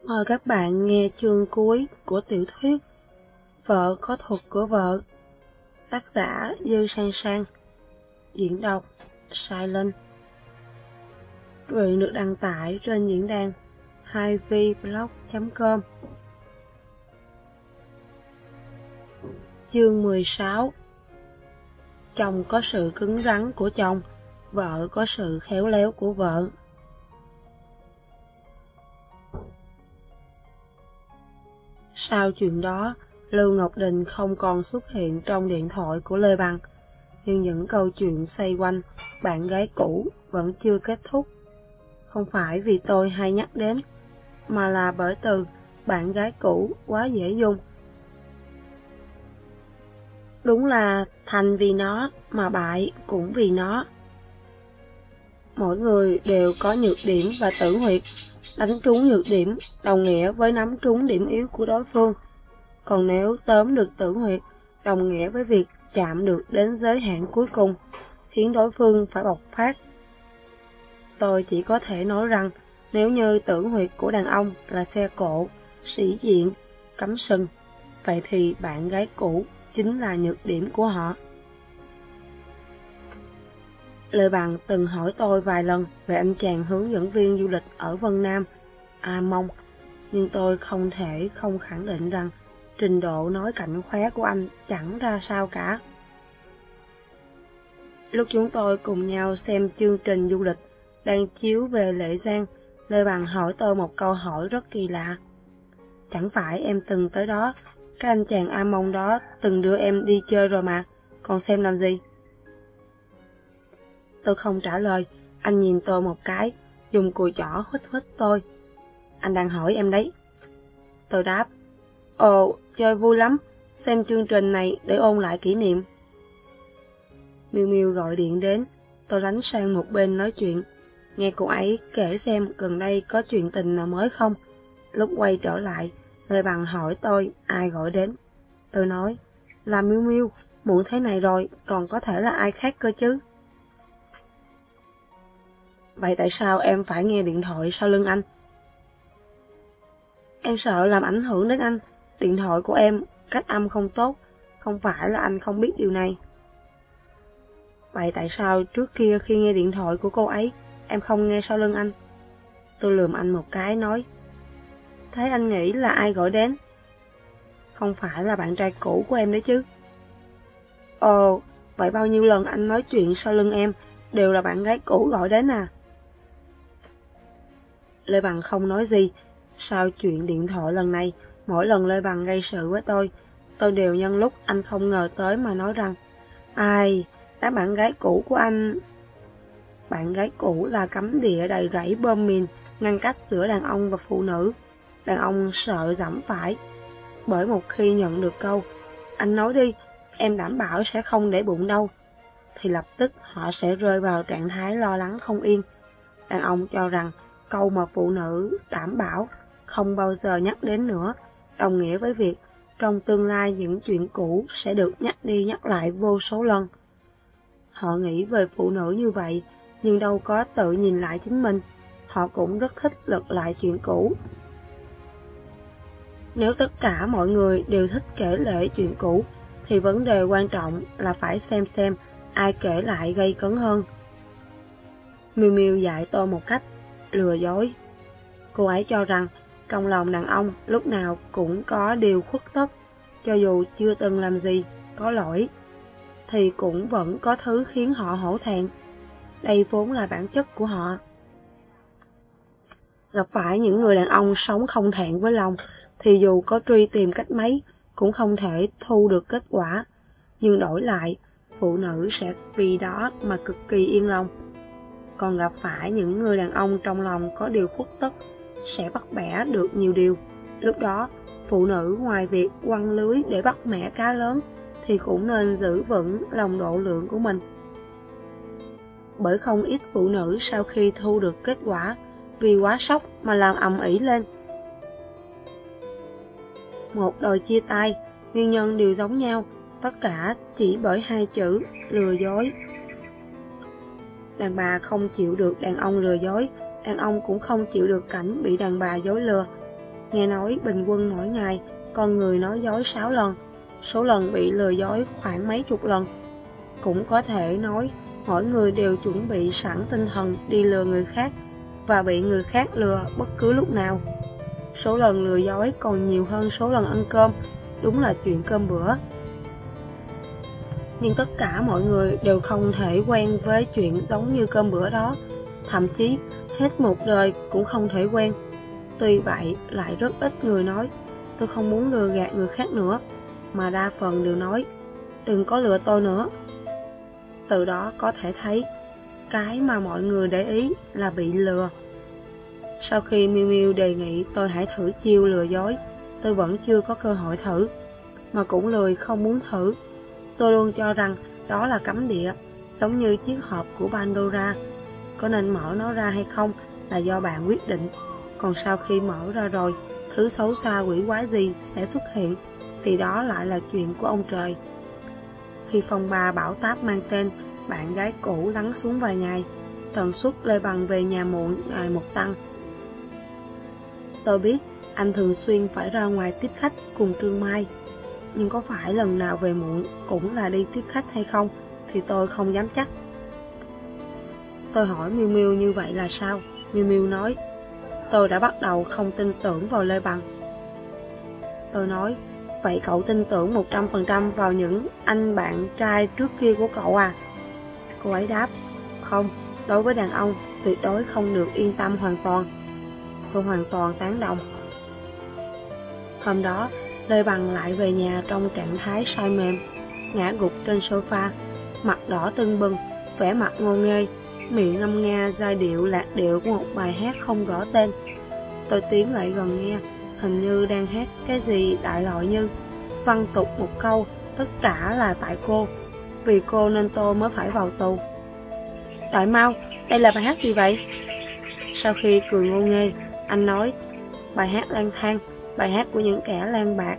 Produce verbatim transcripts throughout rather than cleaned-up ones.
Mời các bạn nghe chương cuối của tiểu thuyết Vợ có thuật của vợ, tác giả Dư Sang Sang, diễn đọc Silent. Truyện được đăng tải trên diễn đàn hai v blog chấm com. Chương mười sáu. Chồng có sự cứng rắn của chồng, vợ có sự khéo léo của vợ. Sau chuyện đó, Lưu Ngọc Đình không còn xuất hiện trong điện thoại của Lê Bằng, nhưng những câu chuyện xoay quanh bạn gái cũ vẫn chưa kết thúc. Không phải vì tôi hay nhắc đến, mà là bởi từ bạn gái cũ quá dễ dùng. Đúng là thành vì nó mà bại cũng vì nó. Mỗi người đều có nhược điểm và tử huyệt, đánh trúng nhược điểm đồng nghĩa với nắm trúng điểm yếu của đối phương. Còn nếu tóm được tử huyệt, đồng nghĩa với việc chạm được đến giới hạn cuối cùng, khiến đối phương phải bộc phát. Tôi chỉ có thể nói rằng, nếu như tử huyệt của đàn ông là xe cộ, sĩ diện, cắm sừng, vậy thì bạn gái cũ chính là nhược điểm của họ. Lê Bằng từng hỏi tôi vài lần về anh chàng hướng dẫn viên du lịch ở Vân Nam, A Mông, nhưng tôi không thể không khẳng định rằng trình độ nói cảnh khóe của anh chẳng ra sao cả. Lúc chúng tôi cùng nhau xem chương trình du lịch đang chiếu về Lệ Giang, Lê Bằng hỏi tôi một câu hỏi rất kỳ lạ. Chẳng phải em từng tới đó, cái anh chàng A Mông đó từng đưa em đi chơi rồi mà, còn xem làm gì? Tôi không trả lời, anh nhìn tôi một cái, dùng cùi chỏ huých huých tôi. Anh đang hỏi em đấy. Tôi đáp, ồ, chơi vui lắm, xem chương trình này để ôn lại kỷ niệm. Miu Miu gọi điện đến, tôi lánh sang một bên nói chuyện, nghe cô ấy kể xem gần đây có chuyện tình nào mới không. Lúc quay trở lại, Lê Bằng hỏi tôi ai gọi đến. Tôi nói, là Miu Miu, muộn thế này rồi, còn có thể là ai khác cơ chứ. Vậy tại sao em phải nghe điện thoại sau lưng anh? Em sợ làm ảnh hưởng đến anh, điện thoại của em cách âm không tốt, không phải là anh không biết điều này. Vậy tại sao trước kia khi nghe điện thoại của cô ấy, em không nghe sau lưng anh? Tôi lườm anh một cái nói, thế anh nghĩ là ai gọi đến? Không phải là bạn trai cũ của em đấy chứ? Ồ, vậy bao nhiêu lần anh nói chuyện sau lưng em đều là bạn gái cũ gọi đến à? Lê Bằng không nói gì. Sau chuyện điện thoại lần này, mỗi lần Lê Bằng gây sự với tôi, tôi đều nhân lúc anh không ngờ tới mà nói rằng, ai, đám bạn gái cũ của anh... Bạn gái cũ là cấm địa đầy rẫy bom mìn ngăn cách giữa đàn ông và phụ nữ. Đàn ông sợ dẫm phải. Bởi một khi nhận được câu, anh nói đi, em đảm bảo sẽ không để bụng đâu, thì lập tức họ sẽ rơi vào trạng thái lo lắng không yên. Đàn ông cho rằng câu mà phụ nữ đảm bảo không bao giờ nhắc đến nữa, đồng nghĩa với việc trong tương lai những chuyện cũ sẽ được nhắc đi nhắc lại vô số lần. Họ nghĩ về phụ nữ như vậy, nhưng đâu có tự nhìn lại chính mình. Họ cũng rất thích lật lại chuyện cũ. Nếu tất cả mọi người đều thích kể lể chuyện cũ, thì vấn đề quan trọng là phải xem xem ai kể lại gây cấn hơn. Miu Miu dạy tôi một cách lừa dối. Cô ấy cho rằng trong lòng đàn ông lúc nào cũng có điều khuất tất, cho dù chưa từng làm gì có lỗi, thì cũng vẫn có thứ khiến họ hổ thẹn. Đây vốn là bản chất của họ. Gặp phải những người đàn ông sống không thẹn với lòng, thì dù có truy tìm cách mấy, cũng không thể thu được kết quả. Nhưng đổi lại, phụ nữ sẽ vì đó mà cực kỳ yên lòng. Còn gặp phải những người đàn ông trong lòng có điều khuất tất, sẽ bắt bẻ được nhiều điều. Lúc đó, phụ nữ ngoài việc quăng lưới để bắt mẻ cá lớn, thì cũng nên giữ vững lòng độ lượng của mình. Bởi không ít phụ nữ sau khi thu được kết quả, vì quá sốc mà làm ầm ĩ lên. Một đòi chia tay, nguyên nhân đều giống nhau, tất cả chỉ bởi hai chữ lừa dối. Đàn bà không chịu được đàn ông lừa dối, đàn ông cũng không chịu được cảnh bị đàn bà dối lừa. Nghe nói bình quân mỗi ngày con người nói dối sáu lần, số lần bị lừa dối khoảng mấy chục lần. Cũng có thể nói mỗi người đều chuẩn bị sẵn tinh thần đi lừa người khác và bị người khác lừa bất cứ lúc nào. Số lần lừa dối còn nhiều hơn số lần ăn cơm, đúng là chuyện cơm bữa. Nhưng tất cả mọi người đều không thể quen với chuyện giống như cơm bữa đó, thậm chí hết một đời cũng không thể quen. Tuy vậy, lại rất ít người nói, tôi không muốn lừa gạt người khác nữa, mà đa phần đều nói, đừng có lừa tôi nữa. Từ đó có thể thấy, cái mà mọi người để ý là bị lừa. Sau khi Miu Miu đề nghị tôi hãy thử chiêu lừa dối, tôi vẫn chưa có cơ hội thử, mà cũng lười không muốn thử. Tôi luôn cho rằng đó là cấm địa, giống như chiếc hộp của Pandora. Có nên mở nó ra hay không là do bạn quyết định. Còn sau khi mở ra rồi, thứ xấu xa quỷ quái gì sẽ xuất hiện, thì đó lại là chuyện của ông trời. Khi phong ba bão táp mang tên bạn gái cũ lắng xuống vài ngày, tần suất Lê Bằng về nhà muộn ngày một tăng. Tôi biết anh thường xuyên phải ra ngoài tiếp khách cùng Trương Mai, nhưng có phải lần nào về muộn cũng là đi tiếp khách hay không thì tôi không dám chắc. Tôi hỏi Miu Miu như vậy là sao? Miu Miu nói, tôi đã bắt đầu không tin tưởng vào Lê Bằng. Tôi nói, vậy cậu tin tưởng một trăm phần trăm vào những anh bạn trai trước kia của cậu à? Cô ấy đáp, không, đối với đàn ông tuyệt đối không được yên tâm hoàn toàn. Tôi hoàn toàn tán đồng. Hôm đó, Lê Bằng lại về nhà trong trạng thái say mềm, ngã gục trên sofa, mặt đỏ tưng bừng, vẻ mặt ngô nghê, miệng ngâm nga giai điệu lạc điệu của một bài hát không rõ tên. Tôi tiến lại gần nghe, hình như đang hát cái gì đại loại như văn tục một câu, tất cả là tại cô, vì cô nên tôi mới phải vào tù. Đại Mau, đây là bài hát gì vậy? Sau khi cười ngô nghê, anh nói, bài hát lang thang, bài hát của những kẻ lang bạc.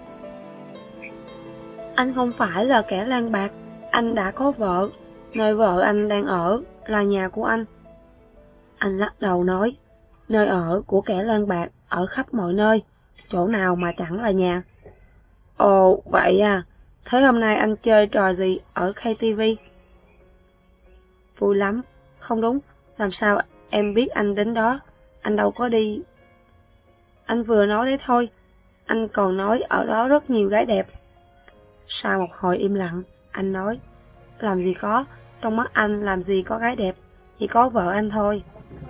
Anh không phải là kẻ lang bạc, anh đã có vợ, nơi vợ anh đang ở là nhà của anh. Anh lắc đầu nói, nơi ở của kẻ lang bạc ở khắp mọi nơi, chỗ nào mà chẳng là nhà. Ồ, vậy à, thế hôm nay anh chơi trò gì ở ca tê vê? Vui lắm, không đúng, làm sao em biết anh đến đó, anh đâu có đi. Anh vừa nói đấy thôi, anh còn nói ở đó rất nhiều gái đẹp. Sau một hồi im lặng, anh nói, làm gì có, trong mắt anh làm gì có gái đẹp, chỉ có vợ anh thôi.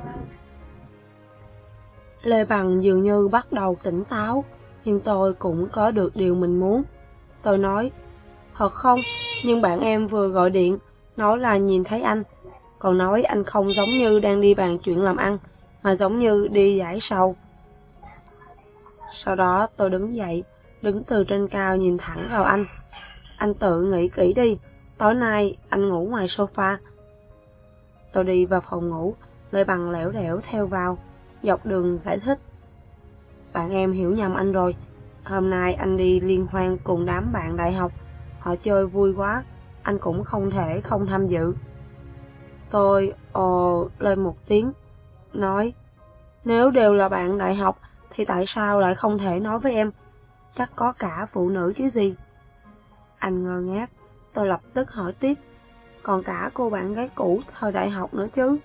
Lê Bằng dường như bắt đầu tỉnh táo, nhưng tôi cũng có được điều mình muốn. Tôi nói, thật không, nhưng bạn em vừa gọi điện, nói là nhìn thấy anh, còn nói anh không giống như đang đi bàn chuyện làm ăn, mà giống như đi giải sầu. Sau đó tôi đứng dậy, đứng từ trên cao nhìn thẳng vào anh. Anh tự nghĩ kỹ đi, tối nay anh ngủ ngoài sofa. Tôi đi vào phòng ngủ, Lê Bằng lẻo đẻo theo vào, dọc đường giải thích. Bạn em hiểu nhầm anh rồi, hôm nay anh đi liên hoan cùng đám bạn đại học, họ chơi vui quá, anh cũng không thể không tham dự. Tôi ồ lên một tiếng, nói, nếu đều là bạn đại học, thì tại sao lại không thể nói với em? Chắc có cả phụ nữ chứ gì? Anh ngơ ngác, tôi lập tức hỏi tiếp, còn cả cô bạn gái cũ thời đại học nữa chứ?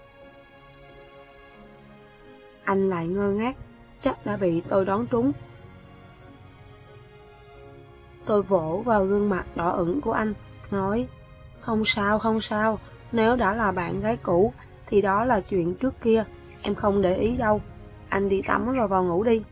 Anh lại ngơ ngác, chắc đã bị tôi đoán trúng. Tôi vỗ vào gương mặt đỏ ửng của anh, nói, không sao, không sao, nếu đã là bạn gái cũ, thì đó là chuyện trước kia, em không để ý đâu, anh đi tắm rồi vào ngủ đi.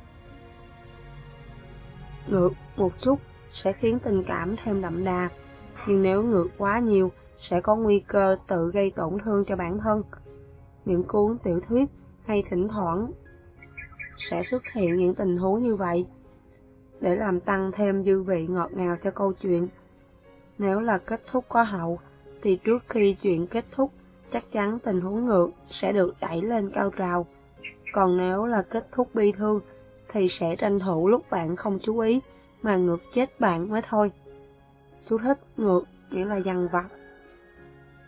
Ngược một chút sẽ khiến tình cảm thêm đậm đà, nhưng nếu ngược quá nhiều sẽ có nguy cơ tự gây tổn thương cho bản thân. Những cuốn tiểu thuyết hay thỉnh thoảng sẽ xuất hiện những tình huống như vậy, để làm tăng thêm dư vị ngọt ngào cho câu chuyện. Nếu là kết thúc có hậu, thì trước khi chuyện kết thúc, chắc chắn tình huống ngược sẽ được đẩy lên cao trào. Còn nếu là kết thúc bi thương, thì sẽ tranh thủ lúc bạn không chú ý, mà ngược chết bạn mới thôi. Chú thích ngược nghĩa là dằn vặt.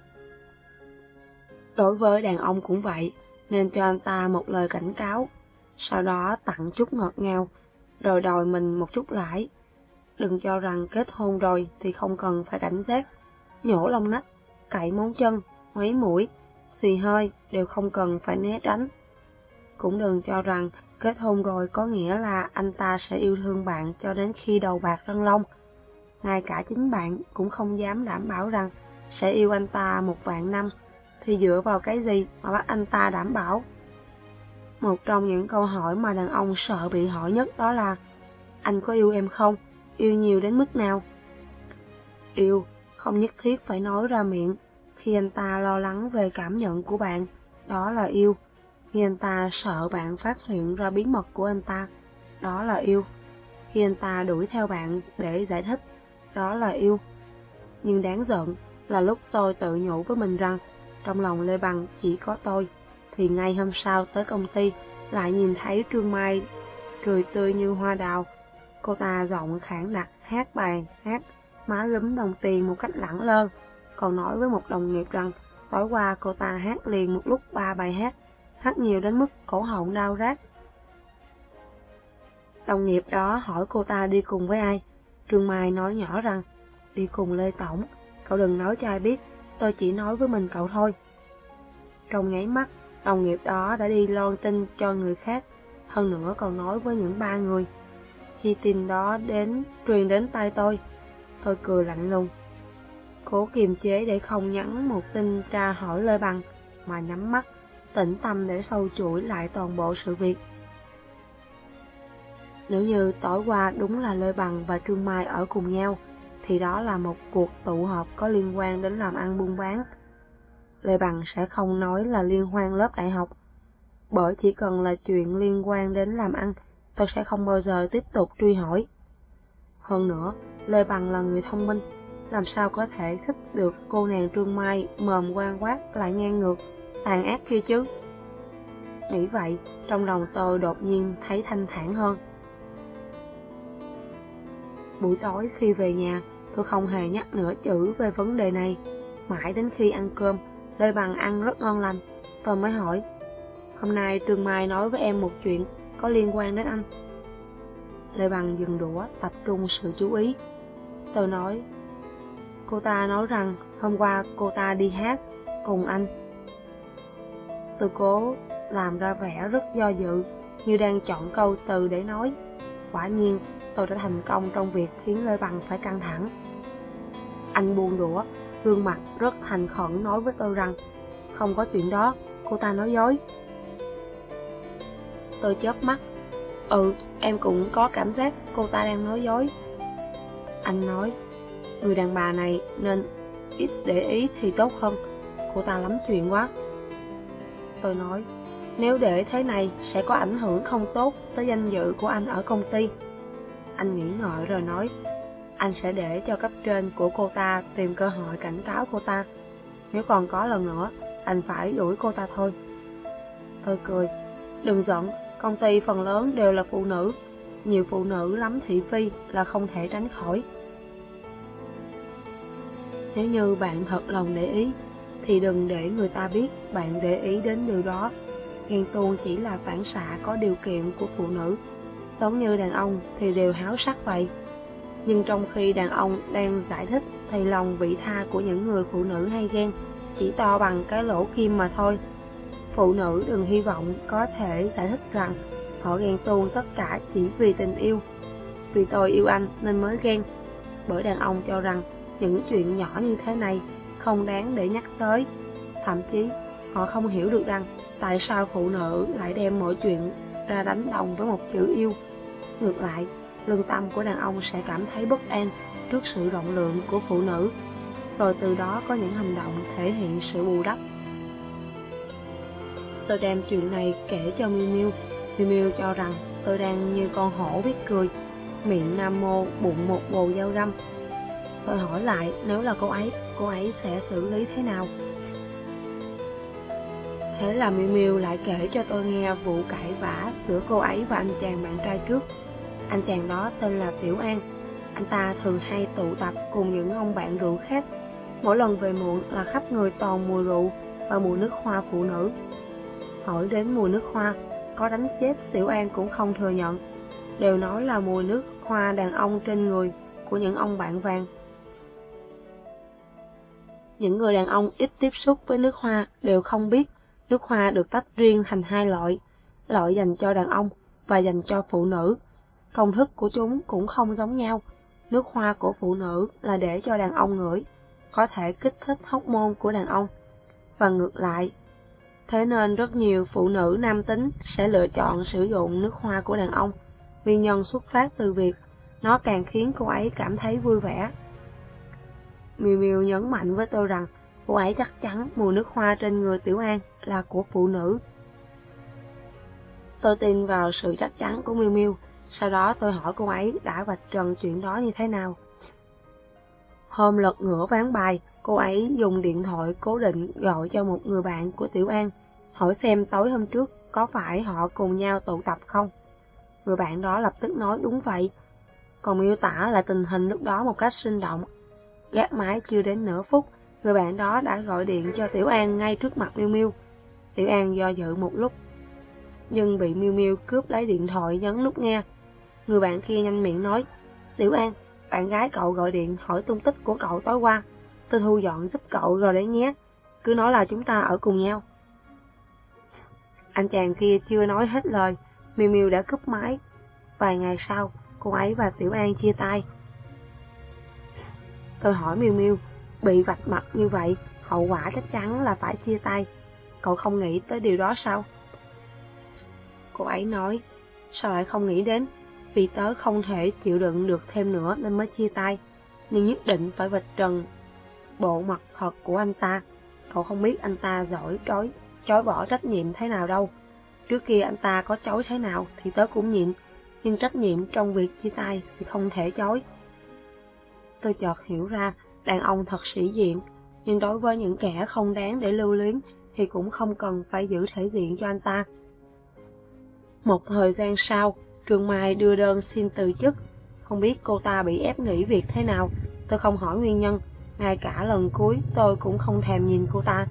Đối với đàn ông cũng vậy, nên cho anh ta một lời cảnh cáo. sau đó tặng chút ngọt ngào, rồi đòi mình một chút lãi. Đừng cho rằng kết hôn rồi thì không cần phải cảnh giác, nhổ lông nách, cạy móng chân, ngoáy mũi, xì hơi đều không cần phải né tránh. Cũng đừng cho rằng kết hôn rồi có nghĩa là anh ta sẽ yêu thương bạn cho đến khi đầu bạc răng long. Ngay cả chính bạn cũng không dám đảm bảo rằng sẽ yêu anh ta một vạn năm, thì dựa vào cái gì mà bắt anh ta đảm bảo? Một trong những câu hỏi mà đàn ông sợ bị hỏi nhất đó là: anh có yêu em không? Yêu nhiều đến mức nào? Yêu không nhất thiết phải nói ra miệng. Khi anh ta lo lắng về cảm nhận của bạn, đó là yêu. Khi anh ta sợ bạn phát hiện ra bí mật của anh ta, đó là yêu. Khi anh ta đuổi theo bạn để giải thích, đó là yêu. Nhưng đáng giận là lúc tôi tự nhủ với mình rằng trong lòng Lê Bằng chỉ có tôi, thì ngay hôm sau tới công ty lại nhìn thấy Trương Mai cười tươi như hoa đào. Cô ta giọng khản đặc hát bài hát Má lúm đồng tiền một cách lẳng lơ, còn nói với một đồng nghiệp rằng tối qua cô ta hát liền một lúc ba bài hát, hát nhiều đến mức cổ họng đau rát. Đồng nghiệp đó hỏi cô ta đi cùng với ai. Trương Mai nói nhỏ rằng đi cùng Lê Tổng, cậu đừng nói cho ai biết, tôi chỉ nói với mình cậu thôi. Trong nháy mắt, đồng nghiệp đó đã đi loan tin cho người khác, hơn nữa còn nói với những ba người. Khi tin đó đến truyền đến tai tôi, tôi cười lạnh lùng, cố kiềm chế để không nhắn một tin tra hỏi Lê Bằng, mà nhắm mắt, tĩnh tâm để sâu chuỗi lại toàn bộ sự việc. Nếu như tối qua đúng là Lê Bằng và Trương Mai ở cùng nhau, thì đó là một cuộc tụ họp có liên quan đến làm ăn buôn bán. Lê Bằng sẽ không nói là liên hoan lớp đại học, bởi chỉ cần là chuyện liên quan đến làm ăn, tôi sẽ không bao giờ tiếp tục truy hỏi. Hơn nữa, Lê Bằng là người thông minh, làm sao có thể thích được cô nàng Trương Mai mồm ngoan quát lại ngang ngược, tàn ác kia chứ? Nghĩ vậy, trong lòng tôi đột nhiên thấy thanh thản hơn. Buổi tối khi về nhà, tôi không hề nhắc nửa chữ về vấn đề này. Mãi đến khi ăn cơm, Lê Bằng ăn rất ngon lành, tôi mới hỏi: hôm nay Trương Mai nói với em một chuyện có liên quan đến anh. Lê Bằng dừng đũa, tập trung sự chú ý. Tôi nói: cô ta nói rằng hôm qua cô ta đi hát cùng anh. Tôi cố làm ra vẻ rất do dự, như đang chọn câu từ để nói. Quả nhiên, tôi đã thành công trong việc khiến Lê Bằng phải căng thẳng. Anh buông đũa, gương mặt rất thành khẩn nói với tôi rằng không có chuyện đó, cô ta nói dối. Tôi chớp mắt. Ừ, em cũng có cảm giác cô ta đang nói dối. Anh nói: người đàn bà này nên ít để ý thì tốt hơn, cô ta lắm chuyện quá. Tôi nói: nếu để thế này sẽ có ảnh hưởng không tốt tới danh dự của anh ở công ty. Anh nghĩ ngợi rồi nói: anh sẽ để cho cấp trên của cô ta tìm cơ hội cảnh cáo cô ta. Nếu còn có lần nữa, anh phải đuổi cô ta thôi. Tôi cười: đừng giận, công ty phần lớn đều là phụ nữ, nhiều phụ nữ lắm thị phi là không thể tránh khỏi. Nếu như bạn thật lòng để ý, thì đừng để người ta biết bạn để ý đến điều đó. Ghen tuông chỉ là phản xạ có điều kiện của phụ nữ, giống như đàn ông thì đều háo sắc vậy. Nhưng trong khi đàn ông đang giải thích thì lòng vị tha của những người phụ nữ hay ghen chỉ to bằng cái lỗ kim mà thôi. Phụ nữ đừng hy vọng có thể giải thích rằng họ ghen tuông tất cả chỉ vì tình yêu. Vì tôi yêu anh nên mới ghen. Bởi đàn ông cho rằng những chuyện nhỏ như thế này không đáng để nhắc tới. Thậm chí họ không hiểu được rằng tại sao phụ nữ lại đem mọi chuyện ra đánh đồng với một chữ yêu. Ngược lại, lương tâm của đàn ông sẽ cảm thấy bất an trước sự rộng lượng của phụ nữ, rồi từ đó có những hành động thể hiện sự bù đắp. Tôi đem chuyện này kể cho Miu Miu. Miu Miu cho rằng tôi đang như con hổ biết cười, miệng nam mô bụng một bồ dao găm. Tôi hỏi lại nếu là cô ấy, cô ấy sẽ xử lý thế nào? Thế là Miu Miu lại kể cho tôi nghe vụ cãi vã giữa cô ấy và anh chàng bạn trai trước. Anh chàng đó tên là Tiểu An. Anh ta thường hay tụ tập cùng những ông bạn rượu khác. Mỗi lần về muộn là khắp người toàn mùi rượu và mùi nước hoa phụ nữ. Hỏi đến mùi nước hoa, có đánh chết Tiểu An cũng không thừa nhận, đều nói là mùi nước hoa đàn ông trên người của những ông bạn vàng. Những người đàn ông ít tiếp xúc với nước hoa đều không biết nước hoa được tách riêng thành hai loại, loại dành cho đàn ông và dành cho phụ nữ. Công thức của chúng cũng không giống nhau. Nước hoa của phụ nữ là để cho đàn ông ngửi, có thể kích thích hormone của đàn ông, và ngược lại. Thế nên rất nhiều phụ nữ nam tính sẽ lựa chọn sử dụng nước hoa của đàn ông. Nguyên nhân xuất phát từ việc nó càng khiến cô ấy cảm thấy vui vẻ. Miu Miu nhấn mạnh với tôi rằng cô ấy chắc chắn mùi nước hoa trên người Tiểu An là của phụ nữ. Tôi tin vào sự chắc chắn của Miu Miu. Sau đó tôi hỏi cô ấy đã vạch trần chuyện đó như thế nào. Hôm lật ngửa ván bài, cô ấy dùng điện thoại cố định gọi cho một người bạn của Tiểu An, hỏi xem tối hôm trước có phải họ cùng nhau tụ tập không. Người bạn đó lập tức nói đúng vậy, còn miêu tả lại tình hình lúc đó một cách sinh động. Gác máy chưa đến nửa phút, người bạn đó đã gọi điện cho Tiểu An ngay trước mặt Miu Miu. Tiểu An do dự một lúc, nhưng bị Miu Miu cướp lấy điện thoại nhấn nút nghe. Người bạn kia nhanh miệng nói, Tiểu An, bạn gái cậu gọi điện hỏi tung tích của cậu tối qua. Tôi thu dọn giúp cậu rồi đấy nhé, cứ nói là chúng ta ở cùng nhau. Anh chàng kia chưa nói hết lời, Miu Miu đã cúp máy. Vài ngày sau, cô ấy và Tiểu An chia tay. Tôi hỏi Miu Miu, bị vạch mặt như vậy, hậu quả chắc chắn là phải chia tay. Cậu không nghĩ tới điều đó sao? Cô ấy nói, sao lại không nghĩ đến? Vì tớ không thể chịu đựng được thêm nữa nên mới chia tay, nhưng nhất định phải vạch trần bộ mặt thật của anh ta. Cậu không biết anh ta giỏi trói, chối bỏ trách nhiệm thế nào đâu. Trước kia anh ta có chối thế nào thì tớ cũng nhịn, nhưng trách nhiệm trong việc chia tay thì không thể chối. Tôi chợt hiểu ra, đàn ông thật sĩ diện, nhưng đối với những kẻ không đáng để lưu luyến thì cũng không cần phải giữ thể diện cho anh ta. Một thời gian sau, Trương Mai đưa đơn xin từ chức. Không biết cô ta bị ép nghỉ việc thế nào, tôi không hỏi nguyên nhân, ngay cả lần cuối tôi cũng không thèm nhìn cô ta.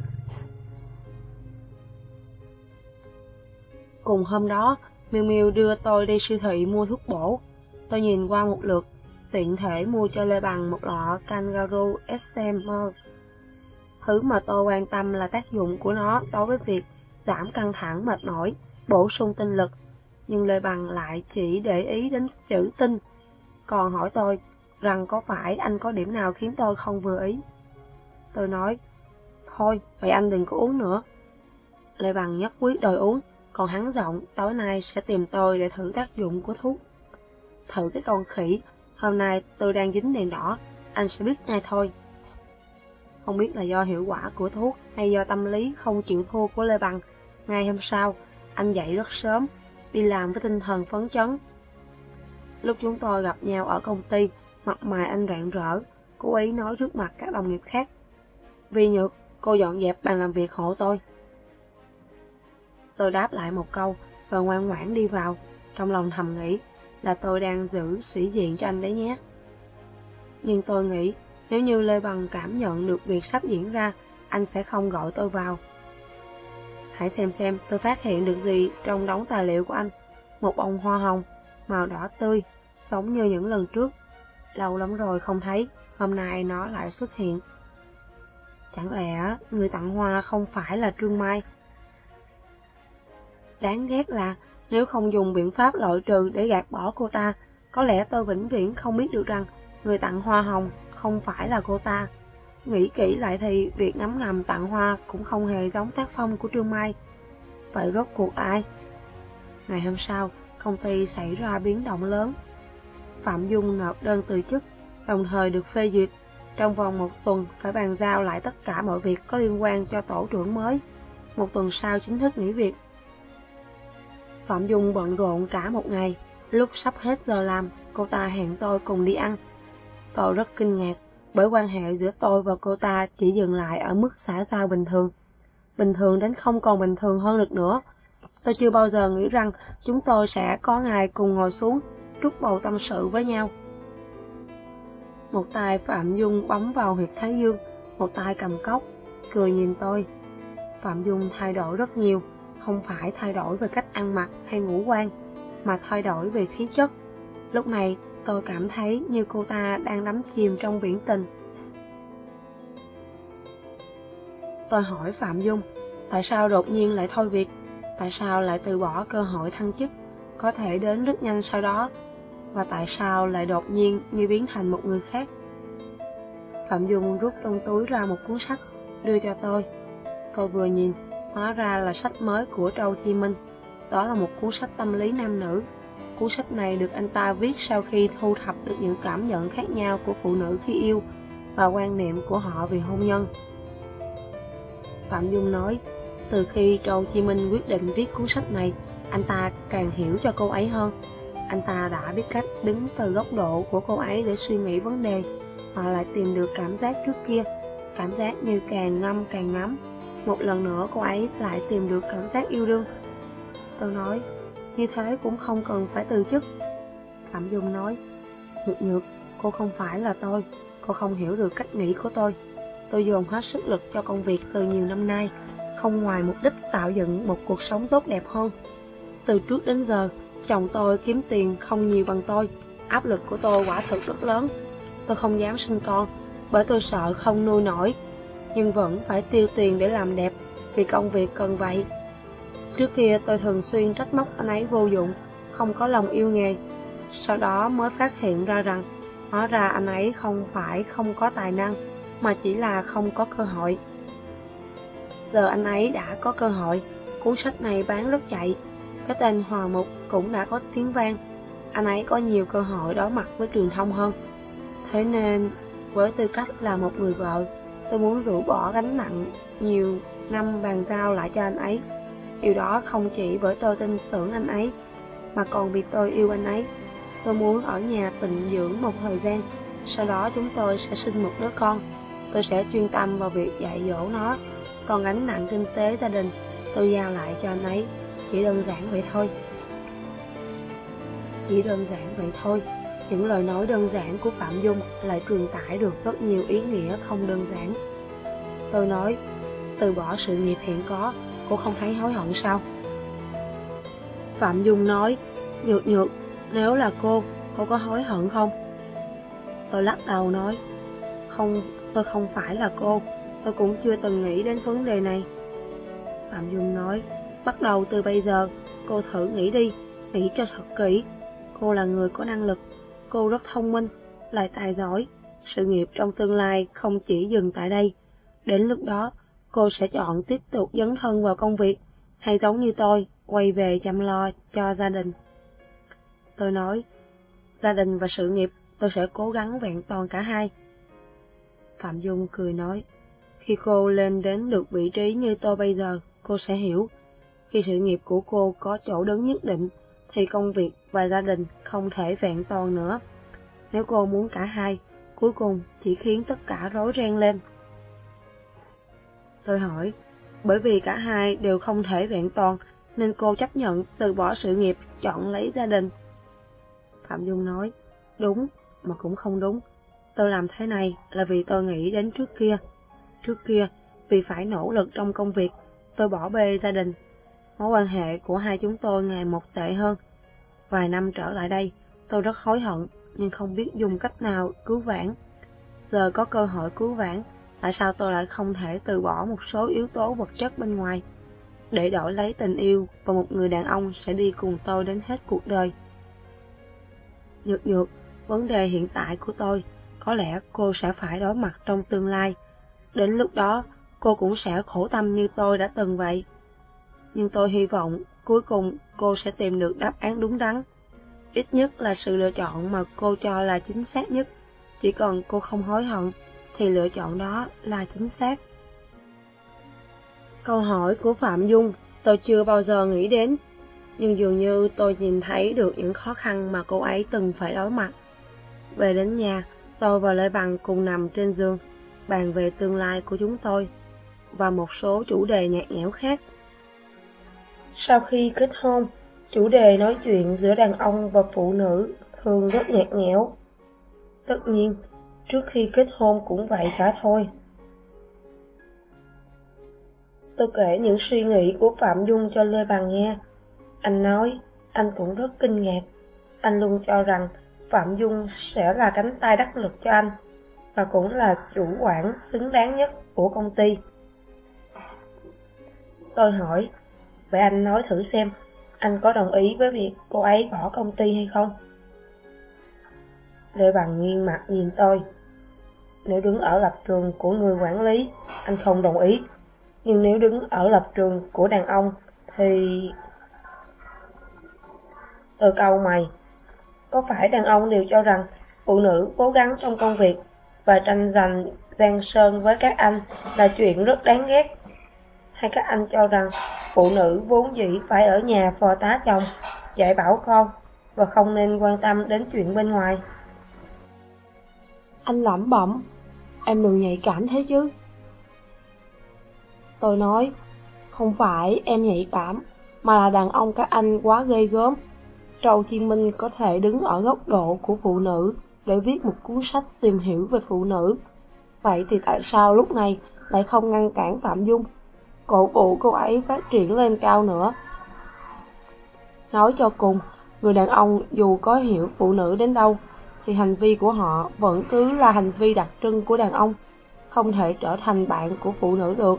Cùng hôm đó, Miu Miu đưa tôi đi siêu thị mua thuốc bổ. Tôi nhìn qua một lượt, tiện thể mua cho Lê Bằng một lọ Kangaroo ét em e. Thứ mà tôi quan tâm là tác dụng của nó đối với việc giảm căng thẳng mệt mỏi, bổ sung tinh lực. Nhưng Lê Bằng lại chỉ để ý đến chữ tinh, còn hỏi tôi rằng có phải anh có điểm nào khiến tôi không vừa ý. Tôi nói, thôi, vậy anh đừng có uống nữa. Lê Bằng nhất quyết đòi uống, còn hắn giọng tối nay sẽ tìm tôi để thử tác dụng của thuốc. Thử cái con khỉ, hôm nay tôi đang dính đèn đỏ, anh sẽ biết ngay thôi. Không biết là do hiệu quả của thuốc hay do tâm lý không chịu thua của Lê Bằng, ngày hôm sau, anh dậy rất sớm, đi làm với tinh thần phấn chấn. Lúc chúng tôi gặp nhau ở công ty, mặt mày anh rạng rỡ, cố ý nói trước mặt các đồng nghiệp khác. Vi Nhược, cô dọn dẹp bàn làm việc hộ tôi. Tôi đáp lại một câu, và ngoan ngoãn đi vào, trong lòng thầm nghĩ là tôi đang giữ sĩ diện cho anh đấy nhé. Nhưng tôi nghĩ, nếu như Lê Bằng cảm nhận được việc sắp diễn ra, anh sẽ không gọi tôi vào. Hãy xem xem tôi phát hiện được gì trong đống tài liệu của anh. Một bông hoa hồng, màu đỏ tươi, giống như những lần trước. Lâu lắm rồi không thấy, hôm nay nó lại xuất hiện. Chẳng lẽ người tặng hoa không phải là Trương Mai? Đáng ghét là nếu không dùng biện pháp loại trừ để gạt bỏ cô ta, có lẽ tôi vĩnh viễn không biết được rằng người tặng hoa hồng không phải là cô ta. Nghĩ kỹ lại thì việc ngấm ngầm tặng hoa cũng không hề giống tác phong của Trương Mai. Vậy rốt cuộc ai? Ngày hôm sau, công ty xảy ra biến động lớn. Phạm Dung nộp đơn từ chức, đồng thời được phê duyệt. Trong vòng một tuần phải bàn giao lại tất cả mọi việc có liên quan cho tổ trưởng mới. Một tuần sau chính thức nghỉ việc. Phạm Dung bận rộn cả một ngày. Lúc sắp hết giờ làm, cô ta hẹn tôi cùng đi ăn. Tôi rất kinh ngạc, bởi quan hệ giữa tôi và cô ta chỉ dừng lại ở mức xã giao bình thường. Bình thường đến không còn bình thường hơn được nữa. Tôi chưa bao giờ nghĩ rằng chúng tôi sẽ có ngày cùng ngồi xuống, trút bầu tâm sự với nhau. Một tay Phạm Dung bấm vào huyệt thái dương, một tay cầm cốc, cười nhìn tôi. Phạm Dung thay đổi rất nhiều, không phải thay đổi về cách ăn mặc hay ngũ quan, mà thay đổi về khí chất. Lúc này, tôi cảm thấy như cô ta đang đắm chìm trong biển tình. Tôi hỏi Phạm Dung, tại sao đột nhiên lại thôi việc? Tại sao lại từ bỏ cơ hội thăng chức, có thể đến rất nhanh sau đó? Và tại sao lại đột nhiên như biến thành một người khác? Phạm Dung rút trong túi ra một cuốn sách, đưa cho tôi. Tôi vừa nhìn, hóa ra là sách mới của Trâu Chi Minh. Đó là một cuốn sách tâm lý nam nữ. Cuốn sách này được anh ta viết sau khi thu thập được những cảm nhận khác nhau của phụ nữ khi yêu và quan niệm của họ về hôn nhân. Phạm Dung nói, từ khi Trâu Chi Minh quyết định viết cuốn sách này, anh ta càng hiểu cho cô ấy hơn. Anh ta đã biết cách đứng từ góc độ của cô ấy để suy nghĩ vấn đề, và lại tìm được cảm giác trước kia, cảm giác như càng ngâm càng ngắm. Một lần nữa cô ấy lại tìm được cảm giác yêu đương. Tôi nói, như thế cũng không cần phải từ chức. Phạm Dung nói, Nhược Nhược, cô không phải là tôi, cô không hiểu được cách nghĩ của tôi. Tôi dồn hết sức lực cho công việc từ nhiều năm nay, không ngoài mục đích tạo dựng một cuộc sống tốt đẹp hơn. Từ trước đến giờ, chồng tôi kiếm tiền không nhiều bằng tôi, áp lực của tôi quả thực rất lớn. Tôi không dám sinh con, bởi tôi sợ không nuôi nổi, nhưng vẫn phải tiêu tiền để làm đẹp, vì công việc cần vậy. Trước kia tôi thường xuyên trách móc anh ấy vô dụng, không có lòng yêu nghề. Sau đó mới phát hiện ra rằng, hóa ra anh ấy không phải không có tài năng, mà chỉ là không có cơ hội. Giờ anh ấy đã có cơ hội, cuốn sách này bán rất chạy, cái tên Hoàng Mục cũng đã có tiếng vang. Anh ấy có nhiều cơ hội đối mặt với truyền thông hơn. Thế nên, với tư cách là một người vợ, tôi muốn rũ bỏ gánh nặng nhiều năm bàn giao lại cho anh ấy. Điều đó không chỉ bởi tôi tin tưởng anh ấy, mà còn vì tôi yêu anh ấy. Tôi muốn ở nhà tịnh dưỡng một thời gian, sau đó chúng tôi sẽ sinh một đứa con. Tôi sẽ chuyên tâm vào việc dạy dỗ nó, còn gánh nặng kinh tế gia đình tôi giao lại cho anh ấy. Chỉ đơn giản vậy thôi. Chỉ đơn giản vậy thôi. Những lời nói đơn giản của Phạm Dung lại truyền tải được rất nhiều ý nghĩa không đơn giản. Tôi nói, từ bỏ sự nghiệp hiện có, cô không thấy hối hận sao? Phạm Dung nói, Nhược Nhược, nếu là cô, cô có hối hận không? Tôi lắc đầu nói, không, tôi không phải là cô, tôi cũng chưa từng nghĩ đến vấn đề này. Phạm Dung nói, bắt đầu từ bây giờ, cô thử nghĩ đi, nghĩ cho thật kỹ. Cô là người có năng lực, cô rất thông minh, lại tài giỏi. Sự nghiệp trong tương lai không chỉ dừng tại đây. Đến lúc đó, cô sẽ chọn tiếp tục dấn thân vào công việc, hay giống như tôi, quay về chăm lo cho gia đình. Tôi nói, gia đình và sự nghiệp, tôi sẽ cố gắng vẹn toàn cả hai. Phạm Dung cười nói, khi cô lên đến được vị trí như tôi bây giờ, cô sẽ hiểu. Khi sự nghiệp của cô có chỗ đứng nhất định, thì công việc và gia đình không thể vẹn toàn nữa. Nếu cô muốn cả hai, cuối cùng chỉ khiến tất cả rối ren lên. Tôi hỏi, bởi vì cả hai đều không thể vẹn toàn, nên cô chấp nhận từ bỏ sự nghiệp, chọn lấy gia đình. Phạm Dung nói, đúng, mà cũng không đúng. Tôi làm thế này là vì tôi nghĩ đến trước kia. Trước kia, vì phải nỗ lực trong công việc, tôi bỏ bê gia đình. Mối quan hệ của hai chúng tôi ngày một tệ hơn. Vài năm trở lại đây, tôi rất hối hận, nhưng không biết dùng cách nào cứu vãn. Giờ có cơ hội cứu vãn, tại sao tôi lại không thể từ bỏ một số yếu tố vật chất bên ngoài, để đổi lấy tình yêu và một người đàn ông sẽ đi cùng tôi đến hết cuộc đời? Nhược Nhược, vấn đề hiện tại của tôi, có lẽ cô sẽ phải đối mặt trong tương lai. Đến lúc đó, cô cũng sẽ khổ tâm như tôi đã từng vậy. Nhưng tôi hy vọng cuối cùng cô sẽ tìm được đáp án đúng đắn. Ít nhất là sự lựa chọn mà cô cho là chính xác nhất. Chỉ cần cô không hối hận, thì lựa chọn đó là chính xác. Câu hỏi của Phạm Dung tôi chưa bao giờ nghĩ đến, nhưng dường như tôi nhìn thấy được những khó khăn mà cô ấy từng phải đối mặt. Về đến nhà, tôi và Lê Bằng cùng nằm trên giường, bàn về tương lai của chúng tôi, và một số chủ đề nhạt nhẽo khác. Sau khi kết hôn, chủ đề nói chuyện giữa đàn ông và phụ nữ thường rất nhạt nhẽo. Tất nhiên, trước khi kết hôn cũng vậy cả thôi. Tôi kể những suy nghĩ của Phạm Dung cho Lê Bằng nghe. Anh nói, anh cũng rất kinh ngạc. Anh luôn cho rằng Phạm Dung sẽ là cánh tay đắc lực cho anh, và cũng là chủ quản xứng đáng nhất của công ty. Tôi hỏi, vậy anh nói thử xem, anh có đồng ý với việc cô ấy bỏ công ty hay không? Lê Bằng nghiêng mặt nhìn tôi. Nếu đứng ở lập trường của người quản lý, anh không đồng ý. Nhưng nếu đứng ở lập trường của đàn ông, thì... Tôi cau mày. Có phải đàn ông đều cho rằng phụ nữ cố gắng trong công việc và tranh giành giang sơn với các anh là chuyện rất đáng ghét? Hay các anh cho rằng phụ nữ vốn dĩ phải ở nhà phò tá chồng, dạy bảo con và không nên quan tâm đến chuyện bên ngoài? Anh lẩm bẩm, em đừng nhạy cảm thế chứ. Tôi nói, không phải em nhạy cảm, mà là đàn ông các anh quá ghê gớm. Trầu Thiên Minh có thể đứng ở góc độ của phụ nữ để viết một cuốn sách tìm hiểu về phụ nữ. Vậy thì tại sao lúc này lại không ngăn cản Phạm Dung, cổ vũ cô ấy phát triển lên cao nữa? Nói cho cùng, người đàn ông dù có hiểu phụ nữ đến đâu, thì hành vi của họ vẫn cứ là hành vi đặc trưng của đàn ông, không thể trở thành bạn của phụ nữ được.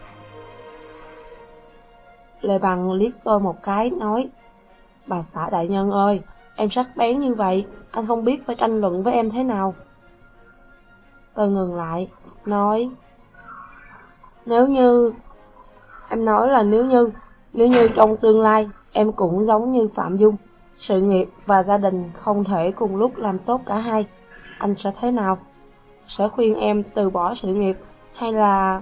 Lê Bằng liếc tôi một cái, nói, bà xã đại nhân ơi, em sắc bén như vậy, anh không biết phải tranh luận với em thế nào. Tôi ngừng lại, nói, nếu như, em nói là nếu như, nếu như trong tương lai, em cũng giống như Phạm Dung, sự nghiệp và gia đình không thể cùng lúc làm tốt cả hai, anh sẽ thế nào? Sẽ khuyên em từ bỏ sự nghiệp, hay là...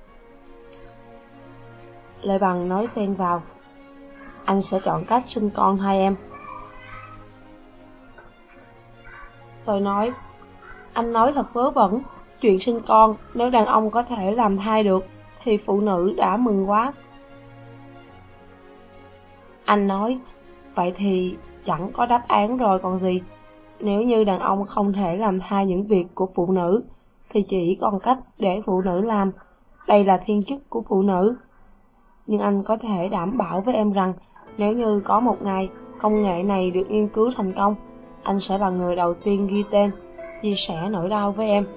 Lê Bằng nói xen vào, anh sẽ chọn cách sinh con thay em. Tôi nói, anh nói thật vớ vẩn, chuyện sinh con nếu đàn ông có thể làm thai được thì phụ nữ đã mừng quá. Anh nói, vậy thì chẳng có đáp án rồi còn gì. Nếu như đàn ông không thể làm thai những việc của phụ nữ thì chỉ còn cách để phụ nữ làm. Đây là thiên chức của phụ nữ. Nhưng anh có thể đảm bảo với em rằng nếu như có một ngày công nghệ này được nghiên cứu thành công, anh sẽ là người đầu tiên ghi tên, chia sẻ nỗi đau với em.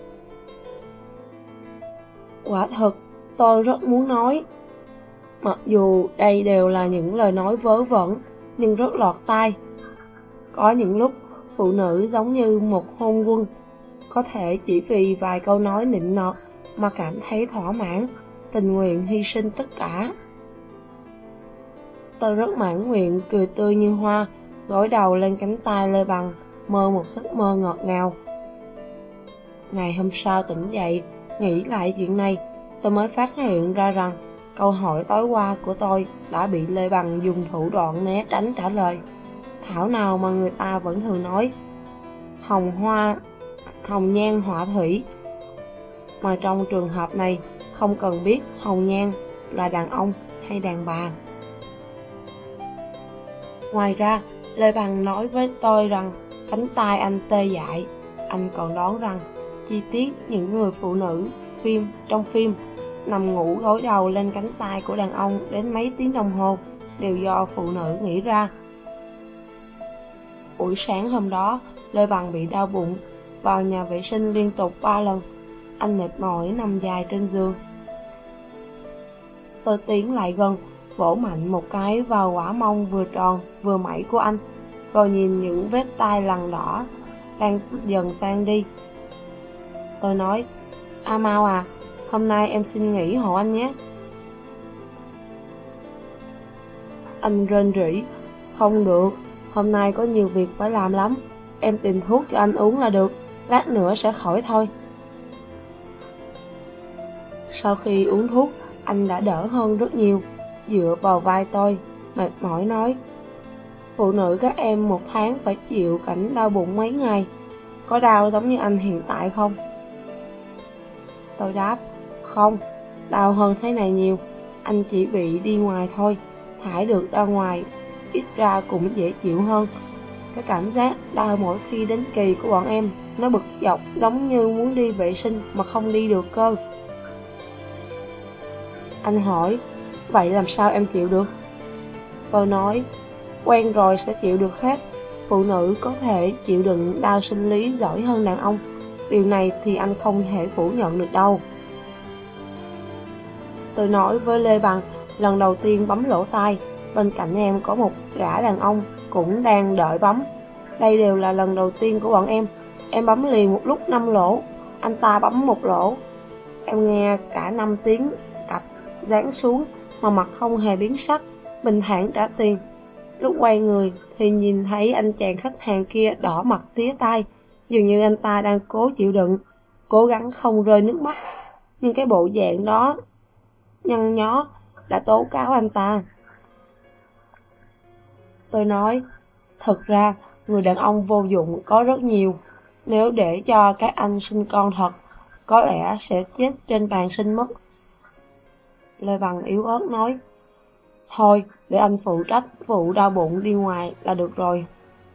Quả thật, tôi rất muốn nói. Mặc dù đây đều là những lời nói vớ vẩn, nhưng rất lọt tai. Có những lúc, phụ nữ giống như một hôn quân, có thể chỉ vì vài câu nói nịnh nọt mà cảm thấy thỏa mãn, tình nguyện hy sinh tất cả. Tôi rất mãn nguyện cười tươi như hoa, gối đầu lên cánh tay Lê Bằng, mơ một giấc mơ ngọt ngào. Ngày hôm sau tỉnh dậy, nghĩ lại chuyện này, tôi mới phát hiện ra rằng câu hỏi tối qua của tôi đã bị Lê Bằng dùng thủ đoạn né tránh trả lời. Thảo nào mà người ta vẫn thường nói hồng hoa, hồng nhan họa thủy, mà trong trường hợp này không cần biết hồng nhan là đàn ông hay đàn bà. Ngoài ra, Lê Bằng nói với tôi rằng cánh tay anh tê dại. Anh còn đoán rằng chi tiết những người phụ nữ phim trong phim nằm ngủ gối đầu lên cánh tay của đàn ông đến mấy tiếng đồng hồ đều do phụ nữ nghĩ ra. Buổi sáng hôm đó, Lê Bằng bị đau bụng, vào nhà vệ sinh liên tục ba lần. Anh mệt mỏi nằm dài trên giường. Tôi tiến lại gần, vỗ mạnh một cái vào quả mông vừa tròn vừa mẩy của anh, rồi nhìn những vết tai lằn đỏ đang dần tan đi. Tôi nói, A Mau à, hôm nay em xin nghỉ hộ anh nhé. Anh rên rỉ, không được, hôm nay có nhiều việc phải làm lắm, em tìm thuốc cho anh uống là được, lát nữa sẽ khỏi thôi. Sau khi uống thuốc, anh đã đỡ hơn rất nhiều, dựa vào vai tôi, mệt mỏi nói, phụ nữ các em một tháng phải chịu cảnh đau bụng mấy ngày, có đau giống như anh hiện tại không? Tôi đáp, không, đau hơn thế này nhiều, anh chỉ bị đi ngoài thôi, thải được ra ngoài, ít ra cũng dễ chịu hơn. Cái cảm giác đau mỗi khi đến kỳ của bọn em, nó bực dọc giống như muốn đi vệ sinh mà không đi được cơ. Anh hỏi, vậy làm sao em chịu được? Tôi nói, quen rồi sẽ chịu được hết. Phụ nữ có thể chịu đựng đau sinh lý giỏi hơn đàn ông. Điều này thì anh không thể phủ nhận được đâu. Tôi nói với Lê Bằng, lần đầu tiên bấm lỗ tai, bên cạnh em có một gã đàn ông cũng đang đợi bấm. Đây đều là lần đầu tiên của bọn em. Em bấm liền một lúc năm lỗ, anh ta bấm một lỗ. Em nghe cả năm tiếng cặp giáng xuống mà mặt không hề biến sắc, bình thản trả tiền. Lúc quay người thì nhìn thấy anh chàng khách hàng kia đỏ mặt tía tai, dường như anh ta đang cố chịu đựng, cố gắng không rơi nước mắt. Nhưng cái bộ dạng đó nhăn nhó đã tố cáo anh ta. Tôi nói, thực ra người đàn ông vô dụng có rất nhiều. Nếu để cho các anh sinh con thật, có lẽ sẽ chết trên bàn sinh mất. Lê Bằng yếu ớt nói, thôi để anh phụ trách vụ đau bụng đi ngoài là được rồi.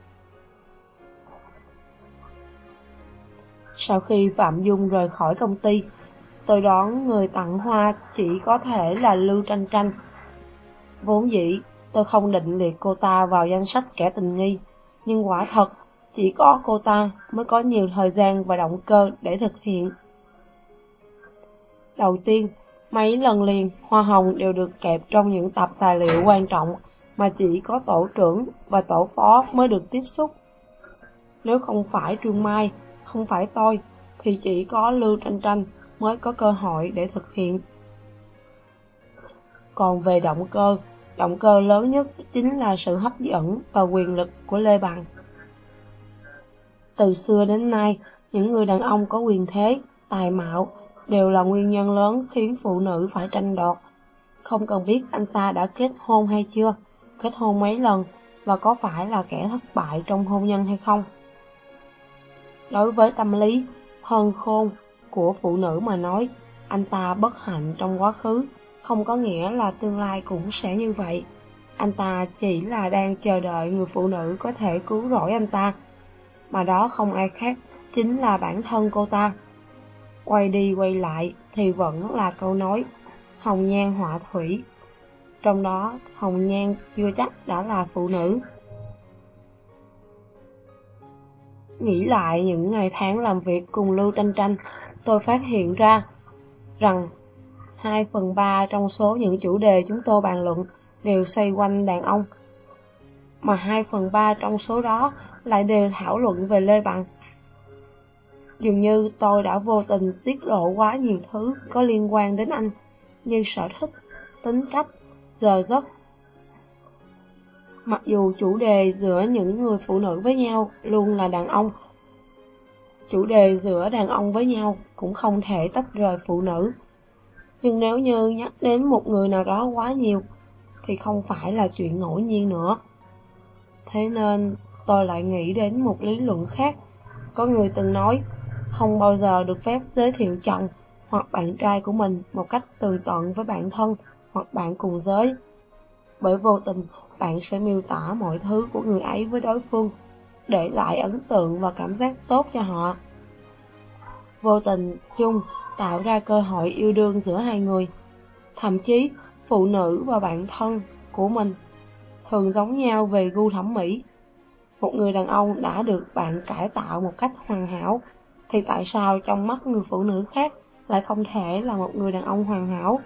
Sau khi Phạm Dung rời khỏi công ty, tôi đoán người tặng hoa chỉ có thể là Lưu Tranh Tranh. Vốn dĩ tôi không định liệt cô ta vào danh sách kẻ tình nghi, nhưng quả thật chỉ có cô ta mới có nhiều thời gian và động cơ để thực hiện. Đầu tiên, mấy lần liền hoa hồng đều được kẹp trong những tập tài liệu quan trọng mà chỉ có tổ trưởng và tổ phó mới được tiếp xúc. Nếu không phải Trương Mai, không phải tôi, thì chỉ có Lưu Tranh Tranh mới có cơ hội để thực hiện. Còn về động cơ, động cơ lớn nhất chính là sự hấp dẫn và quyền lực của Lê Bằng. Từ xưa đến nay, những người đàn ông có quyền thế, tài mạo đều là nguyên nhân lớn khiến phụ nữ phải tranh đoạt. Không cần biết anh ta đã kết hôn hay chưa, kết hôn mấy lần và có phải là kẻ thất bại trong hôn nhân hay không. Đối với tâm lý hơn khôn của phụ nữ mà nói, anh ta bất hạnh trong quá khứ không có nghĩa là tương lai cũng sẽ như vậy. Anh ta chỉ là đang chờ đợi người phụ nữ có thể cứu rỗi anh ta, mà đó không ai khác, chính là bản thân cô ta. Quay đi quay lại thì vẫn là câu nói hồng nhan họa thủy, trong đó hồng nhan chưa chắc đã là phụ nữ. Nghĩ lại những ngày tháng làm việc cùng Lưu Tranh Tranh, tôi phát hiện ra rằng hai phần ba trong số những chủ đề chúng tôi bàn luận đều xoay quanh đàn ông, mà hai phần ba trong số đó lại đều thảo luận về Lê Bằng. Dường như tôi đã vô tình tiết lộ quá nhiều thứ có liên quan đến anh, như sở thích, tính cách, giờ giấc. Mặc dù chủ đề giữa những người phụ nữ với nhau luôn là đàn ông, chủ đề giữa đàn ông với nhau cũng không thể tách rời phụ nữ. Nhưng nếu như nhắc đến một người nào đó quá nhiều, thì không phải là chuyện ngẫu nhiên nữa. Thế nên tôi lại nghĩ đến một lý luận khác. Có người từng nói, không bao giờ được phép giới thiệu chồng hoặc bạn trai của mình một cách tường tận với bạn thân hoặc bạn cùng giới. Bởi vô tình, bạn sẽ miêu tả mọi thứ của người ấy với đối phương, để lại ấn tượng và cảm giác tốt cho họ. Vô tình chung tạo ra cơ hội yêu đương giữa hai người. Thậm chí, phụ nữ và bạn thân của mình thường giống nhau về gu thẩm mỹ. Một người đàn ông đã được bạn cải tạo một cách hoàn hảo, thì tại sao trong mắt người phụ nữ khác lại không thể là một người đàn ông hoàn hảo?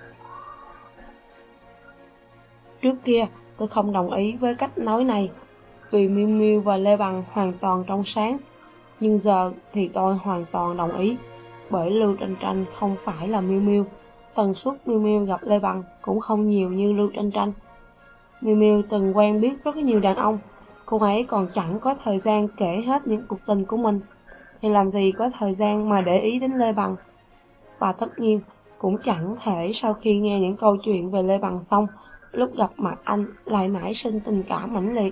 Trước kia, tôi không đồng ý với cách nói này, vì Miu Miu và Lê Bằng hoàn toàn trong sáng. Nhưng giờ thì tôi hoàn toàn đồng ý, bởi Lưu Tranh Tranh không phải là Miu Miu. Tần suất Miu Miu gặp Lê Bằng cũng không nhiều như Lưu Tranh Tranh. Miu Miu từng quen biết rất nhiều đàn ông, cô ấy còn chẳng có thời gian kể hết những cuộc tình của mình, thì làm gì có thời gian mà để ý đến Lê Bằng. Và tất nhiên, cũng chẳng thể sau khi nghe những câu chuyện về Lê Bằng xong, lúc gặp mặt anh lại nảy sinh tình cảm mãnh liệt.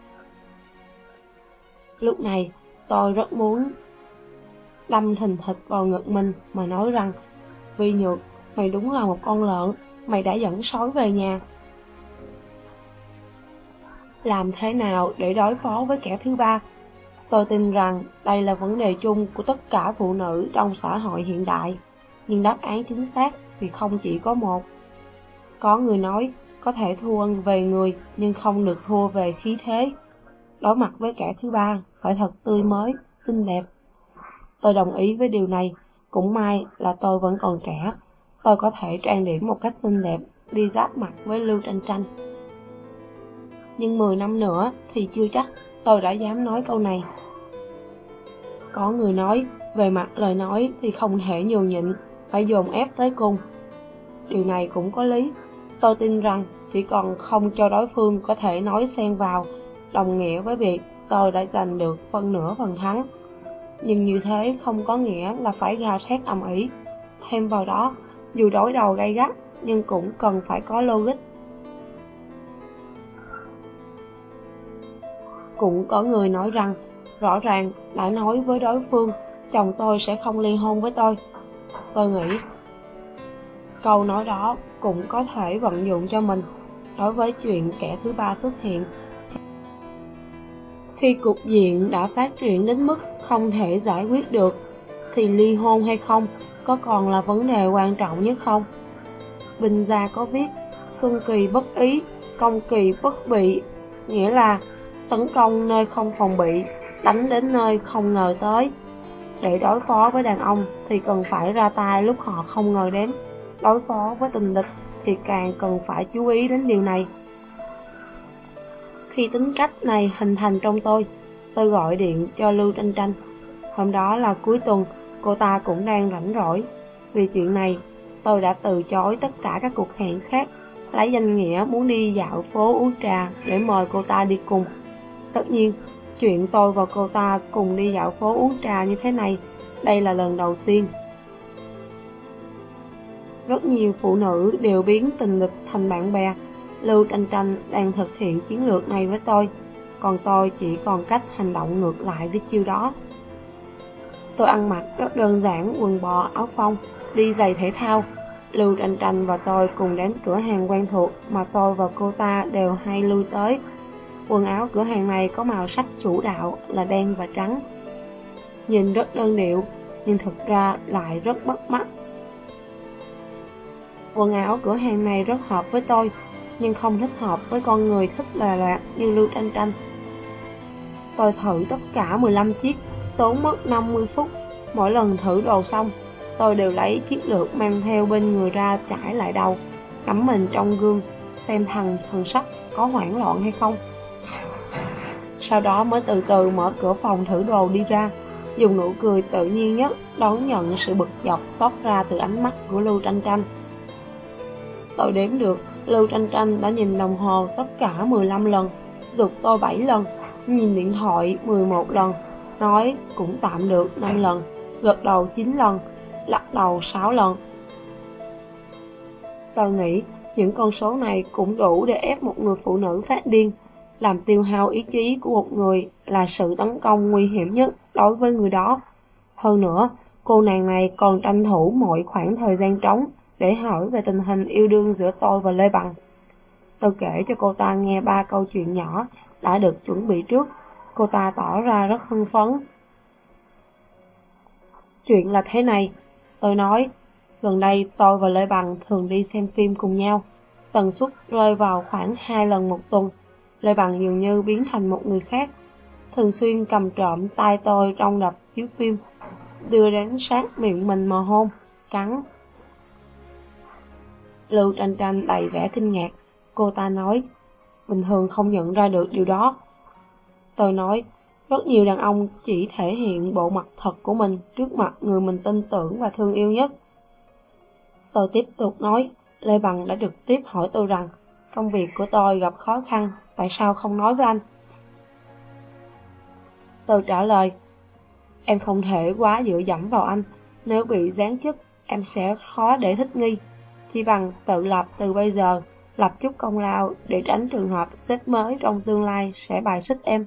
Lúc này, tôi rất muốn đâm thình thịch vào ngực mình mà nói rằng, Vi Nhược, mày đúng là một con lợn, mày đã dẫn sói về nhà. Làm thế nào để đối phó với kẻ thứ ba? Tôi tin rằng đây là vấn đề chung của tất cả phụ nữ trong xã hội hiện đại, nhưng đáp án chính xác thì không chỉ có một. Có người nói, có thể thua về người nhưng không được thua về khí thế. Đối mặt với kẻ thứ ba, phải thật tươi mới, xinh đẹp. Tôi đồng ý với điều này, cũng may là tôi vẫn còn trẻ. Tôi có thể trang điểm một cách xinh đẹp, đi giáp mặt với Lưu Tranh Tranh. Nhưng mười năm nữa thì chưa chắc tôi đã dám nói câu này. Có người nói, về mặt lời nói thì không thể nhường nhịn, phải dồn ép tới cùng. Điều này cũng có lý. Tôi tin rằng chỉ còn không cho đối phương có thể nói xen vào, đồng nghĩa với việc tôi đã giành được phân nửa phần thắng. Nhưng như thế không có nghĩa là phải gào thét ầm ĩ. Thêm vào đó, dù đối đầu gay gắt, nhưng cũng cần phải có logic. Cũng có người nói rằng, rõ ràng đã nói với đối phương, chồng tôi sẽ không ly hôn với tôi. Tôi nghĩ, câu nói đó cũng có thể vận dụng cho mình. Đối với chuyện kẻ thứ ba xuất hiện, khi cục diện đã phát triển đến mức không thể giải quyết được, thì ly hôn hay không có còn là vấn đề quan trọng nhất không? Binh gia có viết, xuân kỳ bất ý, công kỳ bất bị, nghĩa là tấn công nơi không phòng bị, đánh đến nơi không ngờ tới. Để đối phó với đàn ông thì cần phải ra tay lúc họ không ngờ đến. Đối phó với tình địch thì càng cần phải chú ý đến điều này. Khi tính cách này hình thành trong tôi, tôi gọi điện cho Lưu Tranh Tranh. Hôm đó là cuối tuần, cô ta cũng đang rảnh rỗi. Vì chuyện này, tôi đã từ chối tất cả các cuộc hẹn khác, lấy danh nghĩa muốn đi dạo phố uống trà để mời cô ta đi cùng. Tất nhiên, chuyện tôi và cô ta cùng đi dạo phố uống trà như thế này, đây là lần đầu tiên. Rất nhiều phụ nữ đều biến tình địch thành bạn bè. Lưu Tranh Tranh đang thực hiện chiến lược này với tôi, còn tôi chỉ còn cách hành động ngược lại với chiêu đó. Tôi ăn mặc rất đơn giản, quần bò, áo phông, đi giày thể thao. Lưu Tranh Tranh và tôi cùng đến cửa hàng quen thuộc mà tôi và cô ta đều hay lui tới. Quần áo cửa hàng này có màu sắc chủ đạo là đen và trắng. Nhìn rất đơn điệu, nhưng thực ra lại rất bắt mắt. Quần áo cửa hàng này rất hợp với tôi, nhưng không thích hợp với con người thích lòa loạt như Lưu Tranh Tranh. Tôi thử tất cả mười lăm chiếc, tốn mất năm mươi phút. Mỗi lần thử đồ xong, tôi đều lấy chiếc lược mang theo bên người ra trải lại đầu, ngắm mình trong gương, xem thần thần sắc có hoảng loạn hay không. Sau đó mới từ từ mở cửa phòng thử đồ đi ra, dùng nụ cười tự nhiên nhất đón nhận sự bực dọc toát ra từ ánh mắt của Lưu Tranh Tranh. Tôi đếm được, Lưu Tranh Tranh đã nhìn đồng hồ tất cả mười lăm lần, giục tôi bảy lần, nhìn điện thoại mười một lần, nói cũng tạm được năm lần, gật đầu chín lần, lắc đầu sáu lần. Tôi nghĩ những con số này cũng đủ để ép một người phụ nữ phát điên. Làm tiêu hao ý chí của một người là sự tấn công nguy hiểm nhất đối với người đó. Hơn nữa, cô nàng này còn tranh thủ mọi khoảng thời gian trống để hỏi về tình hình yêu đương giữa tôi và Lê Bằng. Tôi kể cho cô ta nghe ba câu chuyện nhỏ đã được chuẩn bị trước. Cô ta tỏ ra rất hưng phấn. Chuyện là thế này, tôi nói, gần đây tôi và Lê Bằng thường đi xem phim cùng nhau. Tần suất rơi vào khoảng hai lần một tuần. Lê Bằng dường như biến thành một người khác, thường xuyên cầm trộm tay tôi trong đập chiếu phim, đưa đến sát miệng mình mà hôn, cắn. Lưu Tranh Tranh đầy vẻ kinh ngạc. Cô ta nói, bình thường không nhận ra được điều đó. Tôi nói, rất nhiều đàn ông chỉ thể hiện bộ mặt thật của mình trước mặt người mình tin tưởng và thương yêu nhất. Tôi tiếp tục nói, Lê Bằng đã trực tiếp hỏi tôi rằng, công việc của tôi gặp khó khăn, tại sao không nói với anh? Tôi trả lời, em không thể quá dựa dẫm vào anh, nếu bị giáng chức, em sẽ khó để thích nghi. Chỉ bằng tự lập từ bây giờ, lập chút công lao để tránh trường hợp sếp mới trong tương lai sẽ bài xích em.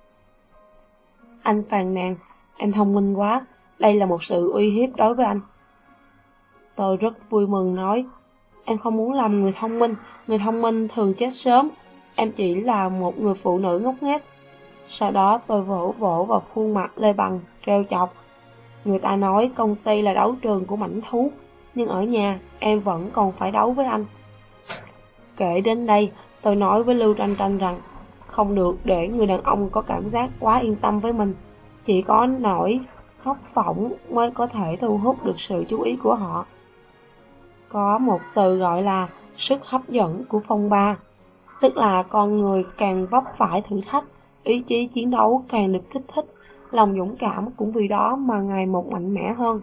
Anh phàn nàn, em thông minh quá, đây là một sự uy hiếp đối với anh. Tôi rất vui mừng nói, em không muốn làm người thông minh, người thông minh thường chết sớm, em chỉ là một người phụ nữ ngốc nghếch. Sau đó tôi vỗ vỗ vào khuôn mặt Lê Bằng, trêu chọc. Người ta nói công ty là đấu trường của mãnh thú, nhưng ở nhà em vẫn còn phải đấu với anh. Kể đến đây, tôi nói với Lưu Tranh Tranh rằng không được để người đàn ông có cảm giác quá yên tâm với mình. Chỉ có nỗi khóc phỏng mới có thể thu hút được sự chú ý của họ. Có một từ gọi là sức hấp dẫn của phong ba, tức là con người càng vấp phải thử thách, ý chí chiến đấu càng được kích thích, lòng dũng cảm cũng vì đó mà ngày một mạnh mẽ hơn.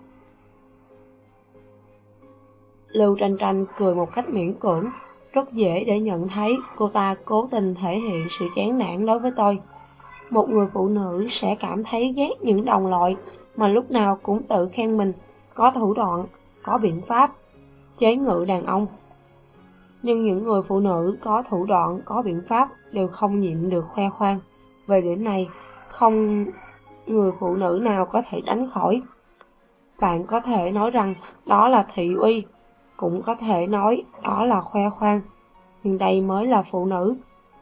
Lưu Tranh Tranh cười một cách miễn cưỡng, rất dễ để nhận thấy cô ta cố tình thể hiện sự chán nản đối với tôi. Một người phụ nữ sẽ cảm thấy ghét những đồng loại mà lúc nào cũng tự khen mình có thủ đoạn, có biện pháp chế ngự đàn ông. Nhưng những người phụ nữ có thủ đoạn, có biện pháp đều không nhịn được khoe khoang. Về điểm này, không người phụ nữ nào có thể tránh khỏi. Bạn có thể nói rằng đó là thị uy, cũng có thể nói đó là khoe khoang, nhưng đây mới là phụ nữ.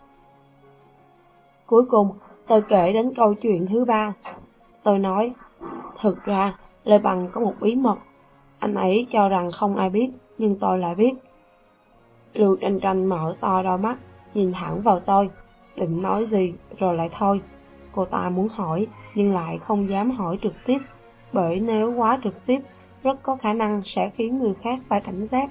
Cuối cùng, tôi kể đến câu chuyện thứ ba. Tôi nói, thực ra, Lê Bằng có một bí mật. Anh ấy cho rằng không ai biết, nhưng tôi lại biết. Lưu Tranh Tranh mở to đôi mắt, nhìn thẳng vào tôi, định nói gì rồi lại thôi. Cô ta muốn hỏi, nhưng lại không dám hỏi trực tiếp, bởi nếu quá trực tiếp, rất có khả năng sẽ khiến người khác phải cảnh giác.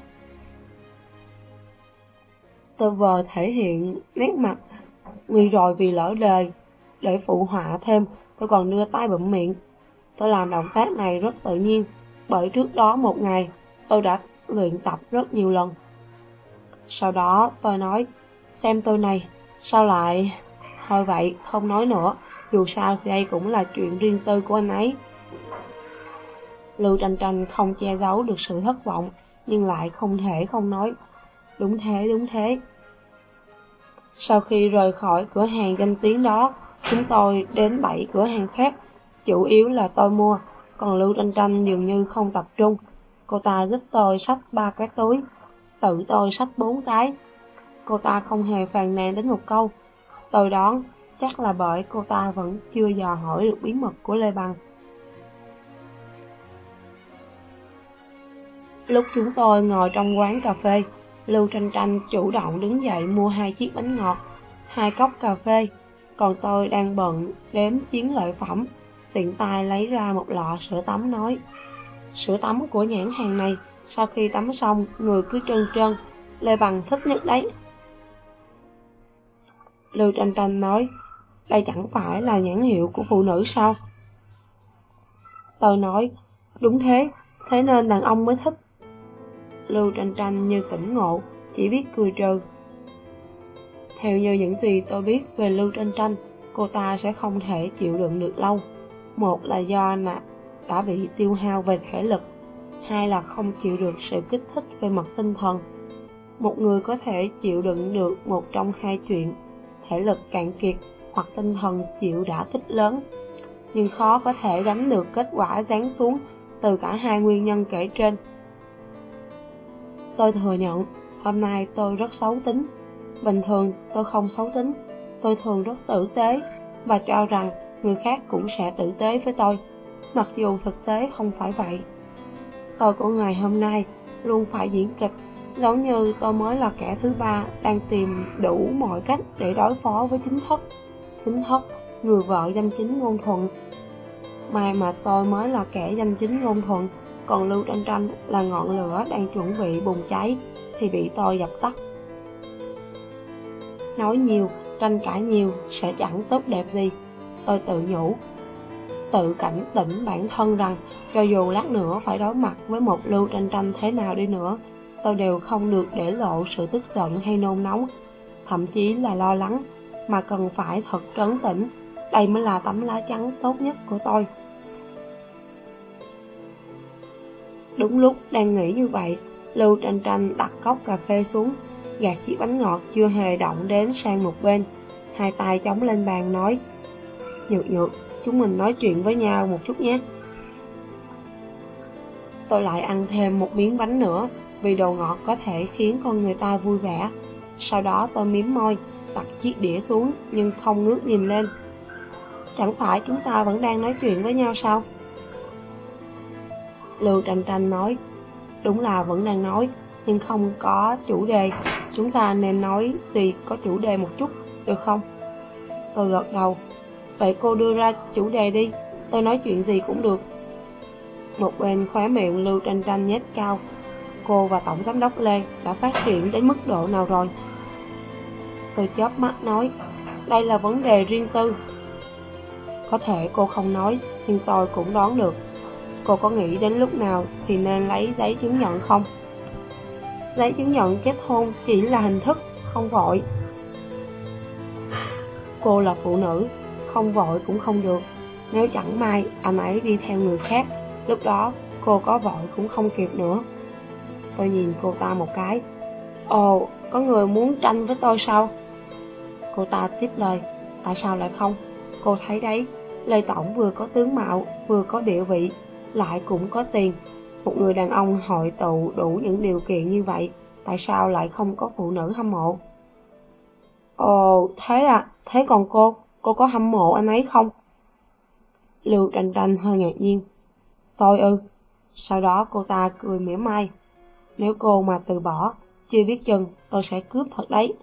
Tôi vờ thể hiện nét mặt nguy rồi vì lỡ lời. Để phụ họa thêm, tôi còn đưa tay bụm miệng. Tôi làm động tác này rất tự nhiên, bởi trước đó một ngày, tôi đã luyện tập rất nhiều lần. Sau đó tôi nói, xem tôi này, sao lại... Thôi vậy, không nói nữa, dù sao thì đây cũng là chuyện riêng tư của anh ấy. Lưu Tranh Tranh không che giấu được sự thất vọng, nhưng lại không thể không nói. Đúng thế, đúng thế. Sau khi rời khỏi cửa hàng danh tiếng đó, chúng tôi đến bảy cửa hàng khác, chủ yếu là tôi mua, còn Lưu Tranh Tranh dường như không tập trung. Cô ta giúp tôi xách ba cái túi, tự tôi xách bốn cái. Cô ta không hề phàn nàn đến một câu. Tôi đoán chắc là bởi cô ta vẫn chưa dò hỏi được bí mật của Lê Bằng. Lúc chúng tôi ngồi trong quán cà phê, Lưu Tranh Tranh chủ động đứng dậy mua hai chiếc bánh ngọt, hai cốc cà phê, còn tôi đang bận đếm chiến lợi phẩm, tiện tay lấy ra một lọ sữa tắm nói, sữa tắm của nhãn hàng này, sau khi tắm xong, người cứ trơn trơn, Lê Bằng thích nhất đấy. Lưu Tranh Tranh nói, đây chẳng phải là nhãn hiệu của phụ nữ sao? Tôi nói, đúng thế, thế nên đàn ông mới thích. Lưu Tranh Tranh như tỉnh ngộ, chỉ biết cười trừ. Theo như những gì tôi biết về Lưu Tranh Tranh, cô ta sẽ không thể chịu đựng được lâu. Một là do nạ đã bị tiêu hao về thể lực, hai là không chịu được sự kích thích về mặt tinh thần. Một người có thể chịu đựng được một trong hai chuyện, thể lực cạn kiệt hoặc tinh thần chịu đả kích lớn, nhưng khó có thể gánh được kết quả giáng xuống từ cả hai nguyên nhân kể trên. Tôi thừa nhận, hôm nay tôi rất xấu tính. Bình thường tôi không xấu tính, tôi thường rất tử tế và cho rằng người khác cũng sẽ tử tế với tôi, mặc dù thực tế không phải vậy. Tôi của ngày hôm nay luôn phải diễn kịch, giống như tôi mới là kẻ thứ ba đang tìm đủ mọi cách để đối phó với chính thất. Chính thất, người vợ danh chính ngôn thuận. May mà tôi mới là kẻ danh chính ngôn thuận, còn Lưu Tranh Tranh là ngọn lửa đang chuẩn bị bùng cháy thì bị tôi dập tắt. Nói nhiều, tranh cãi nhiều sẽ chẳng tốt đẹp gì, tôi tự nhủ. Tự cảnh tỉnh bản thân rằng cho dù lát nữa phải đối mặt với một Lưu Tranh Tranh thế nào đi nữa, tôi đều không được để lộ sự tức giận hay nôn nóng, thậm chí là lo lắng, mà cần phải thật trấn tĩnh. Đây mới là tấm lá chắn tốt nhất của tôi. Đúng lúc đang nghĩ như vậy, Lưu Tranh Tranh đặt cốc cà phê xuống, gạt chiếc bánh ngọt chưa hề động đến sang một bên, hai tay chống lên bàn nói, Nhược Nhược, chúng mình nói chuyện với nhau một chút nhé. Tôi lại ăn thêm một miếng bánh nữa, vì đồ ngọt có thể khiến con người ta vui vẻ. Sau đó tôi mím môi, đặt chiếc đĩa xuống nhưng không ngước nhìn lên. Chẳng phải chúng ta vẫn đang nói chuyện với nhau sao? Lưu Tranh Tranh nói, đúng là vẫn đang nói, nhưng không có chủ đề. chúng ta nên nói gì có chủ đề một chút, được không? Tôi gật đầu. Vậy cô đưa ra chủ đề đi, tôi nói chuyện gì cũng được. Một bên khóe miệng Lưu Tranh Tranh nhếch cao. Cô và Tổng Giám đốc Lê đã phát triển đến mức độ nào rồi? Tôi chớp mắt nói, đây là vấn đề riêng tư. Có thể cô không nói, nhưng tôi cũng đoán được. Cô có nghĩ đến lúc nào thì nên lấy giấy chứng nhận không? Giấy chứng nhận kết hôn chỉ là hình thức, không vội. Cô là phụ nữ, không vội cũng không được. Nếu chẳng may anh ấy đi theo người khác, lúc đó cô có vội cũng không kịp nữa. Tôi nhìn cô ta một cái. Ồ, có người muốn tranh với tôi sao? Cô ta tiếp lời, tại sao lại không? Cô thấy đấy, Lê Tổng vừa có tướng mạo, vừa có địa vị, lại cũng có tiền. Một người đàn ông hội tụ đủ những điều kiện như vậy, tại sao lại không có phụ nữ hâm mộ? Ồ, thế à, thế còn cô, cô có hâm mộ anh ấy không? Lưu Tranh Tranh hơi ngạc nhiên. Tôi ư? Sau đó cô ta cười mỉa mai. Nếu cô mà từ bỏ, chưa biết chừng tôi sẽ cướp thật đấy.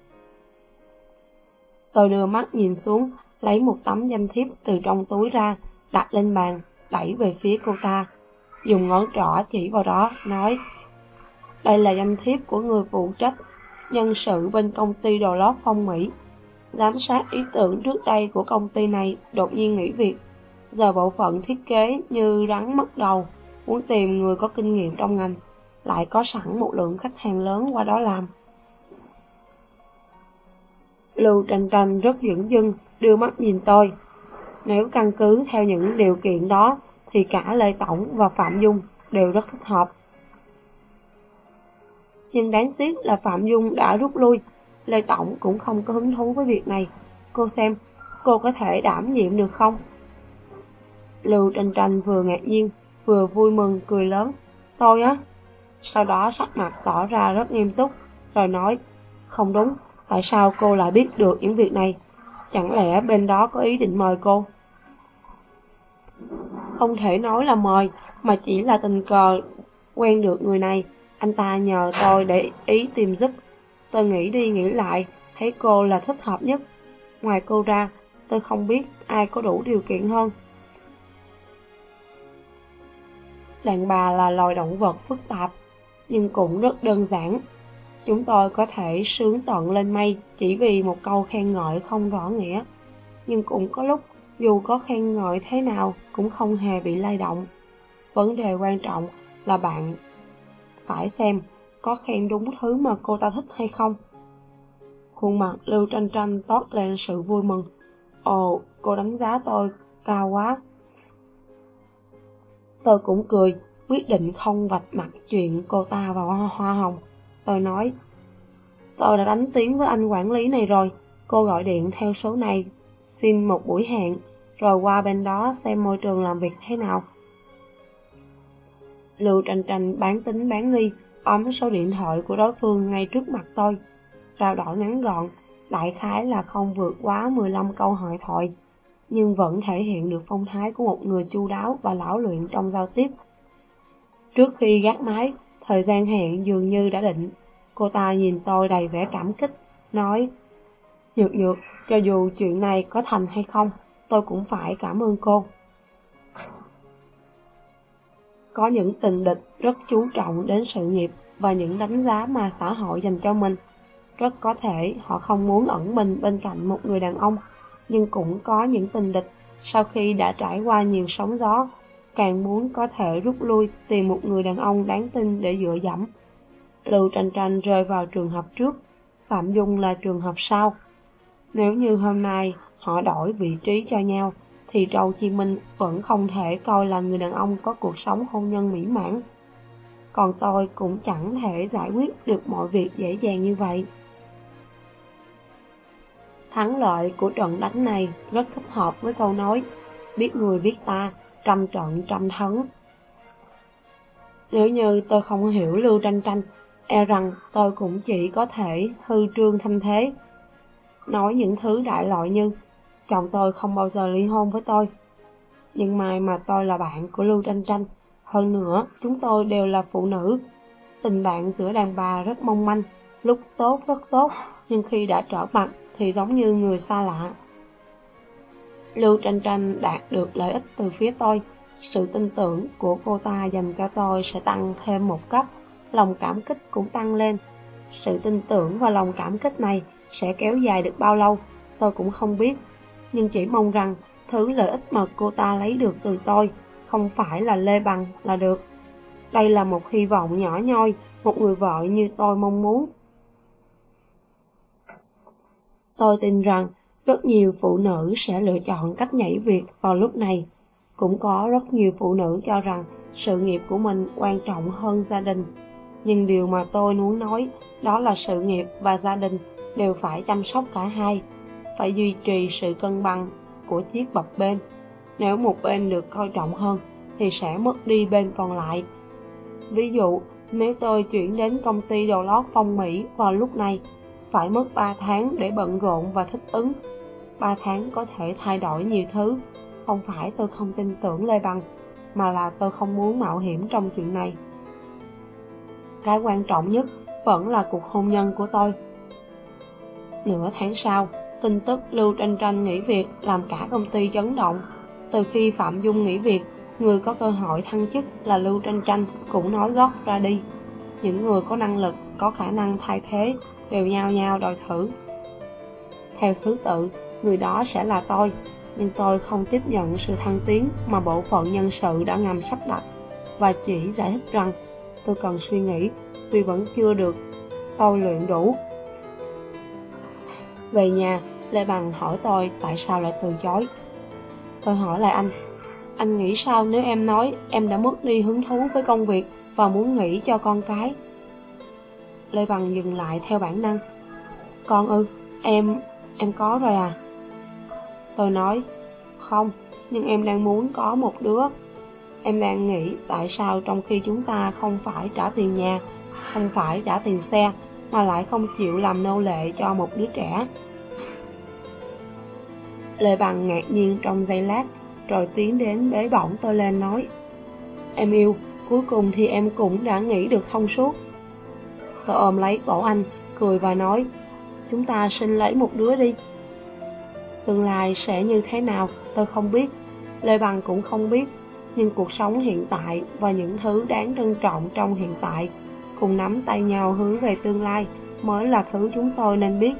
Tôi đưa mắt nhìn xuống, lấy một tấm danh thiếp từ trong túi ra, đặt lên bàn, đẩy về phía cô ta. Dùng ngón trỏ chỉ vào đó, nói, đây là danh thiếp của người phụ trách nhân sự bên công ty đồ lót Phong Mỹ. Giám sát ý tưởng trước đây của công ty này đột nhiên nghỉ việc. Giờ bộ phận thiết kế như rắn mất đầu, muốn tìm người có kinh nghiệm trong ngành, lại có sẵn một lượng khách hàng lớn qua đó làm. Lưu Tranh Tranh rất dửng dưng, đưa mắt nhìn tôi. Nếu căn cứ theo những điều kiện đó, thì cả Lê Tổng và Phạm Dung đều rất thích hợp. Nhưng đáng tiếc là Phạm Dung đã rút lui, Lê Tổng cũng không có hứng thú với việc này. Cô xem, cô có thể đảm nhiệm được không? Lưu Tranh Tranh vừa ngạc nhiên, vừa vui mừng cười lớn. Tôi á? Sau đó sắc mặt tỏ ra rất nghiêm túc, rồi nói, không đúng, tại sao cô lại biết được những việc này? Chẳng lẽ bên đó có ý định mời cô? Không thể nói là mời, mà chỉ là tình cờ quen được người này. Anh ta nhờ tôi để ý tìm giúp. Tôi nghĩ đi nghĩ lại, thấy cô là thích hợp nhất. Ngoài cô ra, tôi không biết ai có đủ điều kiện hơn. Đàn bà là loài động vật phức tạp, nhưng cũng rất đơn giản. Chúng tôi có thể sướng tận lên mây chỉ vì một câu khen ngợi không rõ nghĩa. Nhưng cũng có lúc, dù có khen ngợi thế nào cũng không hề bị lay động. Vấn đề quan trọng là bạn phải xem có khen đúng thứ mà cô ta thích hay không. Khuôn mặt Lưu Tranh Tranh toát lên sự vui mừng. Ồ, cô đánh giá tôi cao quá. Tôi cũng cười, quyết định không vạch mặt chuyện cô ta vào hoa, hoa hồng. Tôi nói, tôi đã đánh tiếng với anh quản lý này rồi, cô gọi điện theo số này, xin một buổi hẹn, rồi qua bên đó xem môi trường làm việc thế nào. Lưu Tranh Tranh bán tính bán nghi, ấm số điện thoại của đối phương ngay trước mặt tôi. Trao đổi ngắn gọn, đại khái là không vượt quá mười lăm câu hội thoại, nhưng vẫn thể hiện được phong thái của một người chu đáo và lão luyện trong giao tiếp. Trước khi gác máy, thời gian hẹn dường như đã định. Cô ta nhìn tôi đầy vẻ cảm kích, nói, Nhược Nhược, cho dù chuyện này có thành hay không, tôi cũng phải cảm ơn cô. Có những tình địch rất chú trọng đến sự nghiệp và những đánh giá mà xã hội dành cho mình. Rất có thể họ không muốn ẩn mình bên cạnh một người đàn ông, nhưng cũng có những tình địch sau khi đã trải qua nhiều sóng gió, càng muốn có thể rút lui tìm một người đàn ông đáng tin để dựa dẫm. Lưu Tranh Tranh rơi vào trường hợp trước, Phạm Dung là trường hợp sau. Nếu như hôm nay họ đổi vị trí cho nhau, thì Trâu Chi Minh vẫn không thể coi là người đàn ông có cuộc sống hôn nhân mỹ mãn. Còn tôi cũng chẳng thể giải quyết được mọi việc dễ dàng như vậy. Thắng lợi của trận đánh này rất thích hợp với câu nói, biết người biết ta, trăm trận trăm thắng. Nếu như tôi không hiểu Lưu Tranh Tranh, e rằng tôi cũng chỉ có thể hư trương thanh thế, nói những thứ đại loại như, chồng tôi không bao giờ ly hôn với tôi. Nhưng may mà tôi là bạn của Lưu Tranh Tranh, hơn nữa chúng tôi đều là phụ nữ. Tình bạn giữa đàn bà rất mong manh, lúc tốt rất tốt, nhưng khi đã trở mặt thì giống như người xa lạ. Lưu Tranh Tranh đạt được lợi ích từ phía tôi, sự tin tưởng của cô ta dành cho tôi sẽ tăng thêm một cấp, lòng cảm kích cũng tăng lên. Sự tin tưởng và lòng cảm kích này sẽ kéo dài được bao lâu, tôi cũng không biết, nhưng chỉ mong rằng thứ lợi ích mà cô ta lấy được từ tôi không phải là Lê Bằng là được. Đây là một hy vọng nhỏ nhoi, một người vợ như tôi mong muốn. Tôi tin rằng rất nhiều phụ nữ sẽ lựa chọn cách nhảy việc vào lúc này. Cũng có rất nhiều phụ nữ cho rằng sự nghiệp của mình quan trọng hơn gia đình. Nhưng điều mà tôi muốn nói đó là sự nghiệp và gia đình đều phải chăm sóc cả hai, phải duy trì sự cân bằng của chiếc bập bênh. Nếu một bên được coi trọng hơn thì sẽ mất đi bên còn lại. Ví dụ, nếu tôi chuyển đến công ty đồ lót Phong Mỹ vào lúc này, phải mất ba tháng để bận rộn và thích ứng. ba tháng có thể thay đổi nhiều thứ. Không phải tôi không tin tưởng Lê Bằng, mà là tôi không muốn mạo hiểm trong chuyện này. Cái quan trọng nhất vẫn là cuộc hôn nhân của tôi. Nửa tháng sau, tin tức Lưu Tranh Tranh nghỉ việc làm cả công ty chấn động. Từ khi Phạm Dung nghỉ việc, người có cơ hội thăng chức là Lưu Tranh Tranh cũng nói gót ra đi. Những người có năng lực, có khả năng thay thế đều nhao nhao đòi thử. Theo thứ tự, người đó sẽ là tôi, nhưng tôi không tiếp nhận sự thăng tiến mà bộ phận nhân sự đã ngầm sắp đặt, và chỉ giải thích rằng tôi cần suy nghĩ vì vẫn chưa được tôi luyện đủ. Về nhà, Lê Bằng hỏi tôi tại sao lại từ chối. Tôi hỏi lại anh, anh nghĩ sao nếu em nói em đã mất đi hứng thú với công việc và muốn nghỉ cho con cái? Lê Bằng dừng lại theo bản năng. Con ư, em, em có rồi à? Tôi nói, không, nhưng em đang muốn có một đứa. Em đang nghĩ tại sao trong khi chúng ta không phải trả tiền nhà, không phải trả tiền xe, mà lại không chịu làm nô lệ cho một đứa trẻ. Lê Bằng ngạc nhiên trong giây lát, rồi tiến đến bế bổng tôi lên nói, em yêu, cuối cùng thì em cũng đã nghĩ được thông suốt. Tôi ôm lấy cổ anh, cười và nói, chúng ta sinh lấy một đứa đi. Tương lai sẽ như thế nào tôi không biết, Lê Bằng cũng không biết, nhưng cuộc sống hiện tại và những thứ đáng trân trọng trong hiện tại cùng nắm tay nhau hướng về tương lai mới là thứ chúng tôi nên biết.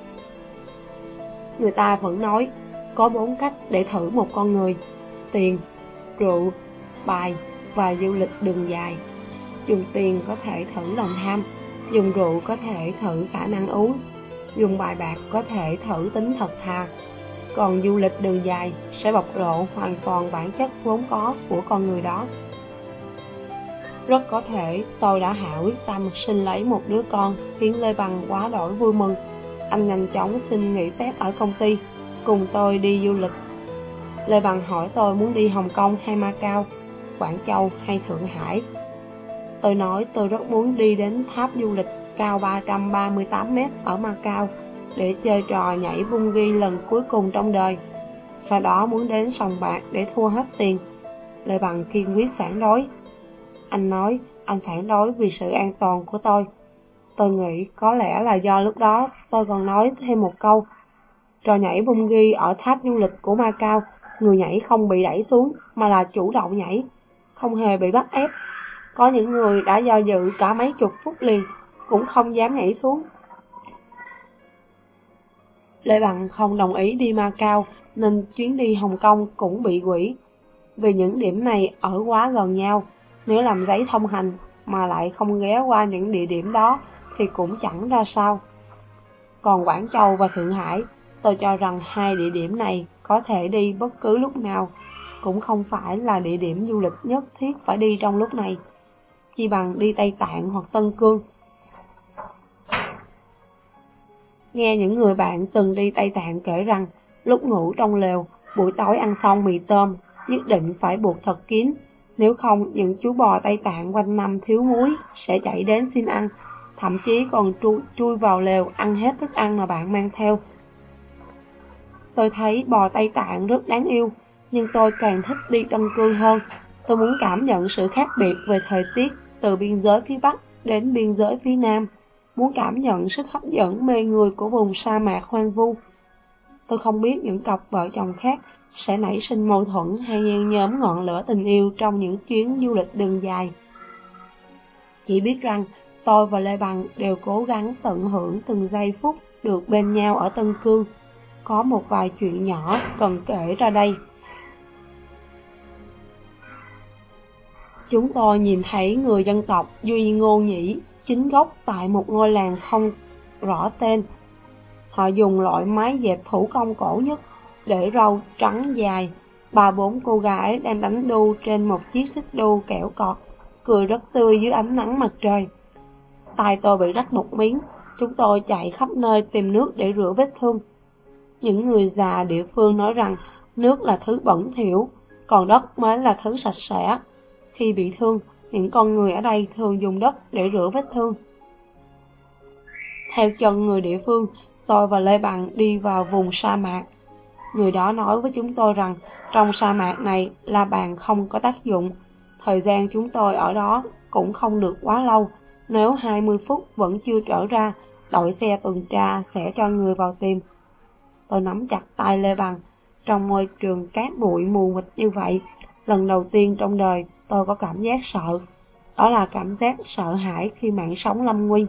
Người ta vẫn nói có bốn cách để thử một con người: tiền, rượu, bài và du lịch đường dài. Dùng tiền có thể thử lòng tham, dùng rượu có thể thử khả năng uống, dùng bài bạc có thể thử tính thật thà, còn du lịch đường dài sẽ bộc lộ hoàn toàn bản chất vốn có của con người đó. Rất có thể tôi đã hạ quyết tâm sinh lấy một đứa con khiến Lê Bằng quá đổi vui mừng. Anh nhanh chóng xin nghỉ phép ở công ty, cùng tôi đi du lịch. Lê Bằng hỏi tôi muốn đi Hồng Kông hay Macau, Quảng Châu hay Thượng Hải. Tôi nói tôi rất muốn đi đến tháp du lịch cao ba trăm ba mươi tám mét ở Macau để chơi trò nhảy bungee lần cuối cùng trong đời. Sau đó muốn đến sòng bạc để thua hết tiền. Lê Bằng kiên quyết phản đối. Anh nói anh phản đối vì sự an toàn của tôi. Tôi nghĩ có lẽ là do lúc đó tôi còn nói thêm một câu. Trò nhảy bungee ở tháp du lịch của Macau, người nhảy không bị đẩy xuống mà là chủ động nhảy, không hề bị bắt ép. Có những người đã do dự cả mấy chục phút liền cũng không dám nhảy xuống. Lê Bằng không đồng ý đi Macau nên chuyến đi Hồng Kông cũng bị hủy. Vì những điểm này ở quá gần nhau, nếu làm giấy thông hành mà lại không ghé qua những địa điểm đó thì cũng chẳng ra sao. Còn Quảng Châu và Thượng Hải, tôi cho rằng hai địa điểm này có thể đi bất cứ lúc nào, cũng không phải là địa điểm du lịch nhất thiết phải đi trong lúc này. Chi bằng đi Tây Tạng hoặc Tân Cương. Nghe những người bạn từng đi Tây Tạng kể rằng, lúc ngủ trong lều, buổi tối ăn xong mì tôm, nhất định phải buộc thật kín, nếu không những chú bò Tây Tạng quanh năm thiếu muối sẽ chạy đến xin ăn, thậm chí còn tru, chui vào lều ăn hết thức ăn mà bạn mang theo. Tôi thấy bò Tây Tạng rất đáng yêu, nhưng tôi càng thích đi Tân Cương hơn. Tôi muốn cảm nhận sự khác biệt về thời tiết từ biên giới phía Bắc đến biên giới phía Nam. muốn cảm nhận sức hấp dẫn mê người của vùng sa mạc hoang vu. Tôi không biết những cặp vợ chồng khác sẽ nảy sinh mâu thuẫn hay nhen nhóm ngọn lửa tình yêu trong những chuyến du lịch đường dài. Chỉ biết rằng tôi và Lê Bằng đều cố gắng tận hưởng từng giây phút được bên nhau ở Tân Cương. Có một vài chuyện nhỏ cần kể ra đây. Chúng tôi nhìn thấy người dân tộc Duy Ngô Nhĩ chính gốc tại một ngôi làng không rõ tên. Họ dùng loại máy dệt thủ công cổ nhất, để râu trắng dài. Ba bốn cô gái đang đánh đu trên một chiếc xích đu kẽo cọt, cười rất tươi dưới ánh nắng mặt trời. Tai tôi bị rách một miếng, chúng tôi chạy khắp nơi tìm nước để rửa vết thương. Những người già địa phương nói rằng nước là thứ bẩn thỉu, còn đất mới là thứ sạch sẽ. Khi bị thương, những con người ở đây thường dùng đất để rửa vết thương. Theo chân người địa phương, tôi và Lê Bằng đi vào vùng sa mạc. Người đó nói với chúng tôi rằng trong sa mạc này la bàn không có tác dụng. Thời gian chúng tôi ở đó cũng không được quá lâu. Nếu hai mươi phút vẫn chưa trở ra, đội xe tuần tra sẽ cho người vào tìm. Tôi nắm chặt tay Lê Bằng. Trong môi trường cát bụi mù mịt như vậy, lần đầu tiên trong đời tôi có cảm giác sợ. Đó là cảm giác sợ hãi khi mạng sống lâm nguy.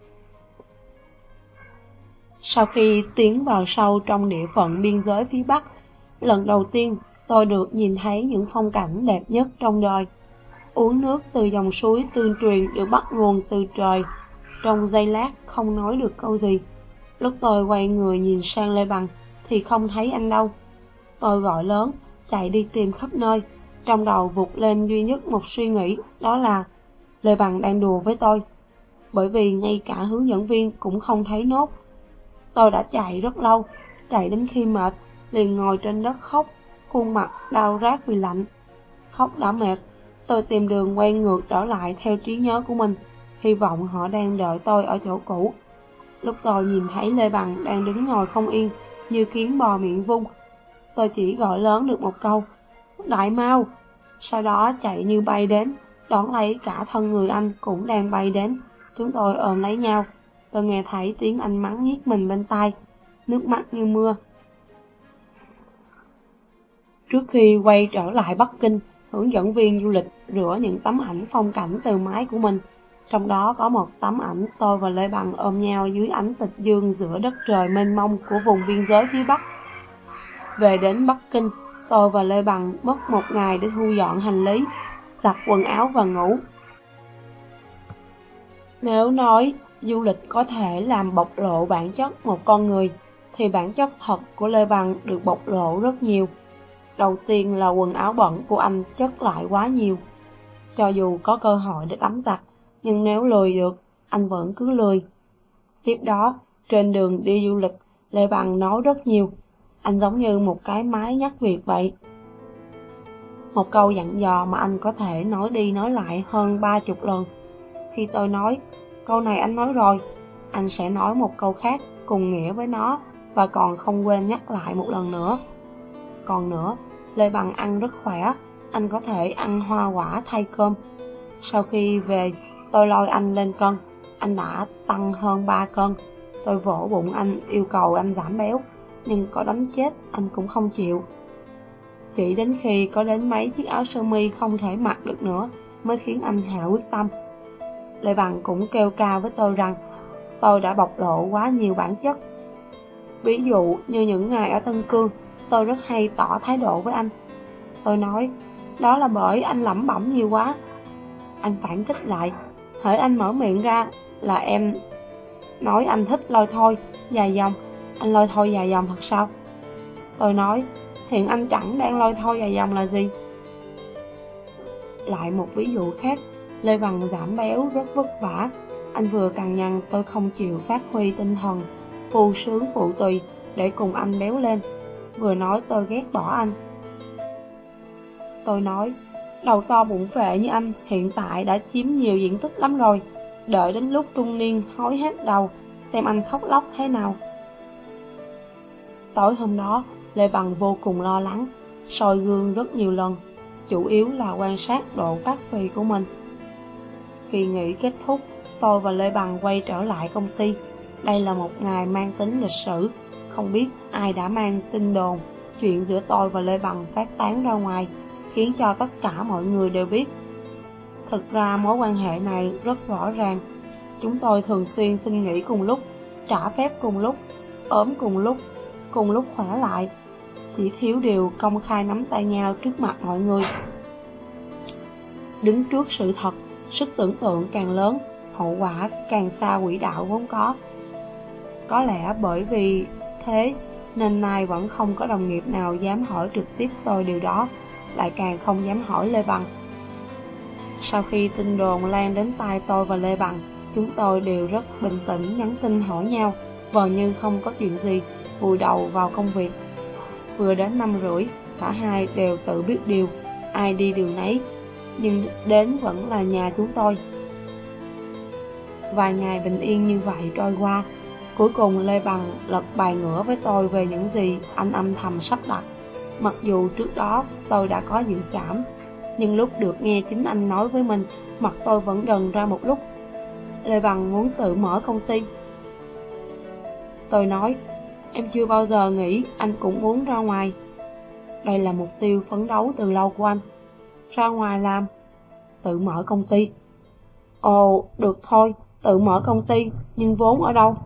Sau khi tiến vào sâu trong địa phận biên giới phía Bắc, lần đầu tiên tôi được nhìn thấy những phong cảnh đẹp nhất trong đời. Uống nước từ dòng suối tương truyền được bắt nguồn từ trời. Trong giây lát không nói được câu gì. Lúc tôi quay người nhìn sang Lê Bằng thì không thấy anh đâu. Tôi gọi lớn, chạy đi tìm khắp nơi. Trong đầu vụt lên duy nhất một suy nghĩ, đó là Lê Bằng đang đùa với tôi. Bởi vì ngay cả hướng dẫn viên cũng không thấy nốt. Tôi đã chạy rất lâu, chạy đến khi mệt, liền ngồi trên đất khóc, khuôn mặt đau rát vì lạnh. Khóc đã mệt, tôi tìm đường quay ngược trở lại theo trí nhớ của mình, hy vọng họ đang đợi tôi ở chỗ cũ. Lúc tôi nhìn thấy Lê Bằng đang đứng ngồi không yên, như kiến bò miệng vung, tôi chỉ gọi lớn được một câu, Đại mau! Sau đó chạy như bay đến, đón lấy cả thân người anh cũng đang bay đến. Chúng tôi ôm lấy nhau. Tôi nghe thấy tiếng anh mắng nhiếc mình bên tai, nước mắt như mưa. Trước khi quay trở lại Bắc Kinh, hướng dẫn viên du lịch rửa những tấm ảnh phong cảnh từ máy của mình. Trong đó có một tấm ảnh tôi và Lê Bằng ôm nhau dưới ánh tịch dương giữa đất trời mênh mông của vùng biên giới phía Bắc. Về đến Bắc Kinh, tôi và Lê Bằng mất một ngày để thu dọn hành lý, giặt quần áo và ngủ. Nếu nói du lịch có thể làm bộc lộ bản chất một con người, thì bản chất thật của Lê Bằng được bộc lộ rất nhiều. Đầu tiên là quần áo bẩn của anh chất lại quá nhiều. Cho dù có cơ hội để tắm giặt, nhưng nếu lười được, anh vẫn cứ lười. Tiếp đó, trên đường đi du lịch, Lê Bằng nói rất nhiều. Anh giống như một cái máy nhắc việc vậy. Một câu dặn dò mà anh có thể nói đi nói lại hơn ba chục lần. Khi tôi nói, câu này anh nói rồi, anh sẽ nói một câu khác cùng nghĩa với nó và còn không quên nhắc lại một lần nữa. Còn nữa, Lê Bằng ăn rất khỏe, anh có thể ăn hoa quả thay cơm. Sau khi về, tôi lôi anh lên cân, anh đã tăng hơn ba cân. Tôi vỗ bụng anh yêu cầu anh giảm béo, nhưng có đánh chết anh cũng không chịu. Chỉ đến khi có đến mấy chiếc áo sơ mi không thể mặc được nữa mới khiến anh hạ quyết tâm. Lê Bằng cũng kêu cao với tôi rằng tôi đã bộc lộ quá nhiều bản chất. Ví dụ như những ngày ở Tân Cương, tôi rất hay tỏ thái độ với anh. Tôi nói, đó là bởi anh lẩm bẩm nhiều quá. Anh phản kích lại, hễ anh mở miệng ra là em nói anh thích lôi thôi, dài dòng. Anh lôi thôi dài dòng thật sao? Tôi nói, hiện anh chẳng đang lôi thôi dài dòng là gì? Lại một ví dụ khác, Lê Bằng giảm béo rất vất vả. Anh vừa cằn nhằn tôi không chịu phát huy tinh thần phu sướng phụ tùy để cùng anh béo lên, vừa nói tôi ghét bỏ anh. Tôi nói, đầu to bụng phệ như anh hiện tại đã chiếm nhiều diện tích lắm rồi, đợi đến lúc trung niên hối hết đầu, xem anh khóc lóc thế nào. Tối hôm đó, Lê Bằng vô cùng lo lắng, soi gương rất nhiều lần, chủ yếu là quan sát độ phát phì của mình. Kỳ nghỉ kết thúc, tôi và Lê Bằng quay trở lại công ty. Đây là một ngày mang tính lịch sử. Không biết ai đã mang tin đồn chuyện giữa tôi và Lê Bằng phát tán ra ngoài, khiến cho tất cả mọi người đều biết. Thực ra mối quan hệ này rất rõ ràng. Chúng tôi thường xuyên xin nghỉ cùng lúc, trả phép cùng lúc, ốm cùng lúc, cùng lúc khỏe lại. Chỉ thiếu điều công khai nắm tay nhau trước mặt mọi người. Đứng trước sự thật, sức tưởng tượng càng lớn, hậu quả càng xa quỹ đạo vốn có. Có lẽ bởi vì thế nên nay vẫn không có đồng nghiệp nào dám hỏi trực tiếp tôi điều đó, lại càng không dám hỏi Lê Bằng. Sau khi tin đồn lan đến tai tôi và Lê Bằng, chúng tôi đều rất bình tĩnh nhắn tin hỏi nhau, vờ như không có chuyện gì, vùi đầu vào công việc. Vừa đến năm rưỡi, cả hai đều tự biết điều, ai đi đường nấy, nhưng đến vẫn là nhà chúng tôi. Vài ngày bình yên như vậy trôi qua. Cuối cùng Lê Bằng lật bài ngửa với tôi về những gì anh âm thầm sắp đặt. Mặc dù trước đó tôi đã có dự cảm, nhưng lúc được nghe chính anh nói với mình, mặt tôi vẫn đần ra một lúc. Lê Bằng muốn tự mở công ty. Tôi nói, em chưa bao giờ nghĩ anh cũng muốn ra ngoài. Đây là mục tiêu phấn đấu từ lâu của anh. Ra ngoài làm, tự mở công ty. Ồ, được thôi, tự mở công ty, nhưng vốn ở đâu?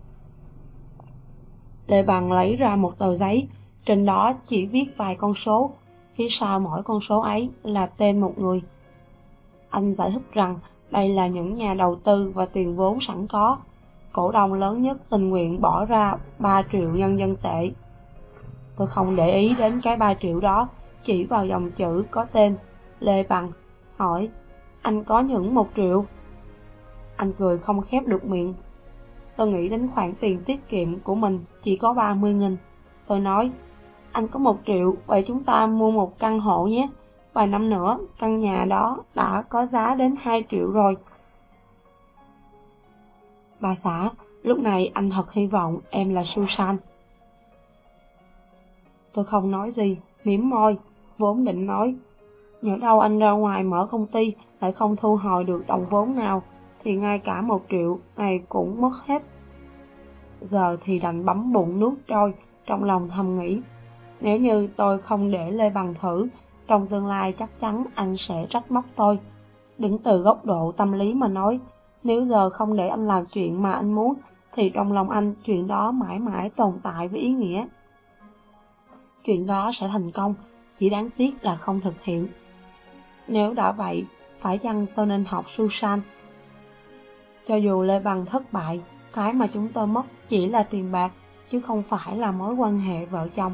Lê Bằng lấy ra một tờ giấy, trên đó chỉ viết vài con số, phía sau mỗi con số ấy là tên một người. Anh giải thích rằng đây là những nhà đầu tư và tiền vốn sẵn có. Cổ đông lớn nhất tình nguyện bỏ ra ba triệu nhân dân tệ. Tôi không để ý đến cái ba triệu đó, chỉ vào dòng chữ có tên Lê Bằng, hỏi, anh có những một triệu? Anh cười không khép được miệng. Tôi nghĩ đến khoản tiền tiết kiệm của mình chỉ có ba mươi nghìn. Tôi nói, anh có một triệu, vậy chúng ta mua một căn hộ nhé. Vài năm nữa, căn nhà đó đã có giá đến hai triệu rồi. Bà xã, lúc này anh thật hy vọng em là Susan. Tôi không nói gì, mỉm môi, vốn định nói, nhỡ đâu anh ra ngoài mở công ty lại không thu hồi được đồng vốn nào, thì ngay cả một triệu này cũng mất hết. Giờ thì đành bấm bụng nuốt trôi, trong lòng thầm nghĩ, nếu như tôi không để Lê Bằng thử, trong tương lai chắc chắn anh sẽ trách móc tôi. Đứng từ góc độ tâm lý mà nói, nếu giờ không để anh làm chuyện mà anh muốn, thì trong lòng anh chuyện đó mãi mãi tồn tại với ý nghĩa. Chuyện đó sẽ thành công, chỉ đáng tiếc là không thực hiện. Nếu đã vậy, phải chăng tôi nên học Susan? Cho dù Lê Bằng thất bại, cái mà chúng tôi mất chỉ là tiền bạc, chứ không phải là mối quan hệ vợ chồng.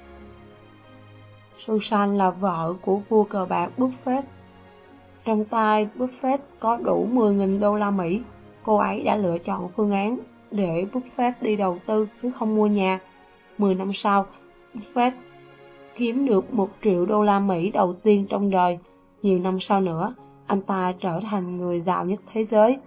Susan là vợ của vua cờ bạc Buffett. Trong tay Buffett có đủ mười nghìn đô la Mỹ, cô ấy đã lựa chọn phương án để Buffett đi đầu tư chứ không mua nhà. Mười năm sau, Buffett kiếm được một triệu đô la Mỹ đầu tiên trong đời. Nhiều năm sau nữa, anh ta trở thành người giàu nhất thế giới.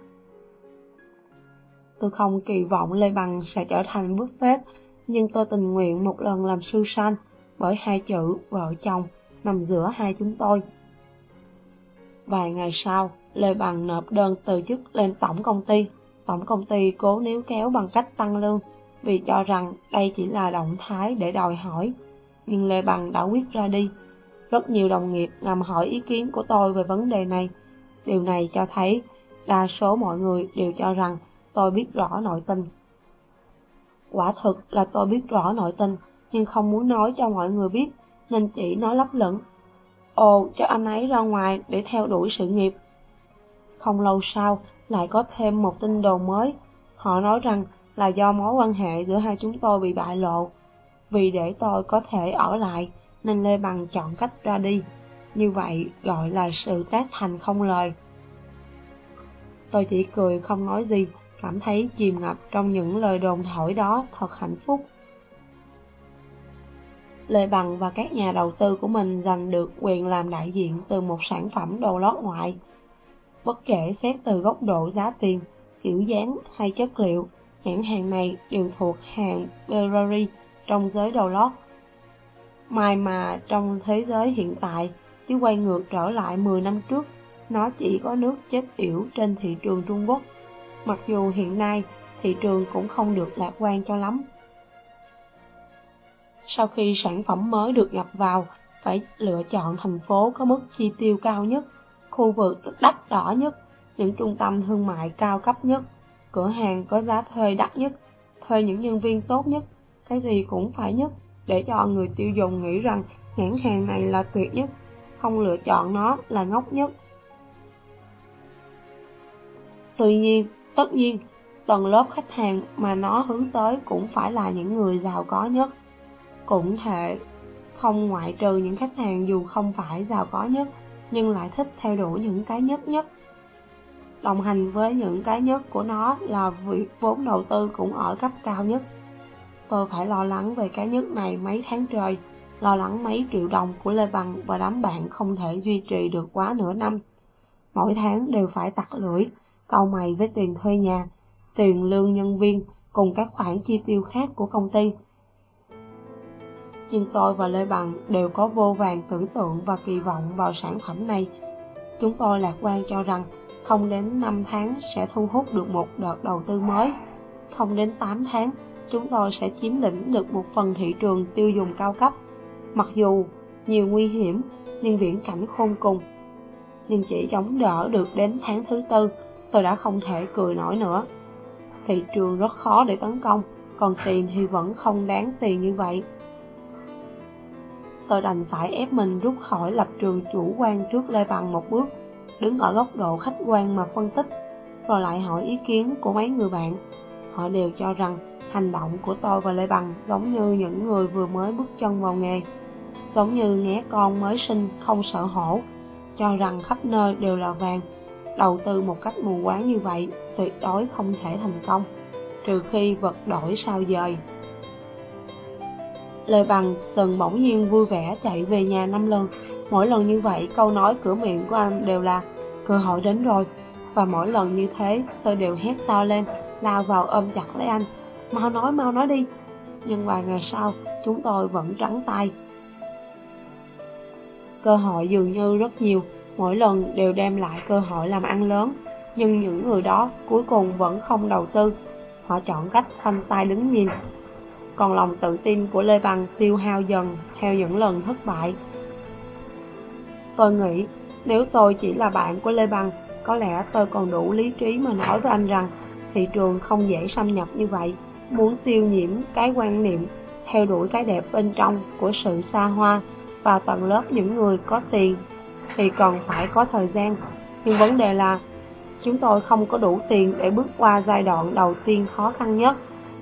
Tôi không kỳ vọng Lê Bằng sẽ trở thành Buffett, nhưng tôi tình nguyện một lần làm Susan, bởi hai chữ vợ chồng nằm giữa hai chúng tôi. Vài ngày sau, Lê Bằng nộp đơn từ chức lên tổng công ty. Tổng công ty cố níu kéo bằng cách tăng lương, vì cho rằng đây chỉ là động thái để đòi hỏi. Nhưng Lê Bằng đã quyết ra đi. Rất nhiều đồng nghiệp ngầm hỏi ý kiến của tôi về vấn đề này. Điều này cho thấy đa số mọi người đều cho rằng tôi biết rõ nội tình. Quả thực là tôi biết rõ nội tình, nhưng không muốn nói cho mọi người biết, nên chỉ nói lấp lửng. Ồ, cho anh ấy ra ngoài để theo đuổi sự nghiệp. Không lâu sau, lại có thêm một tin đồn mới. Họ nói rằng là do mối quan hệ giữa hai chúng tôi bị bại lộ. Vì để tôi có thể ở lại, nên Lê Bằng chọn cách ra đi. Như vậy gọi là sự tác thành không lời. Tôi chỉ cười không nói gì, cảm thấy chìm ngập trong những lời đồn thổi đó thật hạnh phúc. Lê Bằng và các nhà đầu tư của mình giành được quyền làm đại diện từ một sản phẩm đồ lót ngoại. Bất kể xét từ góc độ giá tiền, kiểu dáng hay chất liệu, nhãn hàng này đều thuộc hàng Burberry trong giới đồ lót. May mà trong thế giới hiện tại, chứ quay ngược trở lại mười năm trước, nó chỉ có nước chết yểu trên thị trường Trung Quốc. Mặc dù hiện nay thị trường cũng không được lạc quan cho lắm. Sau khi sản phẩm mới được nhập vào, phải lựa chọn thành phố có mức chi tiêu cao nhất, khu vực đắt đỏ nhất, những trung tâm thương mại cao cấp nhất, cửa hàng có giá thuê đắt nhất, thuê những nhân viên tốt nhất, cái gì cũng phải nhất, để cho người tiêu dùng nghĩ rằng nhãn hàng này là tuyệt nhất, không lựa chọn nó là ngốc nhất. Tuy nhiên, tất nhiên, tầng lớp khách hàng mà nó hướng tới cũng phải là những người giàu có nhất. Cũng thể không ngoại trừ những khách hàng dù không phải giàu có nhất, nhưng lại thích theo đuổi những cái nhất nhất. Đồng hành với những cái nhất của nó là việc vốn đầu tư cũng ở cấp cao nhất. Tôi phải lo lắng về cái nhất này mấy tháng trời, lo lắng mấy triệu đồng của Lê Bằng và đám bạn không thể duy trì được quá nửa năm. Mỗi tháng đều phải tặc lưỡi, cau mày với tiền thuê nhà, tiền lương nhân viên cùng các khoản chi tiêu khác của công ty. Nhưng tôi và Lê Bằng đều có vô vàn tưởng tượng và kỳ vọng vào sản phẩm này. Chúng tôi lạc quan cho rằng không đến năm tháng sẽ thu hút được một đợt đầu tư mới. Không đến tám tháng, chúng tôi sẽ chiếm lĩnh được một phần thị trường tiêu dùng cao cấp. Mặc dù nhiều nguy hiểm, nhưng viễn cảnh khôn cùng. Nhưng chỉ chống đỡ được đến tháng thứ tư, tôi đã không thể cười nổi nữa. Thị trường rất khó để tấn công, còn tiền thì vẫn không đáng tiền như vậy. Tôi đành phải ép mình rút khỏi lập trường chủ quan trước Lê Bằng một bước, đứng ở góc độ khách quan mà phân tích, rồi lại hỏi ý kiến của mấy người bạn. Họ đều cho rằng hành động của tôi và Lê Bằng giống như những người vừa mới bước chân vào nghề, giống như nghé con mới sinh không sợ hổ, cho rằng khắp nơi đều là vàng. Đầu tư một cách mù quáng như vậy tuyệt đối không thể thành công, trừ khi vật đổi sao dời. Lê Bằng từng bỗng nhiên vui vẻ chạy về nhà năm lần. Mỗi lần như vậy, câu nói cửa miệng của anh đều là cơ hội đến rồi. Và mỗi lần như thế, tôi đều hét to lên, lao vào ôm chặt lấy anh. Mau nói, mau nói đi. Nhưng vài ngày sau, chúng tôi vẫn trắng tay. Cơ hội dường như rất nhiều, mỗi lần đều đem lại cơ hội làm ăn lớn. Nhưng những người đó cuối cùng vẫn không đầu tư. Họ chọn cách khoanh tay đứng nhìn. Còn lòng tự tin của Lê Bằng tiêu hao dần theo những lần thất bại. Tôi nghĩ nếu tôi chỉ là bạn của Lê Bằng, có lẽ tôi còn đủ lý trí mà nói với anh rằng thị trường không dễ xâm nhập như vậy. Muốn tiêu nhiễm cái quan niệm theo đuổi cái đẹp bên trong của sự xa hoa và tầng lớp những người có tiền thì còn phải có thời gian. Nhưng vấn đề là chúng tôi không có đủ tiền để bước qua giai đoạn đầu tiên khó khăn nhất.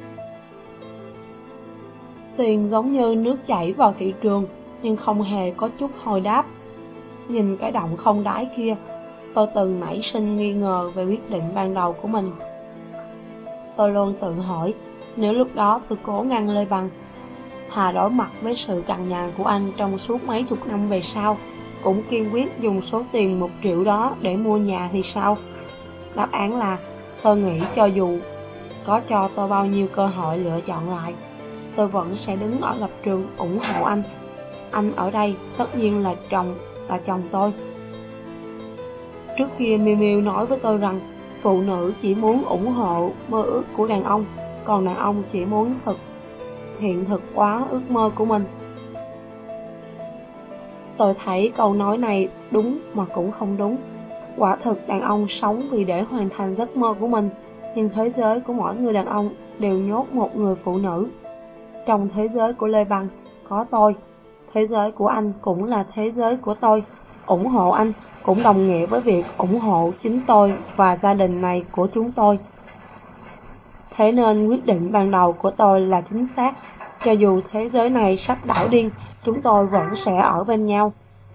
Tiền giống như nước chảy vào thị trường, nhưng không hề có chút hồi đáp. Nhìn cái động không đáy kia, tôi từng nảy sinh nghi ngờ về quyết định ban đầu của mình. Tôi luôn tự hỏi, nếu lúc đó tôi cố ngăn Lê Bằng, thà đối mặt với sự cằn nhằn của anh trong suốt mấy chục năm về sau, cũng kiên quyết dùng số tiền một triệu đó để mua nhà thì sao? Đáp án là, tôi nghĩ cho dù có cho tôi bao nhiêu cơ hội lựa chọn lại, tôi vẫn sẽ đứng ở lập trường ủng hộ anh. Anh ở đây tất nhiên là chồng, là chồng tôi. Trước kia Miu Miu nói với tôi rằng phụ nữ chỉ muốn ủng hộ mơ ước của đàn ông, còn đàn ông chỉ muốn thực hiện thực hóa ước mơ của mình. Tôi thấy câu nói này đúng mà cũng không đúng. Quả thực đàn ông sống vì để hoàn thành giấc mơ của mình, nhưng thế giới của mỗi người đàn ông đều nhốt một người phụ nữ. Trong thế giới của Lê Bằng có tôi, thế giới của anh cũng là thế giới của tôi. Ủng hộ anh cũng đồng nghĩa với việc ủng hộ chính tôi và gia đình này của chúng tôi. Thế nên quyết định ban đầu của tôi là chính xác. Cho dù thế giới này sắp đảo điên, chúng tôi vẫn sẽ ở bên nhau.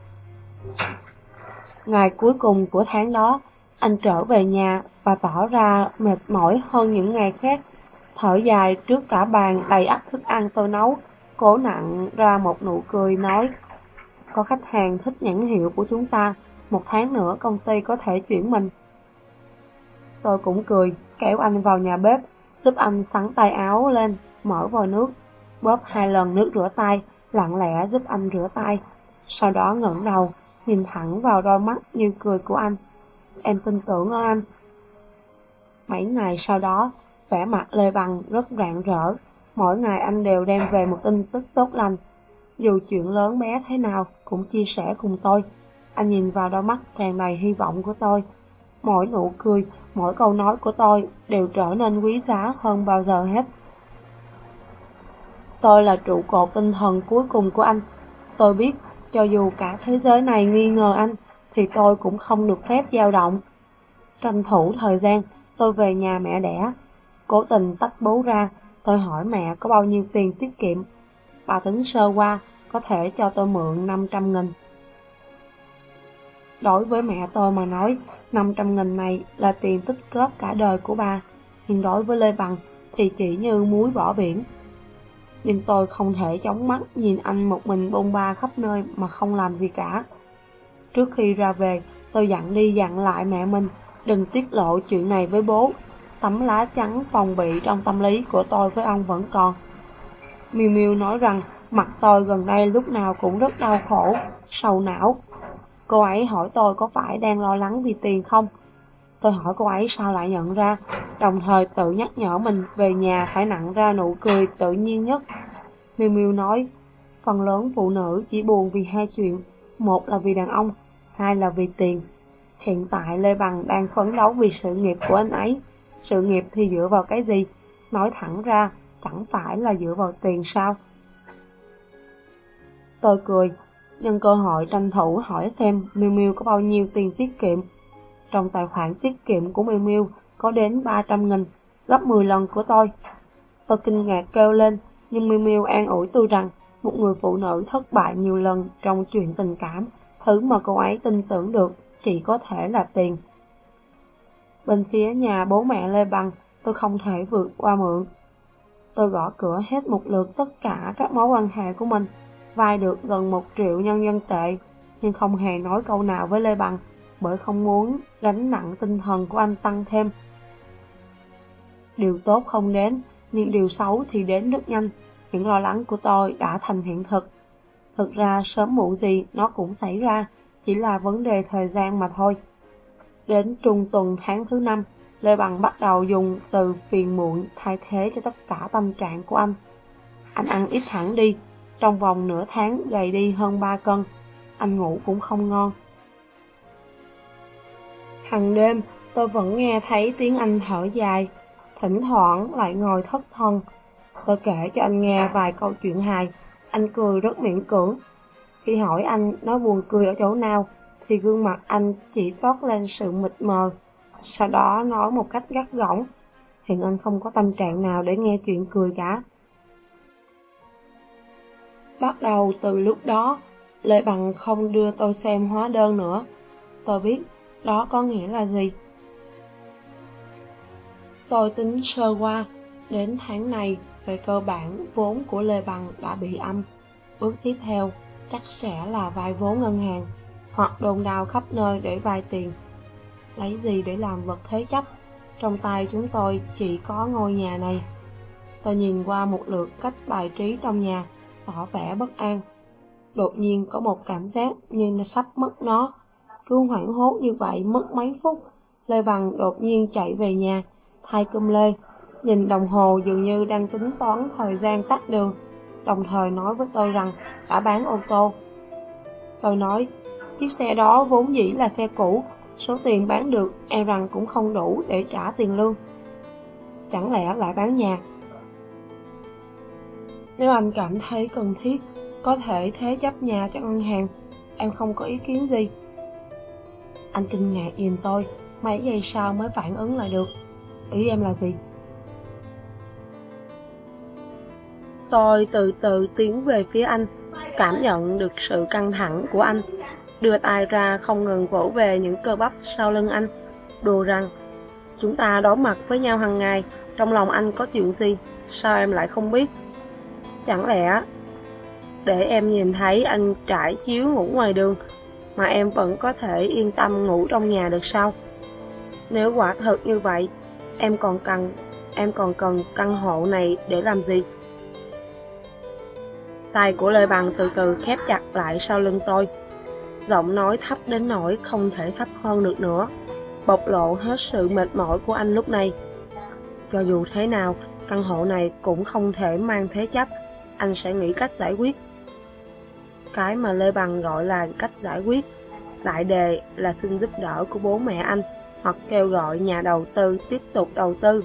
Ngày cuối cùng của tháng đó, anh trở về nhà và tỏ ra mệt mỏi hơn những ngày khác. Thở dài trước cả bàn đầy ắp thức ăn tôi nấu, cố nặn ra một nụ cười nói, có khách hàng thích nhãn hiệu của chúng ta, một tháng nữa công ty có thể chuyển mình. Tôi cũng cười, kéo anh vào nhà bếp, giúp anh xắn tay áo lên, mở vòi nước, bóp hai lần nước rửa tay, lặng lẽ giúp anh rửa tay. Sau đó ngẩng đầu, nhìn thẳng vào đôi mắt như cười của anh. Em tin tưởng ở anh. Mấy ngày sau đó, vẻ mặt Lê Bằng rất rạng rỡ. Mỗi ngày anh đều đem về một tin tức tốt lành. Dù chuyện lớn bé thế nào cũng chia sẻ cùng tôi. Anh nhìn vào đôi mắt tràn đầy hy vọng của tôi. Mỗi nụ cười, mỗi câu nói của tôi đều trở nên quý giá hơn bao giờ hết. Tôi là trụ cột tinh thần cuối cùng của anh. Tôi biết, cho dù cả thế giới này nghi ngờ anh, thì tôi cũng không được phép dao động. Tranh thủ thời gian, tôi về nhà mẹ đẻ. Cố tình tách bố ra, tôi hỏi mẹ có bao nhiêu tiền tiết kiệm. Bà tính sơ qua, có thể cho tôi mượn năm trăm nghìn. Đối với mẹ tôi mà nói, năm trăm nghìn này là tiền tích góp cả đời của bà. Nhưng đối với Lê Bằng thì chỉ như muối bỏ biển. Nhưng tôi không thể chống mắt nhìn anh một mình bôn ba khắp nơi mà không làm gì cả. Trước khi ra về, tôi dặn đi dặn lại mẹ mình, đừng tiết lộ chuyện này với bố. Tấm lá chắn phòng bị trong tâm lý của tôi với ông vẫn còn. Miu Miu nói rằng mặt tôi gần đây lúc nào cũng rất đau khổ, sầu não. Cô ấy hỏi tôi có phải đang lo lắng vì tiền không? Tôi hỏi cô ấy sao lại nhận ra, đồng thời tự nhắc nhở mình về nhà phải nặn ra nụ cười tự nhiên nhất. Miu Miu nói, phần lớn phụ nữ chỉ buồn vì hai chuyện, một là vì đàn ông, hai là vì tiền. Hiện tại Lê Bằng đang phấn đấu vì sự nghiệp của anh ấy. Sự nghiệp thì dựa vào cái gì? Nói thẳng ra, chẳng phải là dựa vào tiền sao? Tôi cười, nhân cơ hội tranh thủ hỏi xem Miu Miu có bao nhiêu tiền tiết kiệm. Trong tài khoản tiết kiệm của Miu Miu có đến ba trăm nghìn, gấp mười lần của tôi. Tôi kinh ngạc kêu lên, nhưng Miu Miu an ủi tôi rằng một người phụ nữ thất bại nhiều lần trong chuyện tình cảm, thứ mà cô ấy tin tưởng được chỉ có thể là tiền. Bên phía nhà bố mẹ Lê Bằng, tôi không thể vượt qua mượn. Tôi gõ cửa hết một lượt tất cả các mối quan hệ của mình, vay được gần một triệu nhân dân tệ, nhưng không hề nói câu nào với Lê Bằng, bởi không muốn gánh nặng tinh thần của anh tăng thêm. Điều tốt không đến, nhưng điều xấu thì đến rất nhanh. Những lo lắng của tôi đã thành hiện thực. Thực ra sớm muộn gì nó cũng xảy ra, chỉ là vấn đề thời gian mà thôi. Đến trung tuần tháng thứ năm, Lê Bằng bắt đầu dùng từ phiền muộn thay thế cho tất cả tâm trạng của anh. Anh ăn ít hẳn đi, trong vòng nửa tháng gầy đi hơn ba cân. Anh ngủ cũng không ngon. Hằng đêm, tôi vẫn nghe thấy tiếng anh thở dài, thỉnh thoảng lại ngồi thất thần. Tôi kể cho anh nghe vài câu chuyện hài, anh cười rất miễn cưỡng. Khi hỏi anh nói buồn cười ở chỗ nào, thì gương mặt anh chỉ toát lên sự mịt mờ. Sau đó nói một cách gắt gỏng, hiện anh không có tâm trạng nào để nghe chuyện cười cả. Bắt đầu từ lúc đó, Lê Bằng không đưa tôi xem hóa đơn nữa. Tôi biết đó có nghĩa là gì. Tôi tính sơ qua, đến tháng này, về cơ bản vốn của Lê Bằng đã bị âm. Bước tiếp theo chắc sẽ là vay vốn ngân hàng, hoặc đồn đào khắp nơi để vay tiền. Lấy gì để làm vật thế chấp? Trong tay chúng tôi chỉ có ngôi nhà này. Tôi nhìn qua một lượt cách bài trí trong nhà, tỏ vẻ bất an. Đột nhiên có một cảm giác như nó sắp mất nó. Cứ hoảng hốt như vậy mất mấy phút, Lê Bằng đột nhiên chạy về nhà, thay cơm lê, nhìn đồng hồ dường như đang tính toán thời gian tắt đường, đồng thời nói với tôi rằng đã bán ô tô. Tôi nói, chiếc xe đó vốn dĩ là xe cũ, số tiền bán được e rằng cũng không đủ để trả tiền lương. Chẳng lẽ lại bán nhà? Nếu anh cảm thấy cần thiết, có thể thế chấp nhà cho ngân hàng, em không có ý kiến gì. Anh kinh ngạc nhìn tôi, mấy giây sau mới phản ứng lại được. Ý em là gì? Tôi từ từ tiến về phía anh, cảm nhận được sự căng thẳng của anh, đưa tay ra không ngừng vỗ về những cơ bắp sau lưng anh, đùa rằng chúng ta đối mặt với nhau hàng ngày, trong lòng anh có chuyện gì, sao em lại không biết? Chẳng lẽ để em nhìn thấy anh trải chiếu ngủ ngoài đường mà em vẫn có thể yên tâm ngủ trong nhà được sao? Nếu quả thật như vậy, em còn cần em còn cần căn hộ này để làm gì? Tay của Lê Bằng từ từ khép chặt lại sau lưng tôi. Giọng nói thấp đến nỗi không thể thấp hơn được nữa, bộc lộ hết sự mệt mỏi của anh lúc này. Cho dù thế nào, căn hộ này cũng không thể mang thế chấp, anh sẽ nghĩ cách giải quyết. Cái mà Lê Bằng gọi là cách giải quyết, đại đề là xin giúp đỡ của bố mẹ anh, hoặc kêu gọi nhà đầu tư tiếp tục đầu tư.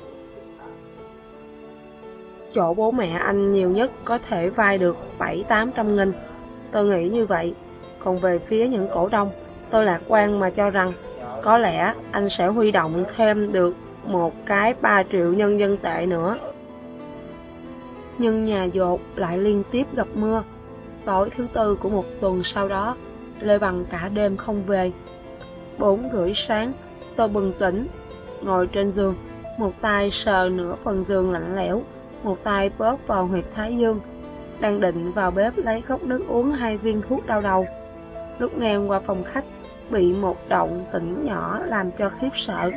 Chỗ bố mẹ anh nhiều nhất có thể vay được bảy tám trăm nghìn, tôi nghĩ như vậy. Còn về phía những cổ đông, tôi lạc quan mà cho rằng có lẽ anh sẽ huy động thêm được một cái ba triệu nhân dân tệ nữa. Nhưng nhà dột lại liên tiếp gặp mưa. Tối thứ tư của một tuần sau đó, Lê Bằng cả đêm không về. Bốn rưỡi sáng, tôi bừng tỉnh, ngồi trên giường, một tay sờ nửa phần giường lạnh lẽo, một tay bóp vào huyệt thái dương, đang định vào bếp lấy cốc nước uống hai viên thuốc đau đầu. Lúc ngang qua phòng khách, bị một động tĩnh nhỏ làm cho khiếp sợ.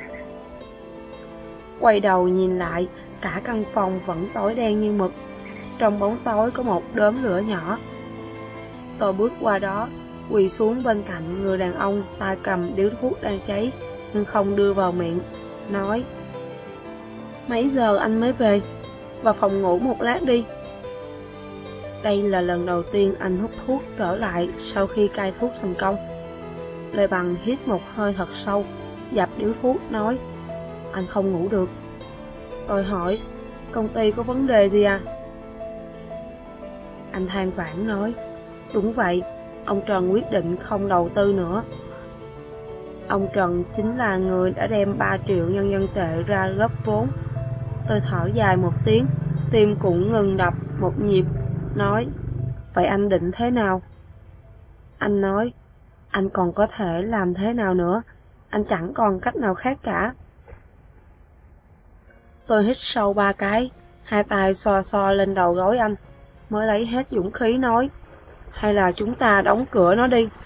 Quay đầu nhìn lại, cả căn phòng vẫn tối đen như mực. Trong bóng tối có một đốm lửa nhỏ. Tôi bước qua đó, quỳ xuống bên cạnh người đàn ông tay cầm điếu thuốc đang cháy, nhưng không đưa vào miệng, nói: "Mấy giờ anh mới về? Vào phòng ngủ một lát đi." Đây là lần đầu tiên anh hút thuốc trở lại sau khi cai thuốc thành công. Lê Bằng hít một hơi thật sâu, dập điếu thuốc, nói: "Anh không ngủ được." Tôi hỏi: "Công ty có vấn đề gì à?" Anh than vãn nói: "Đúng vậy, ông Trần quyết định không đầu tư nữa." Ông Trần chính là người đã đem ba triệu nhân dân tệ ra góp vốn. Tôi thở dài một tiếng, tim cũng ngừng đập một nhịp, nói: "Vậy anh định thế nào?" Anh nói: "Anh còn có thể làm thế nào nữa, anh chẳng còn cách nào khác cả." Tôi hít sâu ba cái, hai tay xoa xoa lên đầu gối anh, mới lấy hết dũng khí nói: "Hay là chúng ta đóng cửa nó đi."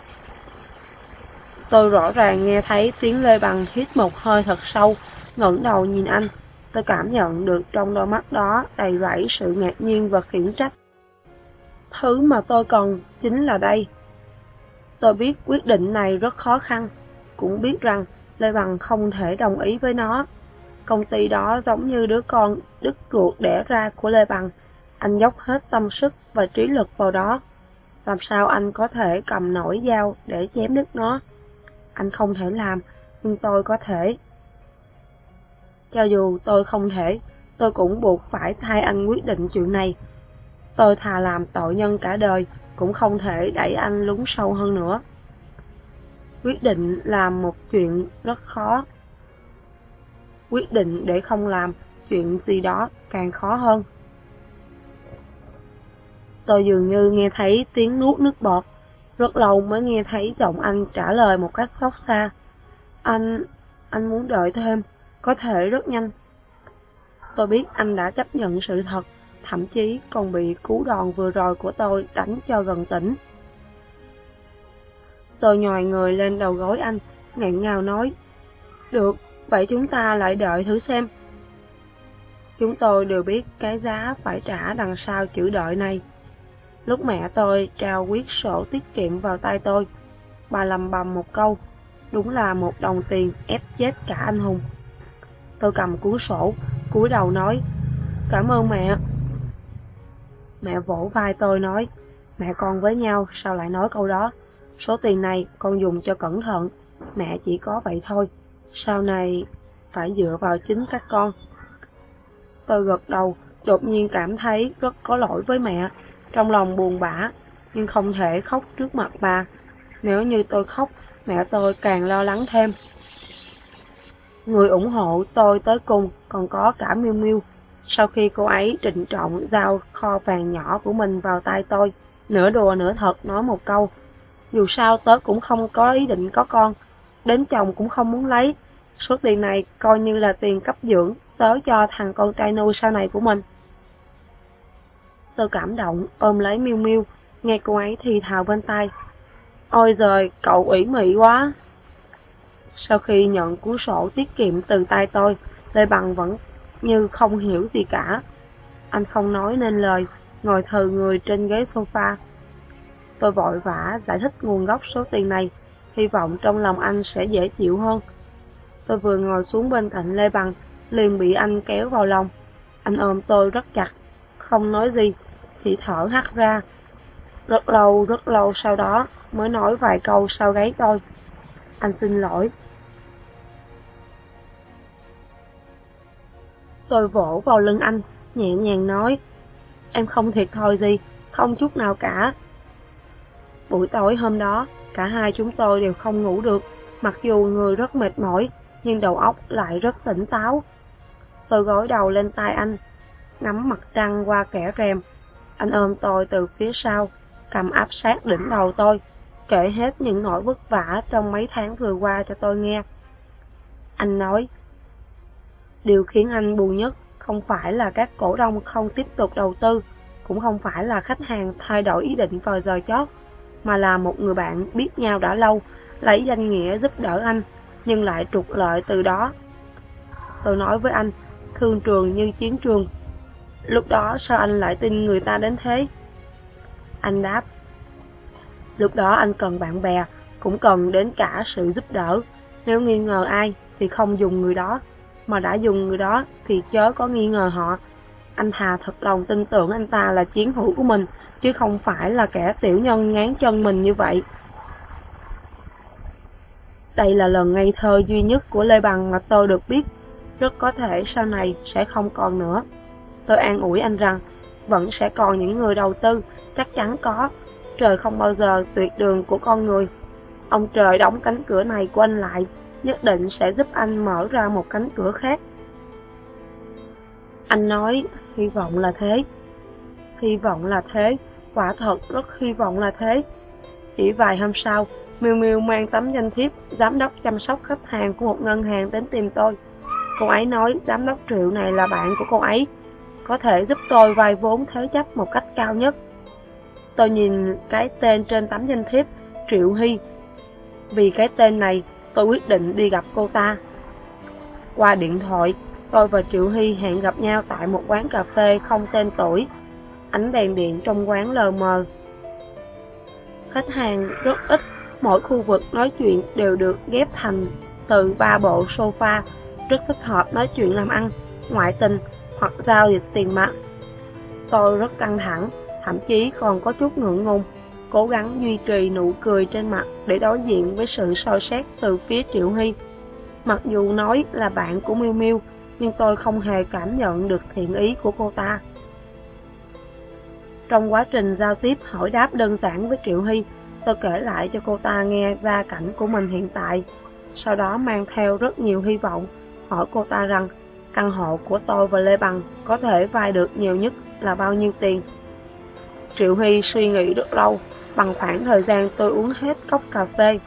Tôi rõ ràng nghe thấy tiếng Lê Bằng hít một hơi thật sâu, ngẩng đầu nhìn anh. Tôi cảm nhận được trong đôi mắt đó đầy rẫy sự ngạc nhiên và khiển trách. Thứ mà tôi cần chính là đây. Tôi biết quyết định này rất khó khăn, cũng biết rằng Lê Bằng không thể đồng ý với nó. Công ty đó giống như đứa con đứt ruột đẻ ra của Lê Bằng, anh dốc hết tâm sức và trí lực vào đó. Làm sao anh có thể cầm nổi dao để chém đứt nó? Anh không thể làm, nhưng tôi có thể. Cho dù tôi không thể, tôi cũng buộc phải thay anh quyết định chuyện này. Tôi thà làm tội nhân cả đời, cũng không thể đẩy anh lún sâu hơn nữa. Quyết định làm một chuyện rất khó. Quyết định để không làm chuyện gì đó càng khó hơn. Tôi dường như nghe thấy tiếng nuốt nước bọt, rất lâu mới nghe thấy giọng anh trả lời một cách xót xa: Anh, anh muốn đợi thêm, có thể rất nhanh. Tôi biết anh đã chấp nhận sự thật, thậm chí còn bị cú đòn vừa rồi của tôi đánh cho gần tỉnh. Tôi nhòi người lên đầu gối anh, nghẹn ngào nói: "Được, vậy chúng ta lại đợi thử xem." Chúng tôi đều biết cái giá phải trả đằng sau chữ đợi này. Lúc mẹ tôi trao quyết sổ tiết kiệm vào tay tôi, bà lầm bầm một câu: "Đúng là một đồng tiền ép chết cả anh hùng." Tôi cầm cuốn sổ, cúi đầu nói: "Cảm ơn mẹ." Mẹ vỗ vai tôi nói: "Mẹ con với nhau sao lại nói câu đó? Số tiền này con dùng cho cẩn thận, mẹ chỉ có vậy thôi, sau này phải dựa vào chính các con." Tôi gật đầu, đột nhiên cảm thấy rất có lỗi với mẹ, trong lòng buồn bã, nhưng không thể khóc trước mặt bà. Nếu như tôi khóc, mẹ tôi càng lo lắng thêm. Người ủng hộ tôi tới cùng còn có cả Miu Miu. Sau khi cô ấy trịnh trọng giao kho vàng nhỏ của mình vào tay tôi, nửa đùa nửa thật nói một câu: "Dù sao tớ cũng không có ý định có con, đến chồng cũng không muốn lấy. Số tiền này coi như là tiền cấp dưỡng tớ cho thằng con trai nuôi sau này của mình." Tôi cảm động ôm lấy Miu Miu, nghe cô ấy thì thào bên tai: "Ôi giời, cậu ủy mị quá." Sau khi nhận cuốn sổ tiết kiệm từ tay tôi, Lê Bằng vẫn như không hiểu gì cả. Anh không nói nên lời, ngồi thừ người trên ghế sofa. Tôi vội vã giải thích nguồn gốc số tiền này, hy vọng trong lòng anh sẽ dễ chịu hơn. Tôi vừa ngồi xuống bên cạnh Lê Bằng, liền bị anh kéo vào lòng. Anh ôm tôi rất chặt, không nói gì, chỉ thở hắt ra. Rất lâu, rất lâu sau đó mới nói vài câu sau gáy tôi. Anh xin lỗi. Tôi vỗ vào lưng anh, nhẹ nhàng nói, em không thiệt thòi gì, không chút nào cả. Buổi tối hôm đó, cả hai chúng tôi đều không ngủ được, mặc dù người rất mệt mỏi, nhưng đầu óc lại rất tỉnh táo. Tôi gối đầu lên tai anh, ngắm mặt trăng qua kẽ rèm. Anh ôm tôi từ phía sau, cầm áp sát đỉnh đầu tôi, kể hết những nỗi vất vả trong mấy tháng vừa qua cho tôi nghe. Anh nói, điều khiến anh buồn nhất không phải là các cổ đông không tiếp tục đầu tư, cũng không phải là khách hàng thay đổi ý định vào giờ chót, mà là một người bạn biết nhau đã lâu, lấy danh nghĩa giúp đỡ anh, nhưng lại trục lợi từ đó. Tôi nói với anh, thương trường như chiến trường. Lúc đó sao anh lại tin người ta đến thế? Anh đáp, lúc đó anh cần bạn bè, cũng cần đến cả sự giúp đỡ. Nếu nghi ngờ ai thì không dùng người đó, mà đã dùng người đó thì chớ có nghi ngờ họ. Anh thà thật lòng tin tưởng anh ta là chiến hữu của mình, chứ không phải là kẻ tiểu nhân ngán chân mình như vậy. Đây là lần ngây thơ duy nhất của Lê Bằng mà tôi được biết, rất có thể sau này sẽ không còn nữa. Tôi an ủi anh rằng, vẫn sẽ còn những người đầu tư, chắc chắn có. Trời không bao giờ tuyệt đường của con người. Ông trời đóng cánh cửa này của anh lại, nhất định sẽ giúp anh mở ra một cánh cửa khác. Anh nói, hy vọng là thế. Hy vọng là thế, quả thật rất hy vọng là thế. Chỉ vài hôm sau, Miu Miu mang tấm danh thiếp giám đốc chăm sóc khách hàng của một ngân hàng đến tìm tôi. Cô ấy nói giám đốc Triệu này là bạn của cô ấy, có thể giúp tôi vay vốn thế chấp một cách cao nhất. Tôi nhìn cái tên trên tấm danh thiếp, Triệu Hy. Vì cái tên này, tôi quyết định đi gặp cô ta. Qua điện thoại, tôi và Triệu Hy hẹn gặp nhau tại một quán cà phê không tên tuổi. Ánh đèn điện trong quán lờ mờ. Khách hàng rất ít, mỗi khu vực nói chuyện đều được ghép thành từ ba bộ sofa, rất thích hợp nói chuyện làm ăn, ngoại tình hoặc giao dịch tiền mặt. Tôi rất căng thẳng, thậm chí còn có chút ngượng ngùng, cố gắng duy trì nụ cười trên mặt để đối diện với sự soi xét từ phía Triệu Hy. Mặc dù nói là bạn của Miu Miu, nhưng tôi không hề cảm nhận được thiện ý của cô ta. Trong quá trình giao tiếp hỏi đáp đơn giản với Triệu Hy, tôi kể lại cho cô ta nghe gia cảnh của mình hiện tại, sau đó mang theo rất nhiều hy vọng, hỏi cô ta rằng căn hộ của tôi và Lê Bằng có thể vay được nhiều nhất là bao nhiêu tiền. Triệu Hy suy nghĩ rất lâu, bằng khoảng thời gian tôi uống hết cốc cà phê.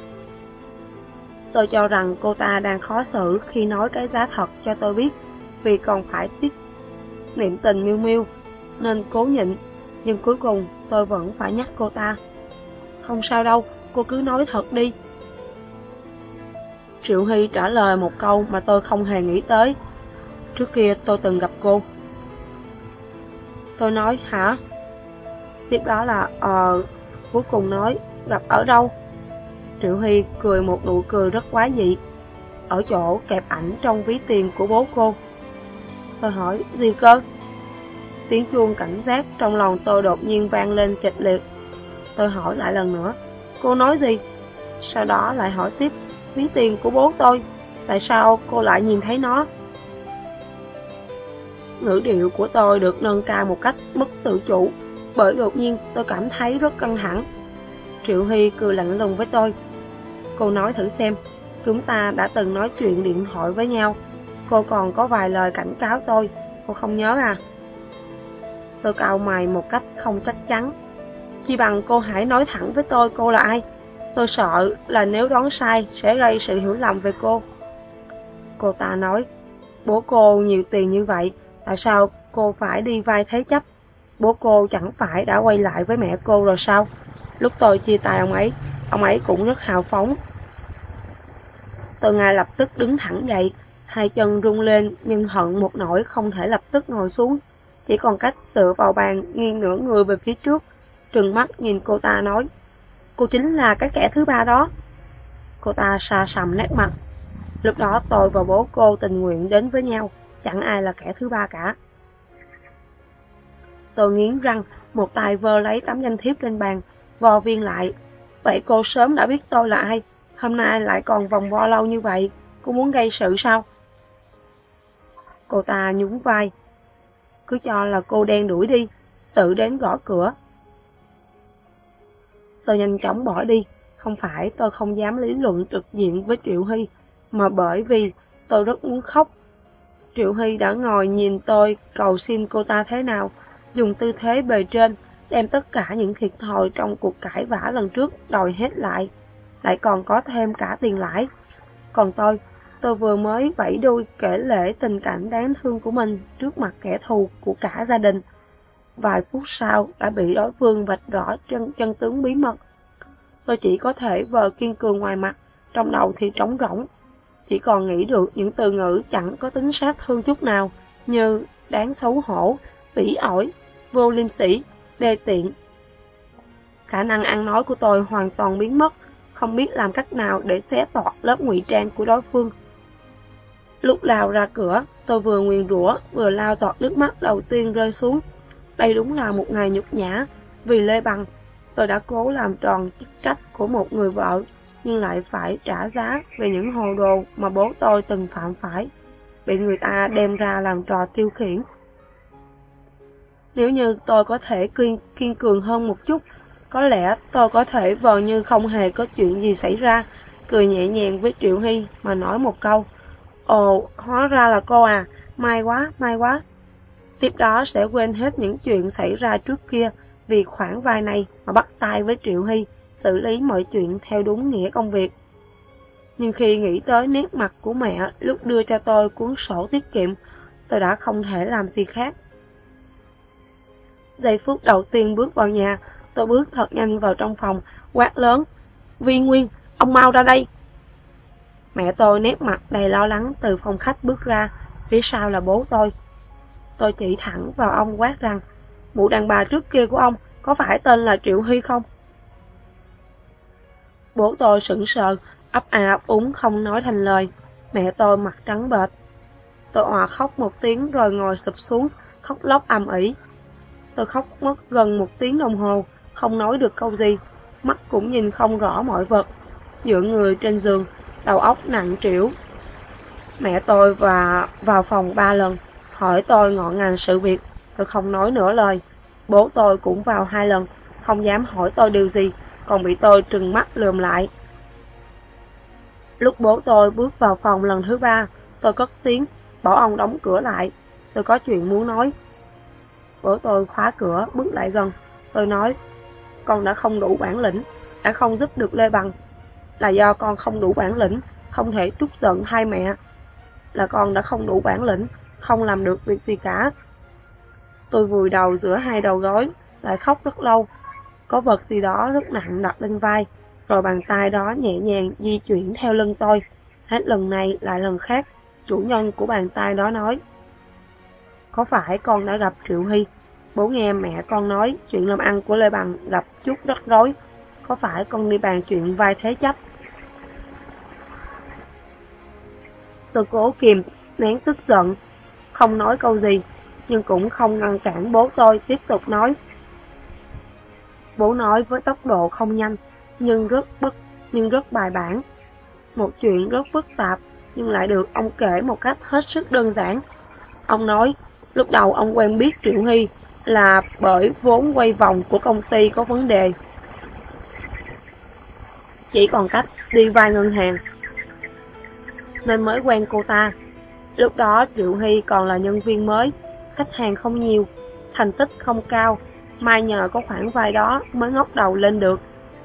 Tôi cho rằng cô ta đang khó xử khi nói cái giá thật cho tôi biết, vì còn phải tiết niệm tình Miu Miu, nên cố nhịn, nhưng cuối cùng tôi vẫn phải nhắc cô ta. Không sao đâu, cô cứ nói thật đi. Triệu Hy trả lời một câu mà tôi không hề nghĩ tới. Trước kia tôi từng gặp cô. Tôi nói, hả? Tiếp đó là, ờ, cuối cùng nói, gặp ở đâu? Triệu Hy cười một nụ cười rất quái dị. Ở chỗ kẹp ảnh trong ví tiền của bố cô. Tôi hỏi, gì cơ? Tiếng chuông cảnh giác trong lòng tôi đột nhiên vang lên kịch liệt. Tôi hỏi lại lần nữa, cô nói gì? Sau đó lại hỏi tiếp, ví tiền của bố tôi, tại sao cô lại nhìn thấy nó? Ngữ điệu của tôi được nâng cao một cách mất tự chủ, bởi đột nhiên tôi cảm thấy rất căng thẳng. Triệu Hy cười lạnh lùng với tôi. Cô nói thử xem, chúng ta đã từng nói chuyện điện thoại với nhau, cô còn có vài lời cảnh cáo tôi, cô không nhớ à? Tôi cau mày một cách không chắc chắn. Chỉ bằng cô hãy nói thẳng với tôi cô là ai. Tôi sợ là nếu đoán sai sẽ gây sự hiểu lầm về cô. Cô ta nói, bố cô nhiều tiền như vậy, tại sao cô phải đi vay thế chấp? Bố cô chẳng phải đã quay lại với mẹ cô rồi sao? Lúc tôi chia tay ông ấy, ông ấy cũng rất hào phóng. Tôi ngay lập tức đứng thẳng dậy, hai chân rung lên nhưng hận một nỗi không thể lập tức ngồi xuống, chỉ còn cách tựa vào bàn nghiêng nửa người về phía trước. trừng mắt nhìn cô ta nói, cô chính là cái kẻ thứ ba đó. Cô ta sa sầm nét mặt. Lúc đó tôi và bố cô tình nguyện đến với nhau, chẳng ai là kẻ thứ ba cả. Tôi nghiến răng, một tay vơ lấy tấm danh thiếp trên bàn, vò viên lại. Vậy cô sớm đã biết tôi là ai, hôm nay lại còn vòng vo lâu như vậy, cô muốn gây sự sao? Cô ta nhún vai. Cứ cho là cô đen đuổi đi, tự đến gõ cửa. Tôi nhanh chóng bỏ đi, không phải tôi không dám lý luận trực diện với Triệu Hy, mà bởi vì tôi rất muốn khóc. Triệu Hy đã ngồi nhìn tôi cầu xin cô ta thế nào, dùng tư thế bề trên, đem tất cả những thiệt thòi trong cuộc cãi vã lần trước đòi hết lại, lại còn có thêm cả tiền lãi. Còn tôi, tôi vừa mới vẫy đuôi kể lể tình cảnh đáng thương của mình trước mặt kẻ thù của cả gia đình. Vài phút sau đã bị đối phương vạch rõ chân, chân tướng bí mật. Tôi chỉ có thể vờ kiên cường ngoài mặt, trong đầu thì trống rỗng. Chỉ còn nghĩ được những từ ngữ chẳng có tính sát thương chút nào, như đáng xấu hổ, bỉ ổi, vô liêm sỉ, đê tiện. Khả năng ăn nói của tôi hoàn toàn biến mất, không biết làm cách nào để xé toạc lớp ngụy trang của đối phương. Lúc lao ra cửa, tôi vừa nguyền rủa, vừa lao giọt nước mắt đầu tiên rơi xuống. Đây đúng là một ngày nhục nhã, vì Lê Bằng, tôi đã cố làm tròn chức trách của một người vợ, nhưng lại phải trả giá về những hồ đồ mà bố tôi từng phạm phải, bị người ta đem ra làm trò tiêu khiển. Nếu như tôi có thể kiên, kiên cường hơn một chút, có lẽ tôi có thể vờ như không hề có chuyện gì xảy ra, cười nhẹ nhàng với Triệu Hy mà nói một câu, ồ, hóa ra là cô à, may quá, may quá. Tiếp đó sẽ quên hết những chuyện xảy ra trước kia, vì khoản vai này mà bắt tay với Triệu Hy, xử lý mọi chuyện theo đúng nghĩa công việc. Nhưng khi nghĩ tới nét mặt của mẹ lúc đưa cho tôi cuốn sổ tiết kiệm, tôi đã không thể làm gì khác. Giây phút đầu tiên bước vào nhà, tôi bước thật nhanh vào trong phòng, quát lớn, Vi Nguyên, ông mau ra đây. Mẹ tôi nét mặt đầy lo lắng từ phòng khách bước ra, phía sau là bố tôi. Tôi chỉ thẳng vào ông quát rằng, mụ đàn bà trước kia của ông có phải tên là Triệu Hy không? Bố tôi sững sờ, ấp à ấp úng không nói thành lời. Mẹ tôi mặt trắng bệch. Tôi òa khóc một tiếng rồi ngồi sụp xuống, khóc lóc ầm ĩ. Tôi khóc mất gần một tiếng đồng hồ, không nói được câu gì, mắt cũng nhìn không rõ mọi vật. Dựa người trên giường, đầu óc nặng trĩu. Mẹ tôi và vào phòng ba lần, hỏi tôi ngọn ngành sự việc, tôi không nói nửa lời. Bố tôi cũng vào hai lần, không dám hỏi tôi điều gì, còn bị tôi trừng mắt lườm lại. Lúc bố tôi bước vào phòng lần thứ ba, tôi cất tiếng, bảo ông đóng cửa lại, tôi có chuyện muốn nói. Bố tôi khóa cửa, bước lại gần, tôi nói, con đã không đủ bản lĩnh, đã không giúp được Lê Bằng. Là do con không đủ bản lĩnh, không thể trút giận thay mẹ. Là con đã không đủ bản lĩnh, không làm được việc gì cả. Tôi vùi đầu giữa hai đầu gối, lại khóc rất lâu. Có vật gì đó rất nặng đặt lên vai, rồi bàn tay đó nhẹ nhàng di chuyển theo lưng tôi. Hết lần này lại lần khác, chủ nhân của bàn tay đó nói, có phải con đã gặp Triệu Hy? Bố nghe mẹ con nói chuyện làm ăn của Lê Bằng gặp chút rắc rối. Có phải con đi bàn chuyện vai thế chấp? Tôi cố kìm, nén tức giận, không nói câu gì, nhưng cũng không ngăn cản bố tôi tiếp tục nói. Bố nói với tốc độ không nhanh, nhưng rất bất, nhưng rất bài bản. Một chuyện rất phức tạp, nhưng lại được ông kể một cách hết sức đơn giản. Ông nói, lúc đầu ông quen biết Triệu Hy là bởi vốn quay vòng của công ty có vấn đề. Chỉ còn cách đi vay ngân hàng, nên mới quen cô ta. Lúc đó Triệu Hy còn là nhân viên mới, khách hàng không nhiều, thành tích không cao, may nhờ có khoản vay đó mới ngóc đầu lên được.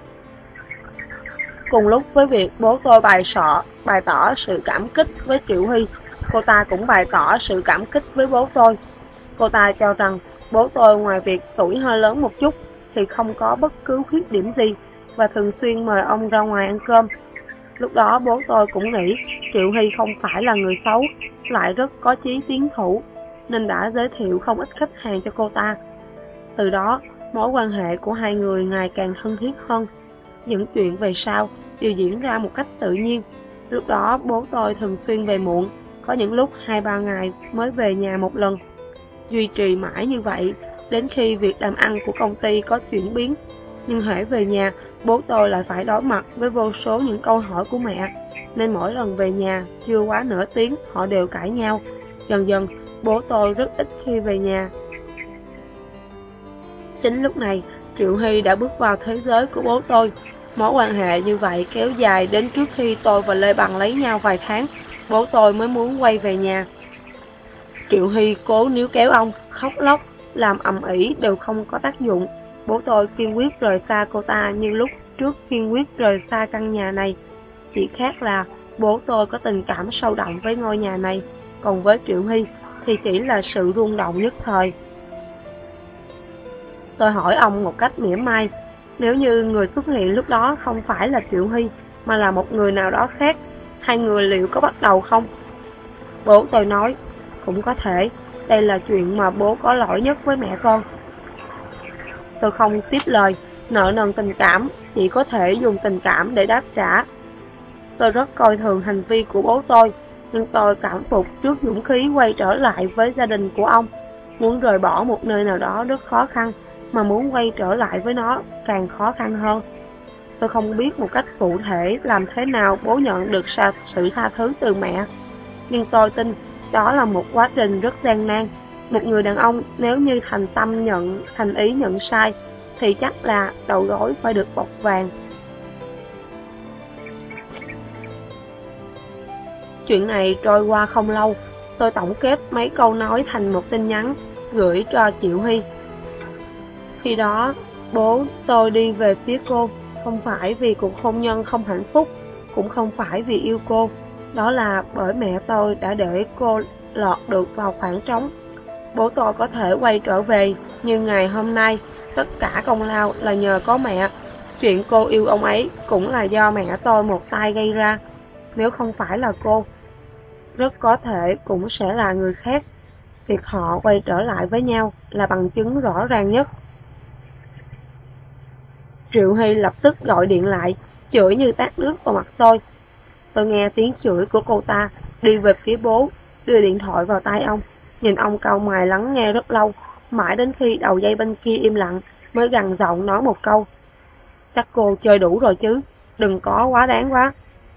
Cùng lúc với việc bố tôi bày sọ, bày tỏ sự cảm kích với Triệu Hy, cô ta cũng bày tỏ sự cảm kích với bố tôi. Cô ta cho rằng bố tôi ngoài việc tuổi hơi lớn một chút thì không có bất cứ khuyết điểm gì và thường xuyên mời ông ra ngoài ăn cơm. Lúc đó bố tôi cũng nghĩ Triệu Hy không phải là người xấu, lại rất có chí tiến thủ, nên đã giới thiệu không ít khách hàng cho cô ta. Từ đó, Mối quan hệ của hai người ngày càng thân thiết hơn. Những chuyện về sau đều diễn ra một cách tự nhiên. Lúc đó bố tôi thường xuyên về muộn, có những lúc hai ba ngày mới về nhà một lần. Duy trì mãi như vậy, đến khi việc làm ăn của công ty có chuyển biến. Nhưng hễ về nhà, bố tôi lại phải đối mặt với vô số những câu hỏi của mẹ, nên mỗi lần về nhà, chưa quá nửa tiếng, họ đều cãi nhau. Dần dần, bố tôi rất ít khi về nhà. Chính lúc này, Triệu Hy đã bước vào thế giới của bố tôi. Mối quan hệ như vậy kéo dài đến trước khi tôi và Lê Bằng lấy nhau vài tháng, bố tôi mới muốn quay về nhà. Triệu Hy cố níu kéo ông, khóc lóc, làm ầm ĩ đều không có tác dụng. Bố tôi kiên quyết rời xa cô ta như lúc trước kiên quyết rời xa căn nhà này. Chỉ khác là bố tôi có tình cảm sâu đậm với ngôi nhà này, còn với Triệu Hy thì chỉ là sự rung động nhất thời. Tôi hỏi ông một cách mỉa mai, nếu như người xuất hiện lúc đó không phải là Triệu Hy mà là một người nào đó khác, hai người liệu có bắt đầu không? Bố tôi nói, cũng có thể, đây là chuyện mà bố có lỗi nhất với mẹ con. Tôi không tiếp lời, nợ nần tình cảm, chỉ có thể dùng tình cảm để đáp trả. Tôi rất coi thường hành vi của bố tôi, nhưng tôi cảm phục trước dũng khí quay trở lại với gia đình của ông. Muốn rời bỏ một nơi nào đó rất khó khăn, mà muốn quay trở lại với nó càng khó khăn hơn. Tôi không biết một cách cụ thể làm thế nào bố nhận được sự tha thứ từ mẹ, nhưng tôi tin đó là một quá trình rất gian nan. Một người đàn ông nếu như thành tâm nhận, thành ý nhận sai, thì chắc là đầu gối phải được bọc vàng. Chuyện này trôi qua không lâu, tôi tổng kết mấy câu nói thành một tin nhắn, gửi cho Triệu Hy. Khi đó, bố tôi đi về phía cô, không phải vì cuộc hôn nhân không hạnh phúc, cũng không phải vì yêu cô. Đó là bởi mẹ tôi đã để cô lọt được vào khoảng trống. Bố tôi có thể quay trở về, nhưng ngày hôm nay, tất cả công lao là nhờ có mẹ. Chuyện cô yêu ông ấy cũng là do mẹ tôi một tay gây ra. Nếu không phải là cô, rất có thể cũng sẽ là người khác. Việc họ quay trở lại với nhau là bằng chứng rõ ràng nhất. Triệu Hy lập tức gọi điện lại, chửi như tát nước vào mặt tôi. Tôi nghe tiếng chửi của cô ta, đi về phía bố, đưa điện thoại vào tay ông. Nhìn ông cau mày lắng nghe rất lâu, mãi đến khi đầu dây bên kia im lặng, mới gằn giọng nói một câu. Chắc cô chơi đủ rồi chứ, đừng có quá đáng quá.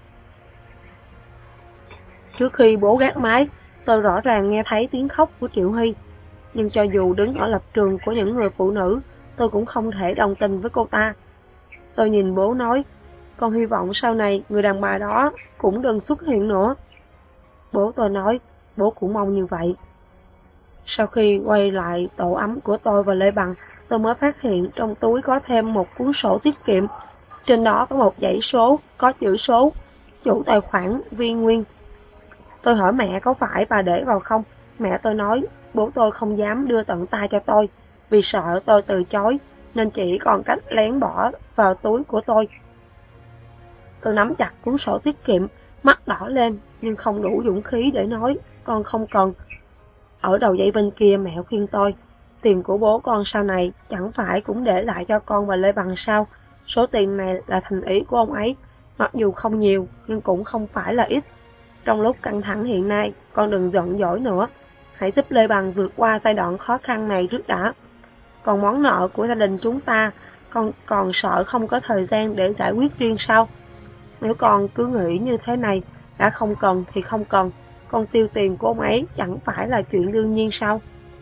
Trước khi bố gác máy, tôi rõ ràng nghe thấy tiếng khóc của Triệu Hy. Nhưng cho dù đứng ở lập trường của những người phụ nữ, tôi cũng không thể đồng tình với cô ta. Tôi nhìn bố nói, con hy vọng sau này người đàn bà đó cũng đừng xuất hiện nữa. Bố tôi nói, bố cũng mong như vậy. Sau khi quay lại tổ ấm của tôi và Lê Bằng, tôi mới phát hiện trong túi có thêm một cuốn sổ tiết kiệm. Trên đó có một dãy số, có chữ số, chủ tài khoản Vi Nguyên. Tôi hỏi mẹ có phải bà để vào không? Mẹ tôi nói, bố tôi không dám đưa tận tay cho tôi, vì sợ tôi từ chối, nên chỉ còn cách lén bỏ vào túi của tôi. Tôi nắm chặt cuốn sổ tiết kiệm, mắt đỏ lên, nhưng không đủ dũng khí để nói, con không cần. Ở đầu dây bên kia mẹ khuyên tôi, tiền của bố con sau này chẳng phải cũng để lại cho con và Lê Bằng sao? Số tiền này là thành ý của ông ấy, mặc dù không nhiều nhưng cũng không phải là ít. Trong lúc căng thẳng hiện nay, con đừng giận dỗi nữa, hãy giúp Lê Bằng vượt qua giai đoạn khó khăn này trước đã. Còn món nợ của gia đình chúng ta, con còn sợ không có thời gian để giải quyết riêng sao? Nếu con cứ nghĩ như thế này, đã không cần thì không cần, con tiêu tiền của ông ấy chẳng phải là chuyện đương nhiên sao?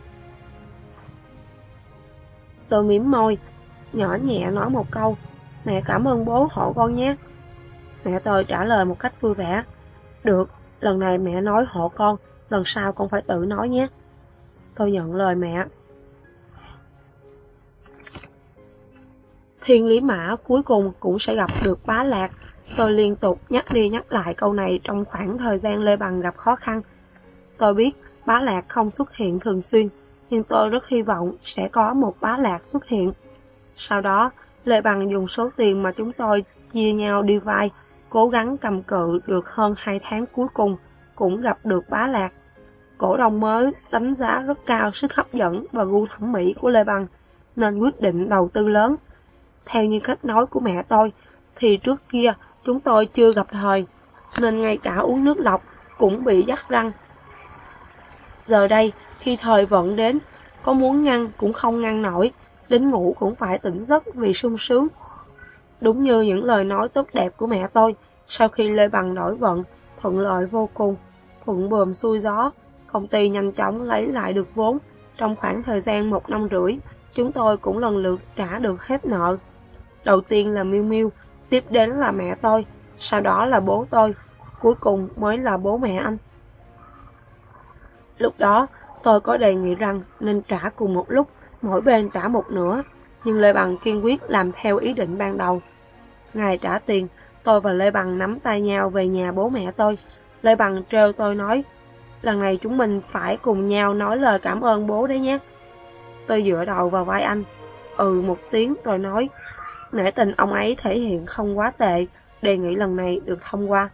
Tôi mím môi, nhỏ nhẹ nói một câu, mẹ cảm ơn bố hộ con nhé. Mẹ tôi trả lời một cách vui vẻ, được, lần này mẹ nói hộ con, lần sau con phải tự nói nhé. Tôi nhận lời mẹ. Thiên Lý Mã cuối cùng cũng sẽ gặp được Bá Lạc. Tôi liên tục nhắc đi nhắc lại câu này trong khoảng thời gian Lê Bằng gặp khó khăn. Tôi biết Bá Lạc không xuất hiện thường xuyên, nhưng tôi rất hy vọng sẽ có một Bá Lạc xuất hiện. Sau đó, Lê Bằng dùng số tiền mà chúng tôi chia nhau đi vay, cố gắng cầm cự được hơn hai tháng cuối cùng, cũng gặp được Bá Lạc. Cổ đông mới đánh giá rất cao sức hấp dẫn và gu thẩm mỹ của Lê Bằng. nên quyết định đầu tư lớn. Theo như cách nói của mẹ tôi, thì trước kia chúng tôi chưa gặp thời, nên ngay cả uống nước lọc cũng bị dắt răng. Giờ đây, khi thời vận đến, có muốn ngăn cũng không ngăn nổi, đến ngủ cũng phải tỉnh giấc vì sung sướng. Đúng như những lời nói tốt đẹp của mẹ tôi, sau khi Lê Bằng đổi vận, thuận lợi vô cùng, thuận buồm xuôi gió, công ty nhanh chóng lấy lại được vốn. Trong khoảng thời gian một năm rưỡi, chúng tôi cũng lần lượt trả được hết nợ. Đầu tiên là Miu Miu, tiếp đến là mẹ tôi, sau đó là bố tôi, cuối cùng mới là bố mẹ anh. Lúc đó, tôi có đề nghị rằng nên trả cùng một lúc, mỗi bên trả một nửa, nhưng Lê Bằng kiên quyết làm theo ý định ban đầu. Ngày trả tiền, tôi và Lê Bằng nắm tay nhau về nhà bố mẹ tôi. Lê Bằng trêu tôi nói, lần này chúng mình phải cùng nhau nói lời cảm ơn bố đấy nhé. Tôi dựa đầu vào vai anh, ừ một tiếng rồi nói, nể tình ông ấy thể hiện không quá tệ, đề nghị lần này được thông qua.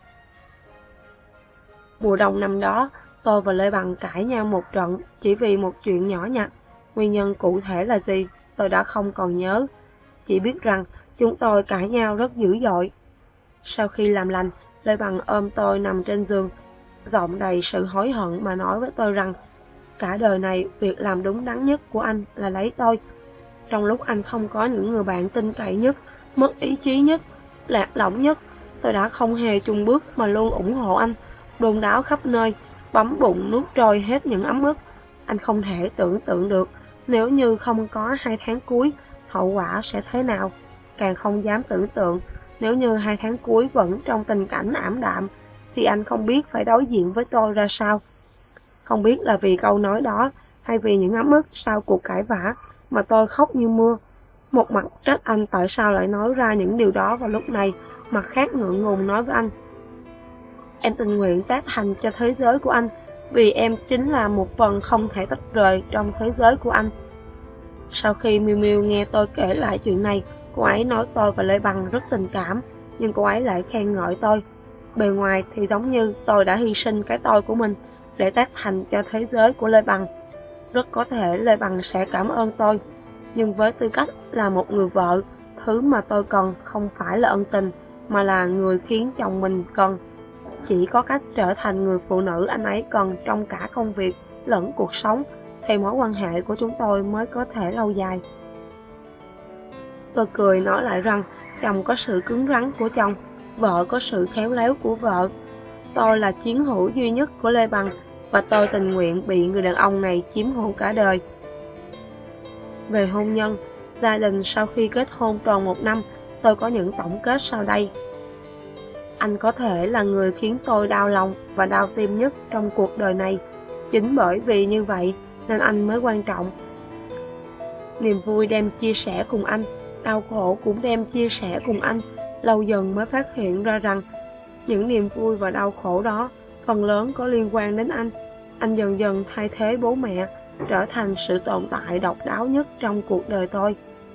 Mùa đông năm đó, tôi và Lê Bằng cãi nhau một trận chỉ vì một chuyện nhỏ nhặt. Nguyên nhân cụ thể là gì, tôi đã không còn nhớ. Chỉ biết rằng chúng tôi cãi nhau rất dữ dội. Sau khi làm lành, Lê Bằng ôm tôi nằm trên giường, giọng đầy sự hối hận mà nói với tôi rằng cả đời này việc làm đúng đắn nhất của anh là lấy tôi. Trong lúc anh không có những người bạn tin cậy nhất, mất ý chí nhất, lạc lõng nhất, tôi đã không hề chùn bước mà luôn ủng hộ anh, đôn đáo khắp nơi, bấm bụng nuốt trôi hết những ấm ức. Anh không thể tưởng tượng được nếu như không có hai tháng cuối, hậu quả sẽ thế nào. Càng không dám tưởng tượng nếu như hai tháng cuối vẫn trong tình cảnh ảm đạm, thì anh không biết phải đối diện với tôi ra sao. Không biết là vì câu nói đó, hay vì những ấm ức sau cuộc cãi vã, mà tôi khóc như mưa. Một mặt trách anh tại sao lại nói ra những điều đó vào lúc này, mặt khác ngượng ngùng nói với anh, em tình nguyện tác thành cho thế giới của anh, vì em chính là một phần không thể tách rời trong thế giới của anh. Sau khi Miu Miu nghe tôi kể lại chuyện này, cô ấy nói tôi và Lê Bằng rất tình cảm, nhưng cô ấy lại khen ngợi tôi. Bề ngoài thì giống như tôi đã hy sinh cái tôi của mình để tác thành cho thế giới của Lê Bằng. Rất có thể Lê Bằng sẽ cảm ơn tôi, nhưng với tư cách là một người vợ, thứ mà tôi cần không phải là ân tình, mà là người khiến chồng mình cần. Chỉ có cách trở thành người phụ nữ anh ấy cần trong cả công việc lẫn cuộc sống, thì mối quan hệ của chúng tôi mới có thể lâu dài. Tôi cười nói lại rằng chồng có sự cứng rắn của chồng, vợ có sự khéo léo của vợ. Tôi là chiến hữu duy nhất của Lê Bằng, và tôi tình nguyện bị người đàn ông này chiếm hữu cả đời. Về hôn nhân, gia đình sau khi kết hôn tròn một năm, tôi có những tổng kết sau đây. Anh có thể là người khiến tôi đau lòng và đau tim nhất trong cuộc đời này. Chính bởi vì như vậy nên anh mới quan trọng. Niềm vui đem chia sẻ cùng anh, đau khổ cũng đem chia sẻ cùng anh. Lâu dần mới phát hiện ra rằng những niềm vui và đau khổ đó phần lớn có liên quan đến anh. Anh dần dần thay thế bố mẹ, trở thành sự tồn tại độc đáo nhất trong cuộc đời tôi.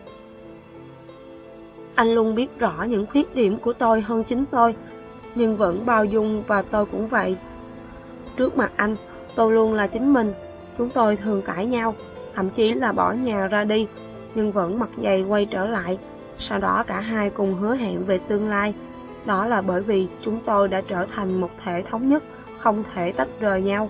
Anh luôn biết rõ những khuyết điểm của tôi hơn chính tôi, nhưng vẫn bao dung, và tôi cũng vậy. Trước mặt anh, tôi luôn là chính mình. Chúng tôi thường cãi nhau, thậm chí là bỏ nhà ra đi, nhưng vẫn mặt dày quay trở lại. Sau đó cả hai cùng hứa hẹn về tương lai. Đó là bởi vì chúng tôi đã trở thành một thể thống nhất, không thể tách rời nhau.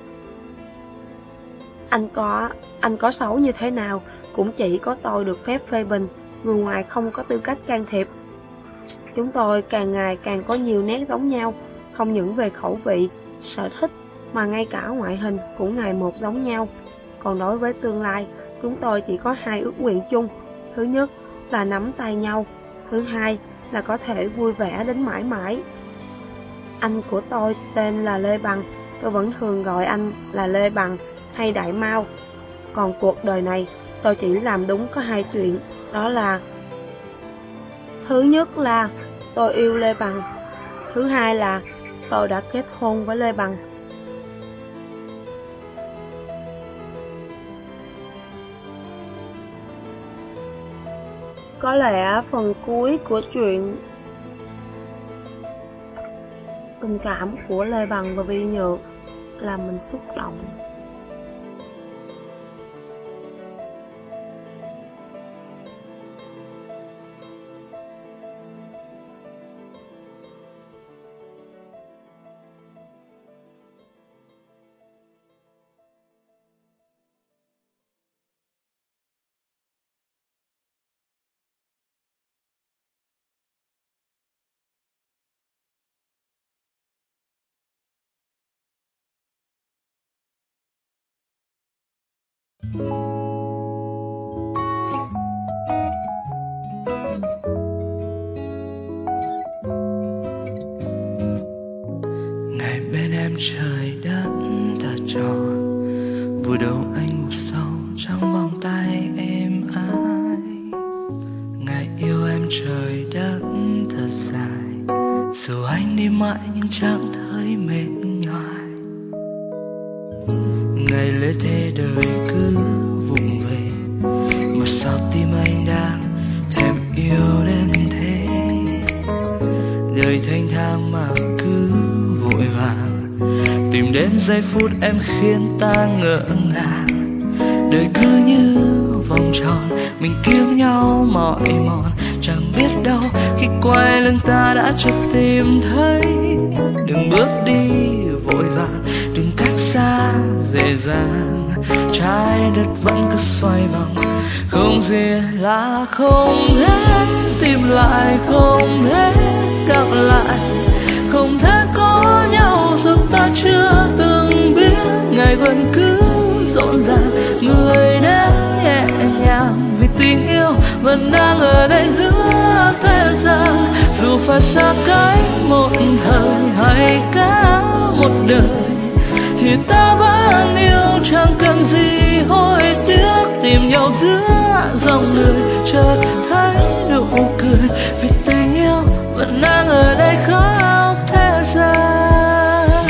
Anh có, anh có xấu như thế nào, cũng chỉ có tôi được phép phê bình, người ngoài không có tư cách can thiệp. Chúng tôi càng ngày càng có nhiều nét giống nhau, không những về khẩu vị, sở thích, mà ngay cả ngoại hình cũng ngày một giống nhau. Còn đối với tương lai, chúng tôi chỉ có hai ước nguyện chung. Thứ nhất là nắm tay nhau, thứ hai là có thể vui vẻ đến mãi mãi. Anh của tôi tên là Lê Bằng, tôi vẫn thường gọi anh là Lê Bằng hay Đại Mao. Còn cuộc đời này, tôi chỉ làm đúng có hai chuyện, đó là: thứ nhất là tôi yêu Lê Bằng, thứ hai là tôi đã kết hôn với Lê Bằng. Có lẽ phần cuối của chuyện tình cảm của Lê Bằng và Vi Nhược làm mình xúc động. anh ngủ sâu trong vòng tay êm ái. Ngày yêu em trời đất thật dài, dù anh đi mãi nhưng chẳng thấy mệt nhoài. Ngày lễ thế đời cứ vụng về, mà sao tim anh đang thèm yêu đến thế. Đời thênh thang mà cứ vội vàng, tìm đến giây phút em khiến ta ngỡ ngàng. Đời cứ như vòng tròn, mình kiếm nhau mỏi mòn, chẳng biết đâu khi quay lưng ta đã chợt tìm thấy. Đừng bước đi vội vàng, đừng cách xa dễ dàng, trái đất vẫn cứ xoay vòng. Không gì là không thể tìm lại, không thể gặp lại, không thể có nhau dù ta chưa từng biết. Ngày vẫn cứ rộn ràng, người đến nhẹ nhàng, vì tình yêu vẫn đang ở đây giữa thế gian. Dù phải xa cách một thời hay cả một đời, thì ta vẫn yêu, chẳng cần gì hối tiếc. Tìm nhau giữa dòng người, chợt thấy nụ cười, vì tình yêu vẫn đang ở đây khắp thế gian.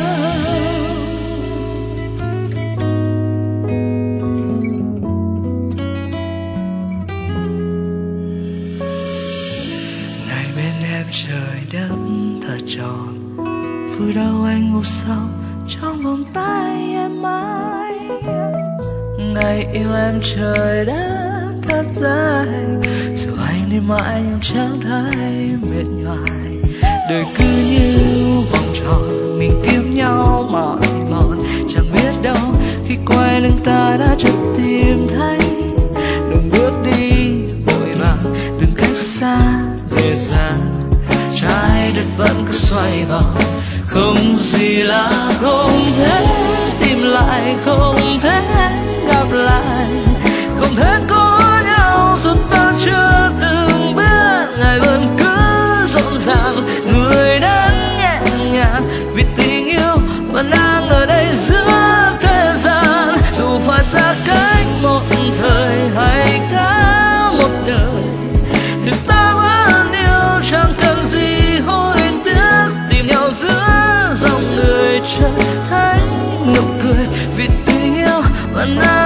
Ngày bên em trời đất thật tròn, vui đâu anh ngủ sâu trong vòng tay em mãi. Ngày yêu em trời đất thật dài, dù anh đi mãi nhưng chẳng thấy mệt nhoài. Đời cứ như vòng tròn, mình kiếm nhau mỏi mòn, chẳng biết đâu khi quay lưng ta đã chợt tìm thấy. Đừng bước đi vội vàng, đừng cách xa dễ dàng, trái đất vẫn cứ xoay vòng. Không gì là không thể tìm lại, không thể gặp lại, không thể có nhau dù ta chưa từng biết. Ngày vẫn cứ rộn ràng, người đến nhẹ nhàng, vì tình yêu vẫn đang ở đây giữa thế gian. Dù phải xa cách một thời hay cả một đời, thì ta vẫn yêu, chẳng cần gì hối tiếc. Tìm nhau giữa dòng người, chợt thấy nụ cười, vì tình yêu vẫn đang